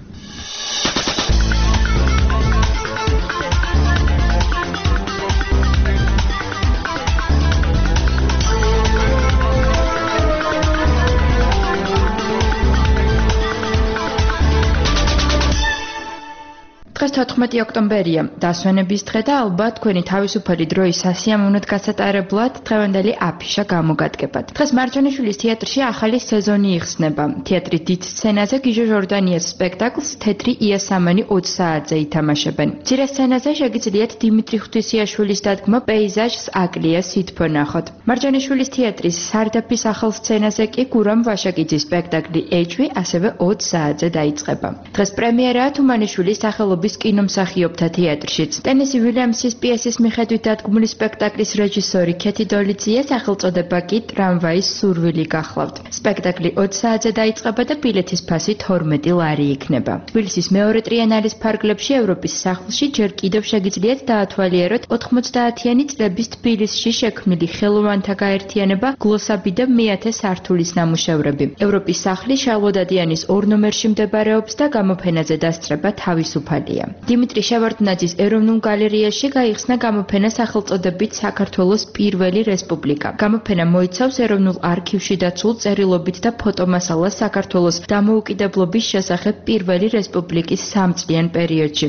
დღეს 14 ოქტომბერია, დასვენების დღე და ალბათ თქვენი თავისუფალი დროის სასიამოვნოდ გასატარებლად დღევანდელი აფიშა გამოგადგებათ. დღეს მარჯანიშვილის თეატრში ახალი სეზონი იხსნება. თეატრის დიდ სცენაზე გიჟო ჟორდანიას სპექტაკლს თეთრი იასამანი 20 საათზე ითამაშებენ. მცირე სცენაზე შეგიძლიათ დიმიტრი ღვთისიაშვილის დადგმა პეიზაჟს აკლია სითბო ნახოთ. მარჯანიშვილის თეატრის სარდაფის ახალ სცენაზე კი გურამ ვაშაკიძის სპექტაკლი ეჭვი ასევე 20 საათზე დაიწყება. დღეს პრემიერაა თუმანიშვილის სახელობის კინომსახიობთა თეატრშიც. ტენესი ვილიამსის პიესის მიხედვით დადგმული სპექტაკლის რეჟისორი ქეთი დოლიძია სახელწოდება კი ტრამვაის სურვილი გახლავთ. სპექტაკლი 20 საათზე დაიწყება და ბილეთის ფასი 12 ლარი იქნება. თბილისის მეორე ტრიენალის ფარგლებში ევროპის სახლში ჯერ კიდევ შეგიძლიათ დაათვალიეროთ 90-იანი წლების თბილისში შექმნილი ხელოვანთა გაერთიანება გლოსაბი და მეათე სართულის ნამუშევრები. ევროპის სახლი შალვოდადიანის 2 ნომერში მდებარეობს და გამოფენაზე დასწრება თავისუფალია. დიმიტრი შევარდნაძის ეროვნულ გალერეაში გაიხსნა გამოფენა სახელწოდებით საქართველოს პირველი რესპუბლიკა. გამოფენა მოიცავს ეროვნულ არქივში დაცულ წერილობით და ფოტომასალას საქართველოს დამოუკიდებლობის შესახებ პირველი რესპუბლიკის 3 წლიან პერიოდში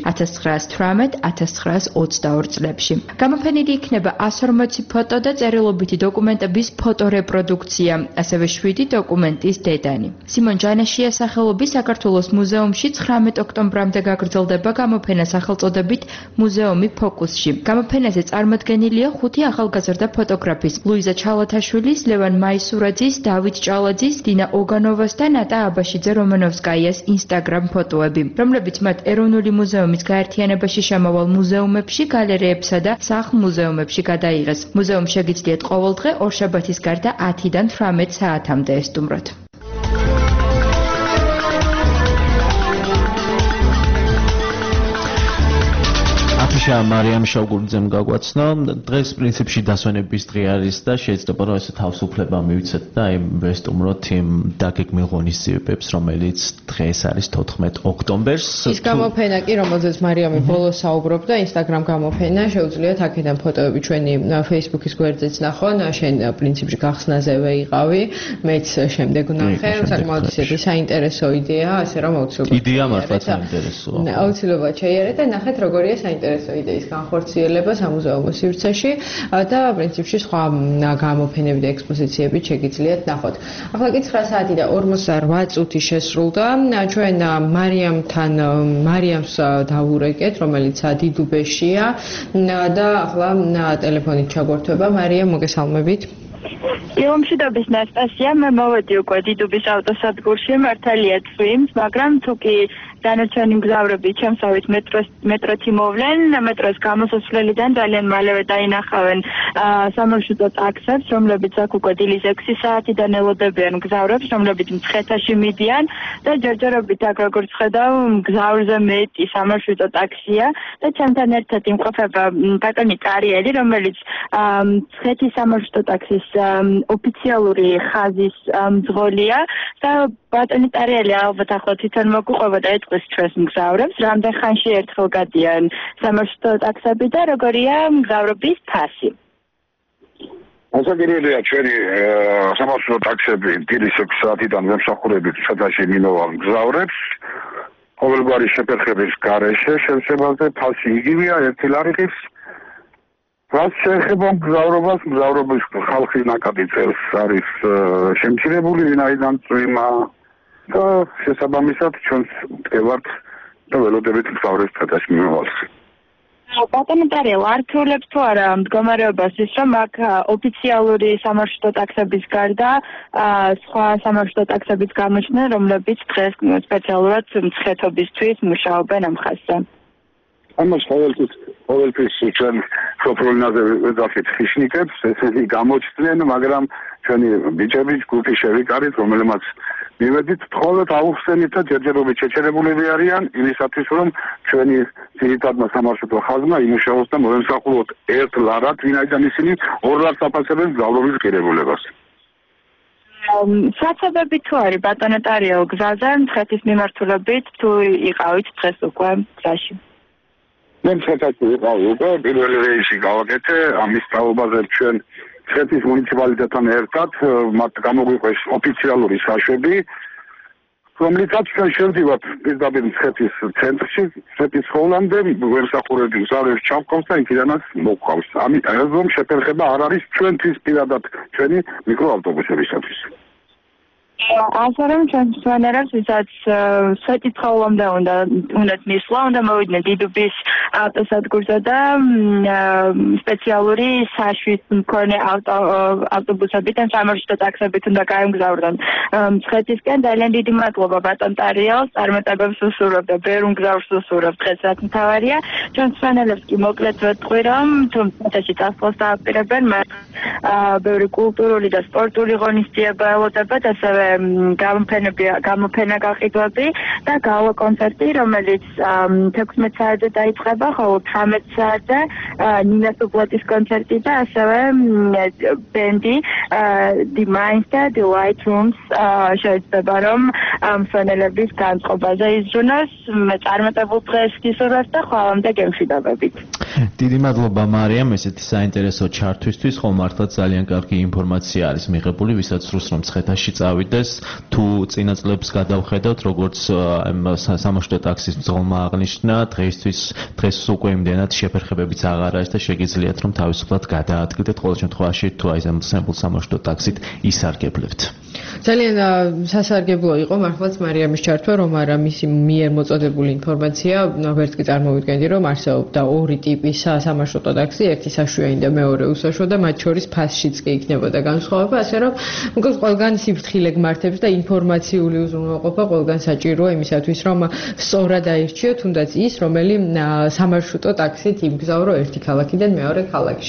1918-1922 წლებში. გამოფენილი იქნება 140 ფოტო და წერილობითი დოკუმენტების ფოტორეპროდუქცია, ასევე 7 დოკუმენტის დედანი. სიმონ ჯანაშიას სახელობის საქართველოს მუზეუმში 19 ოქტომბრამდე გაგრძელდება გამოფენა სახელწოდებით მუზეუმი ფოკუსში. გამოფენაზე წარმოდგენილია 5 ახალგაზრდა ფოტოგრაფის: ლუიზა ჩალათაშვილის, ლევან მაისურაძის, დავით ჭალაძის, დინა ოგანოვას და ნატა აბაშიძე რომანოვსკაიას Instagram ფოტოები, რომლებიც მათ ეროვნული მუზეუმის გაერთიანებაში შემავალ მუზეუმებში, გალერეებსა და სახლ-მუზეუმებში გადაიღეს. მუზეუმში შეგიძლიათ ყოველდღე ორშაბათის გარდა 10-დან 18 საათამდე ესტუმროთ. აფიშა მარიამ შავგურიძემ გაგვაცნო. დღეს პრინციპში დასვენების დღე არის და შეიძლება რომ ესე თავისუფლება მივიცეთ და აი ვესტუმროთ იმ დაგეგმილ ღონისძიებებს, რომელიც დღეს არის 14 ოქტომბერს. ის გამოფენა კი, რომელზეც მარიამი ბოლოს საუბრობდა, Instagram გამოფენა, შეუძლიათ აქედან ფოტოები ჩვენი Facebook-ის გვერდზეც ნახონ. შენ პრინციპში გახსნაზევე იყავი, მეც შემდეგ ვნახე, საკმაოდ ისეთი საინტერესო იდეა, ასე რომ აუცილებლად. იდეა მართლა საინტერესოა. აუცილებლად შეიარეთ და ნახეთ როგორია საინტერესო იდეის განხორციელება სამუზეუმო სივრცეში და პრინციპში სხვა გამოფენები და ექსპოზიციები შეგიძლიათ ნახოთ. ახლა კი 9 საათი და 48 წუთი შესრულდა. ჩვენ მარიამს დავურეკეთ, რომელიც დიდუბეშია და ახლა ტელეფონით ჩაგვერთვება. მარიამ, მოგესალმებით. ილომშვიდობის ნასტასია, მე მოვედი უკვე დიდუბის ავტოსადგურში, მართალია twins, მაგრამ თუ კი დანარჩენი მგზავრები ჩემსავით მეტროთი მოვლენ, მეტროს გამოსასვლელიდან ძალიან მალევე დაინახავენ სამარშრუტო ტაქსებს, რომლებიც აქ უკვე დილის 6 საათიდან ელოდებიან მგზავრებს, რომლებიც მცხეთაში მიდიან და ჯერჯერობით აქ როგორც ხედავ, მგზავრზე მეტი სამარშრუტო ტაქსია და ჩემთან ერთად იმყოფება ბატონი ტარიელი, რომელიც მცხეთის სამარშრუტო ტაქსის ოფიციალური ხაზის მძღოლია და ბატონი ტარიელი ალბათ ახლა თვითონ მოგუყვება და ეტყვის ჩვენს მგზავრებს, რამდენ ხანში ერთხელ გადიან სამარშრუტო ტაქსები და როგორია მგზავრობის ფასი. ასაკერებია ჩვენი სამარშრუტო ტაქსები დილის 6 საათიდან მემსახურებით მცხეთაში მინოვალ მგზავრებს. ყოველგვარი შეფერხების გარეშე შემსებაზე ფასი იგივეა, ერთი ლარიხის. რაც შეეხება მგზავრობას, მგზავრობის ხალხის ნაკადი წელს არის შემცირებული, ვინაიდან წვიმა და შესაბამისად ჩვენს მტევართ და ველოდებით მგზავრებს მცხეთაში მიმავალს. ბატონო ტარიელ, ართულებს თუ არა მდგომარეობას ის, რომ აქ ოფიციალური სამარშრუტო ტაქსების გარდა სხვა სამარშრუტო ტაქსებიც გამოჩნდნენ, რომლებიც დღეს სპეციალურად მცხეთობისთვის მუშაობენ ამ ხაზზე. ამას ყოველთვის ჩვენ სოფროლინაზე ვეძახით ხიშნიკებს, ესენი გამოჩნდნენ, მაგრამ ჩვენი ბიჭები ჯგუფი შევიკარით, რომელმაც მივედით მხოლოდ აუხსენით და ჯერჯერობით შეჩერებულები არიან იმისათვის, რომ ჩვენი ძირითადმა სამარშრუტო ხაზმა იმუშაოს და მოემსახუროთ ერთ ლარად, ვინაიდან ისინი ორ ლარს აფასებენ მგზავრობის ღირებულებას. საცობები თუ არის ბატონო ტარიელ გზაზე, მცხეთის მიმართულებით თუ იყავით დღეს უკვე გზაში? მე მცხეთაში ვიყავი უკვე, პირველი რეისი გავაკეთე, ამის სწავლობაზე ჩვენ მცხეთის მუნიციპალიტეტთან ერთად მათ გამოგვიყვეს ოფიციალური საშვები, რომლითაც ჩვენ შევდივართ პირდაპირ მცხეთის ცენტრში, მცხეთის სხოლამდე, ვემსახურებით მგზავრებს ჩავყავს და იქიდანაც მოგყავს. ამით რომ შეფერხება არ არის ჩვენთვის პირადად ჩვენი მიკროავტობუსებისათვის. ასე რომ ჩვენ სვენერებს ვისაც სვეტიცხოვლამდე უნდათ მისვლა, უნდა მოვიდნენ დიდუბის ავტოსადგურზე და სპეციალური საშვით მქონე ავტობუსებით ან სამარშრუტო ტაქსებით უნდა გაემგზავრონ მცხეთისკენ. ძალიან დიდი მადლობა ბატონ ტარიელს, წარმატებებს უსურვებ და ბევრ მგზავრს უსურვებ დღეს, რაც მთავარია. ჩვენ სვენერებს კი მოკლედ ვეთქვი, რომ თუ მცხეთაში წასვლას დააპირებენ, მათ ბევრი კულტურული და სპორტული ღონისძიება ელოდებათ, ასევე გამოფენა გაყიდვები და გავა კონცერტი, რომელიც 16 საათზე დაიწყება, ხოლო 18 საათზე ნინა სუპლატის კონცერტი და ასევე ბენდი The Minds და The Light Rooms შეიძლება რომ მსვენელების განწყობაზე იზრუნოს. მე წარმატებულ დღეს გისურვებთ და ხვალამდე გემშვიდობებით. დიდი მადლობა მარიამ, ესეთი საინტერესო ჩართვისთვის, ხო მართლაც ძალიან კარგი ინფორმაცია არის მიღებული, ვისაც სურს რომ მცხეთაში წავიდეს, თუ წინა წლებს გადავხედავთ, როგორც სამარშრუტო ტაქსის მძღოლმა აღნიშნა, დღეს უკვე იმდენად შეფერხებებიც აღარ არის და შეგიძლიათ რომ თავისუფლად გადაადგილდეთ, ყოველ შემთხვევაში თუ აი ამ სამარშრუტო ტაქსით ისარგებლებთ. ძალიან სასარგებლო იყო მართლაც მარიამის ჩართვა, რომ არა მისი მიერ მოწოდებული ინფორმაცია, ვერც კი წარმოვიდგენდი, რომ არსებობდა ორი ტიპის სამარშრუტო ტაქსი, ერთი საშვიანი და მეორე უსაშუო და მათ შორის ფასშიც კი იქნებოდა განსხვავება, ასე რომ მოკლედ ყველგან სიფრთხილე გმართებს და ინფორმაციული უზრუნველყოფა ყველგან საჭიროა იმისათვის, რომ სწორად აირჩიო თუნდაც ის, რომელი სამარშრუტო ტაქსით იმგზავრო ერთი ქალაქიდან მეორე ქალაქში.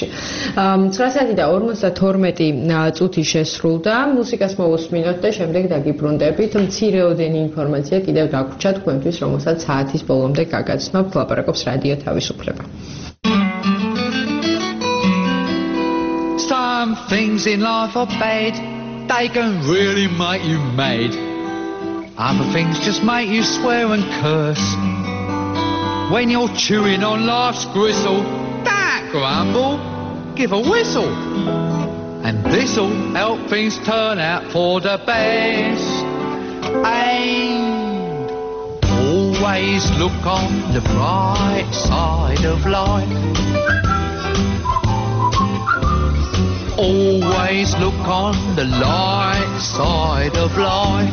9:52 წუთი შესრულდა, მუსიკას მოვუსმინოთ და შემდეგ დაგიბრუნდებით. მცირეოდენი ინფორმაცია კიდევ დაგვრჩა თქვენთვის, რომელსაც საათის ბოლომდე გაგაცნობთ, ლაპარაკობს რადიო თავისუფლება. Some things in life are bad, they can really make you mad. Other things just make you swear and curse. When you're chewing on life's gristle, don't grumble, give a whistle. And this'll help things turn out for the best. And always look on the bright side of life. Always look on the light side of life.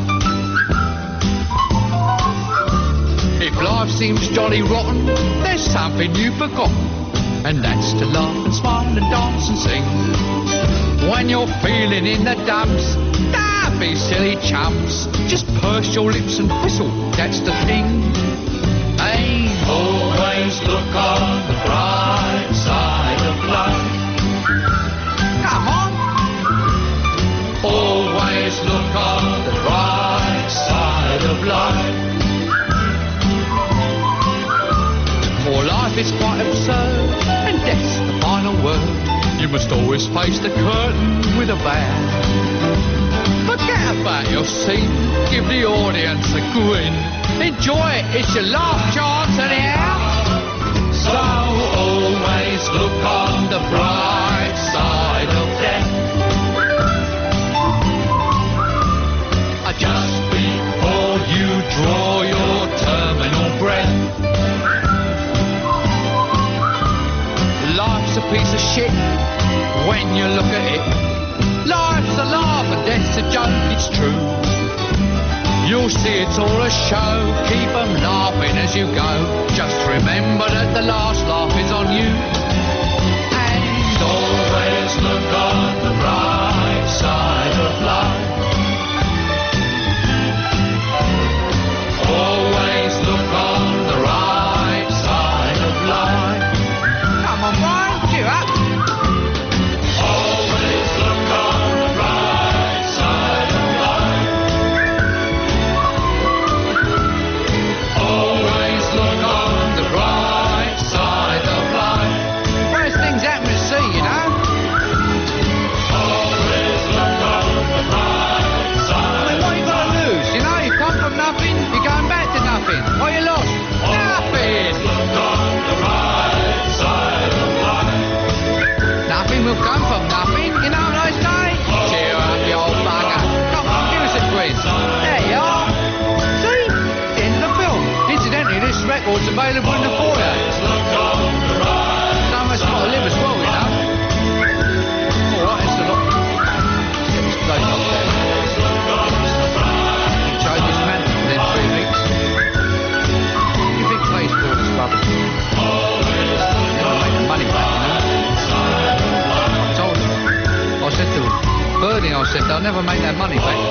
If life seems jolly rotten, there's something you've forgotten, and that's to laugh and smile and dance and sing. When you're feeling in the dumps, don't be silly chumps. Just purse your lips and whistle, that's the thing. Hey, always look on the bright side of life. Come on. Always look on the bright side of life. For life is quite absurd, and death's the final word. You must always face the curtain with a bow. Forget about your scene, give the audience a grin. Enjoy it, it's your last chance anyhow. So always look on the bright side of death. Just before you draw your terminal breath. Life's a piece of shit when you look at it. Life's a laugh and death's a joke, it's true. You'll see it's all a show, keep 'em laughing as you go. Just remember that the last laugh is on you. And always look on the bright side of life. Always look on the right side of life. Come on, Brian, cheer up. Always look on the right side of life. Always look on the right side of life. Worst things happen to see, you know. Always look on the right side. I mean, what you got to lose? You know, you come from nothing, you're going back to nothing. What you lost? Nothing. Look on the right side of life. Nothing will come from nothing. You know what I say? Cheer up, you old bugger. Come on, give us a quiz. There you are. See? The end of the film. Incidentally, this record's available in the foyer. So much got to live as well, you know. All right, it's a lot. Let's get this place off there. Change this man within 3 weeks. You think place board is rubbish? Never make the money back, you know. I told him. I said to Bernie, I said, they'll never make that money back.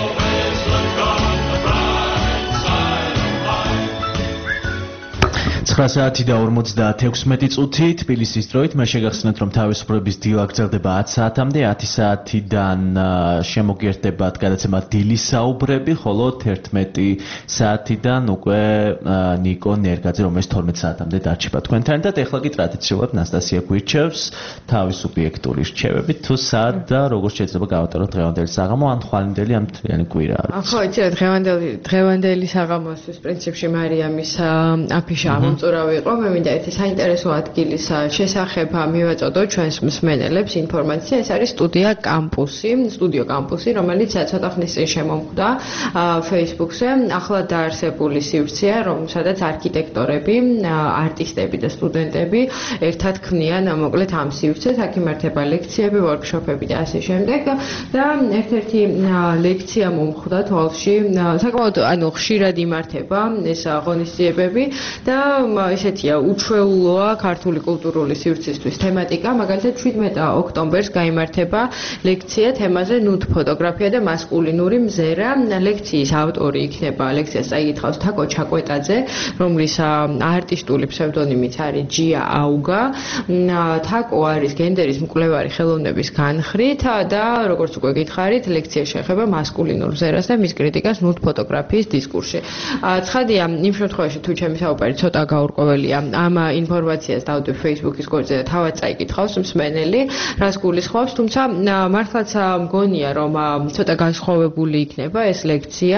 საათი და 56 წუთი თბილისის დროით მე შეგახსენებთ რომ თავისუფლების დილა გრძელდება 10 საათამდე 10 საათიდან შემოგერდებათ გადაცემა დილის საუბრები ხოლო 11 საათიდან უკვე ნიკო ნერგაძე რომელიც 12 საათამდე დარჩება თქვენთან და ეხლა კი ტრადიციულად ნასტასია გვირჩევს თავის სუბიექტური რჩევებით თუ სად და როგორ შეიძლება გავატაროთ დღევანდელი საღამო ან ხვალინდელი ამ თვიანი კვირა არის ხო იცი რა დღევანდელი საღამოსთვის პრინციპში მარიამის აფიშა მწურავი იყო, მე მინდა ერთი საინტერესო ადგილის შესახებ მივაწოდო ჩვენს მსმენელებს ინფორმაცია. ეს არის სტუდიო კამპუსი, რომელიც ცოტა ხნის წინ შემომხვდა Facebook-ზე. ახლა დაარსებული სივრცეა, სადაც არქიტექტორები, არტისტები და სტუდენტები ერთად ქმნიან მოკლედ ამ სივრცეს, აქ იმართება ლექციები, ვორქშოპები და ასე შემდეგ. და ერთ-ერთი ლექცია მომხვდა თვალში, საკმაოდ ხშირად იმართება ეს ღონისძიებები და ისეთია უჩვეულოა ქართული კულტურული სივრცისთვის თემატიკა, მაგალითად 17 ოქტომბერს გაიმართება ლექცია თემაზე ნუდ ფოტოგრაფია და მასკულინური მზერა. ლექციის ავტორი იქნება ლექციას წაიკითხავს თაკო ჩაკვეტაძე, რომლის არტისტული ფსევდონიმიც არის ჯია აუგა. თაკო არის გენდერის მკვლევარი ხელოვნების განხრით და როგორც უკვე გითხარით, ლექცია შეეხება მასკულინურ მზერას და მის კრიტიკას ნუდ ფოტოგრაფიის დისკურსში. ცხადია, იმ შემთხვევაში თუ ჩემი საუბარი ცოტა გაურკვეველია, ამ ინფორმაციას დავდებ Facebook-ის გვერდზე და თავად წაიკითხავს მსმენელი, რას გულისხმობს, თუმცა მართლაც მგონია, რომ ცოტა განსხვავებული იქნება ეს ლექცია.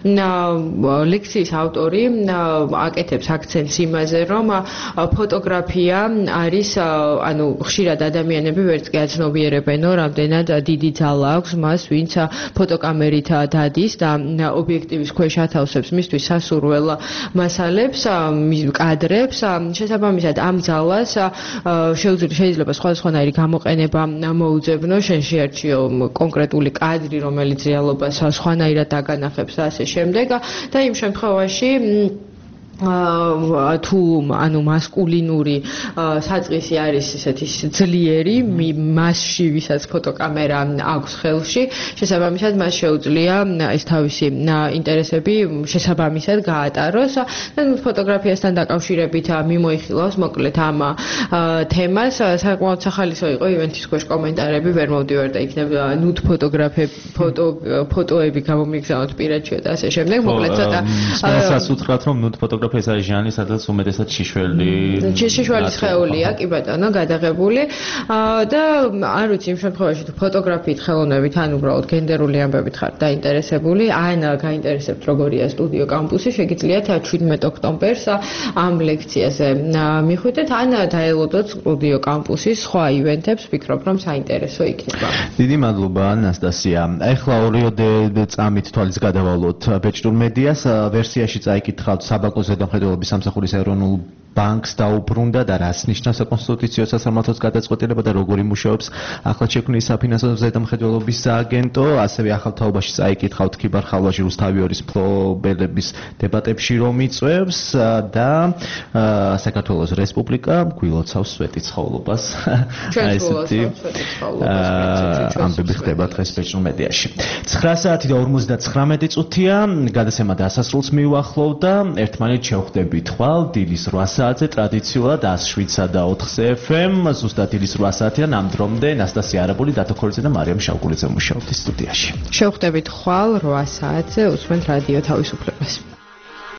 ლექციის ავტორი აკეთებს აქცენტს იმაზე, რომ ფოტოგრაფია არის, ხშირად ადამიანები ვერც კი აცნობიერებენო, რამდენად დიდი ძალა აქვს მას, ვინც ფოტოკამერით დადის და ობიექტივის ქვეშ ათავსებს მისთვის სასურველ მასალებს, კადრებს, შესაბამისად ამ ძალას შეიძლება სხვადასხვანაირი გამოყენება მოუძებნო, შენ შეარჩიო კონკრეტული კადრი, რომელიც რეალობას სხვანაირად დაგანახებს და ასე შემდეგ და იმ შემთხვევაში თუ ანუ მასკულინური საწყისი არის ესეთი ძლიერი მასში ვისაც ფოტოკამერა აქვს ხელში შესაბამისად მას შეუძლია ეს თავისი ინტერესები შესაბამისად გაატაროს და ფოტოგრაფიასთან დაკავშირებით მიმოიხილავს მოკლედ ამ თემას საკმაოდ სახალისო იყო ივენთის ქვეშ კომენტარები ვერ მოვდივარ და იქნება ნუდ ფოტოები გამომიგზავნოთ პირადში და ასე შემდეგ მოკლედ ცოტა სპეციალს უთხრათ რომ ნუდ ფოტოგრაფია ეს არის ჟანრი, სადაც უმეტესად შიშველის სხეულია, კი ბატონო, გადაღებული და არ ვიცი იმ შემთხვევაში თუ ფოტოგრაფიით, ხელოვნებით ან უბრალოდ გენდერული ამბებით ხართ დაინტერესებული, ან გაინტერესებთ როგორია სტუდიო კამპუსი, შეგიძლიათ 17 ოქტომბერს ამ ლექციაზე მიხვიდეთ, ან დაელოდოთ სტუდიო კამპუსის სხვა ივენთებს, ვფიქრობ რომ საინტერესო იქნება. დიდი მადლობა ანასტასია. ეხლა ორიოდე წამით თვალის გადავალოთ ბეჭდურ მედიას ვერსიაში წაიკითხავთ საბაკო ზედამხედველობის სამსახურის ეროვნულ ბანკს დაუბრუნდა და რას ნიშნავს საკონსტიტუციო სასამართლოს გადაწყვეტილება და როგორ იმუშავებს ახლად შექმნილი საფინანსო ზედამხედველობის სააგენტო, ასევე ახალ თაობაში წაიკითხავთ ქიბარ ხალვაში რუსთავიორის მფლობელების დებატებში რომ იწვევს და საქართველოს რესპუბლიკა გვილოცავს სვეტიცხოვლობას. ესეთი ამბები ხდება დღეს ბეჭდურ მედიაში. 9 საათი და 59 წუთია, გადაცემა დასასრულს მიუახლოვდა, ერთმანეთ შევხვდებით ხვალ დილის 8 საათზე ტრადიციულად 107-სა და 4-ზე FM, ზუსტად დილის 8 საათიდან ამ დრომდე ნასტასია არაბული, დათო ქორიძე და მარიამ შავკულიძე მუშაობთ სტუდიაში. შევხვდებით ხვალ 8 საათზე, უსმენთ რადიო თავისუფლებას.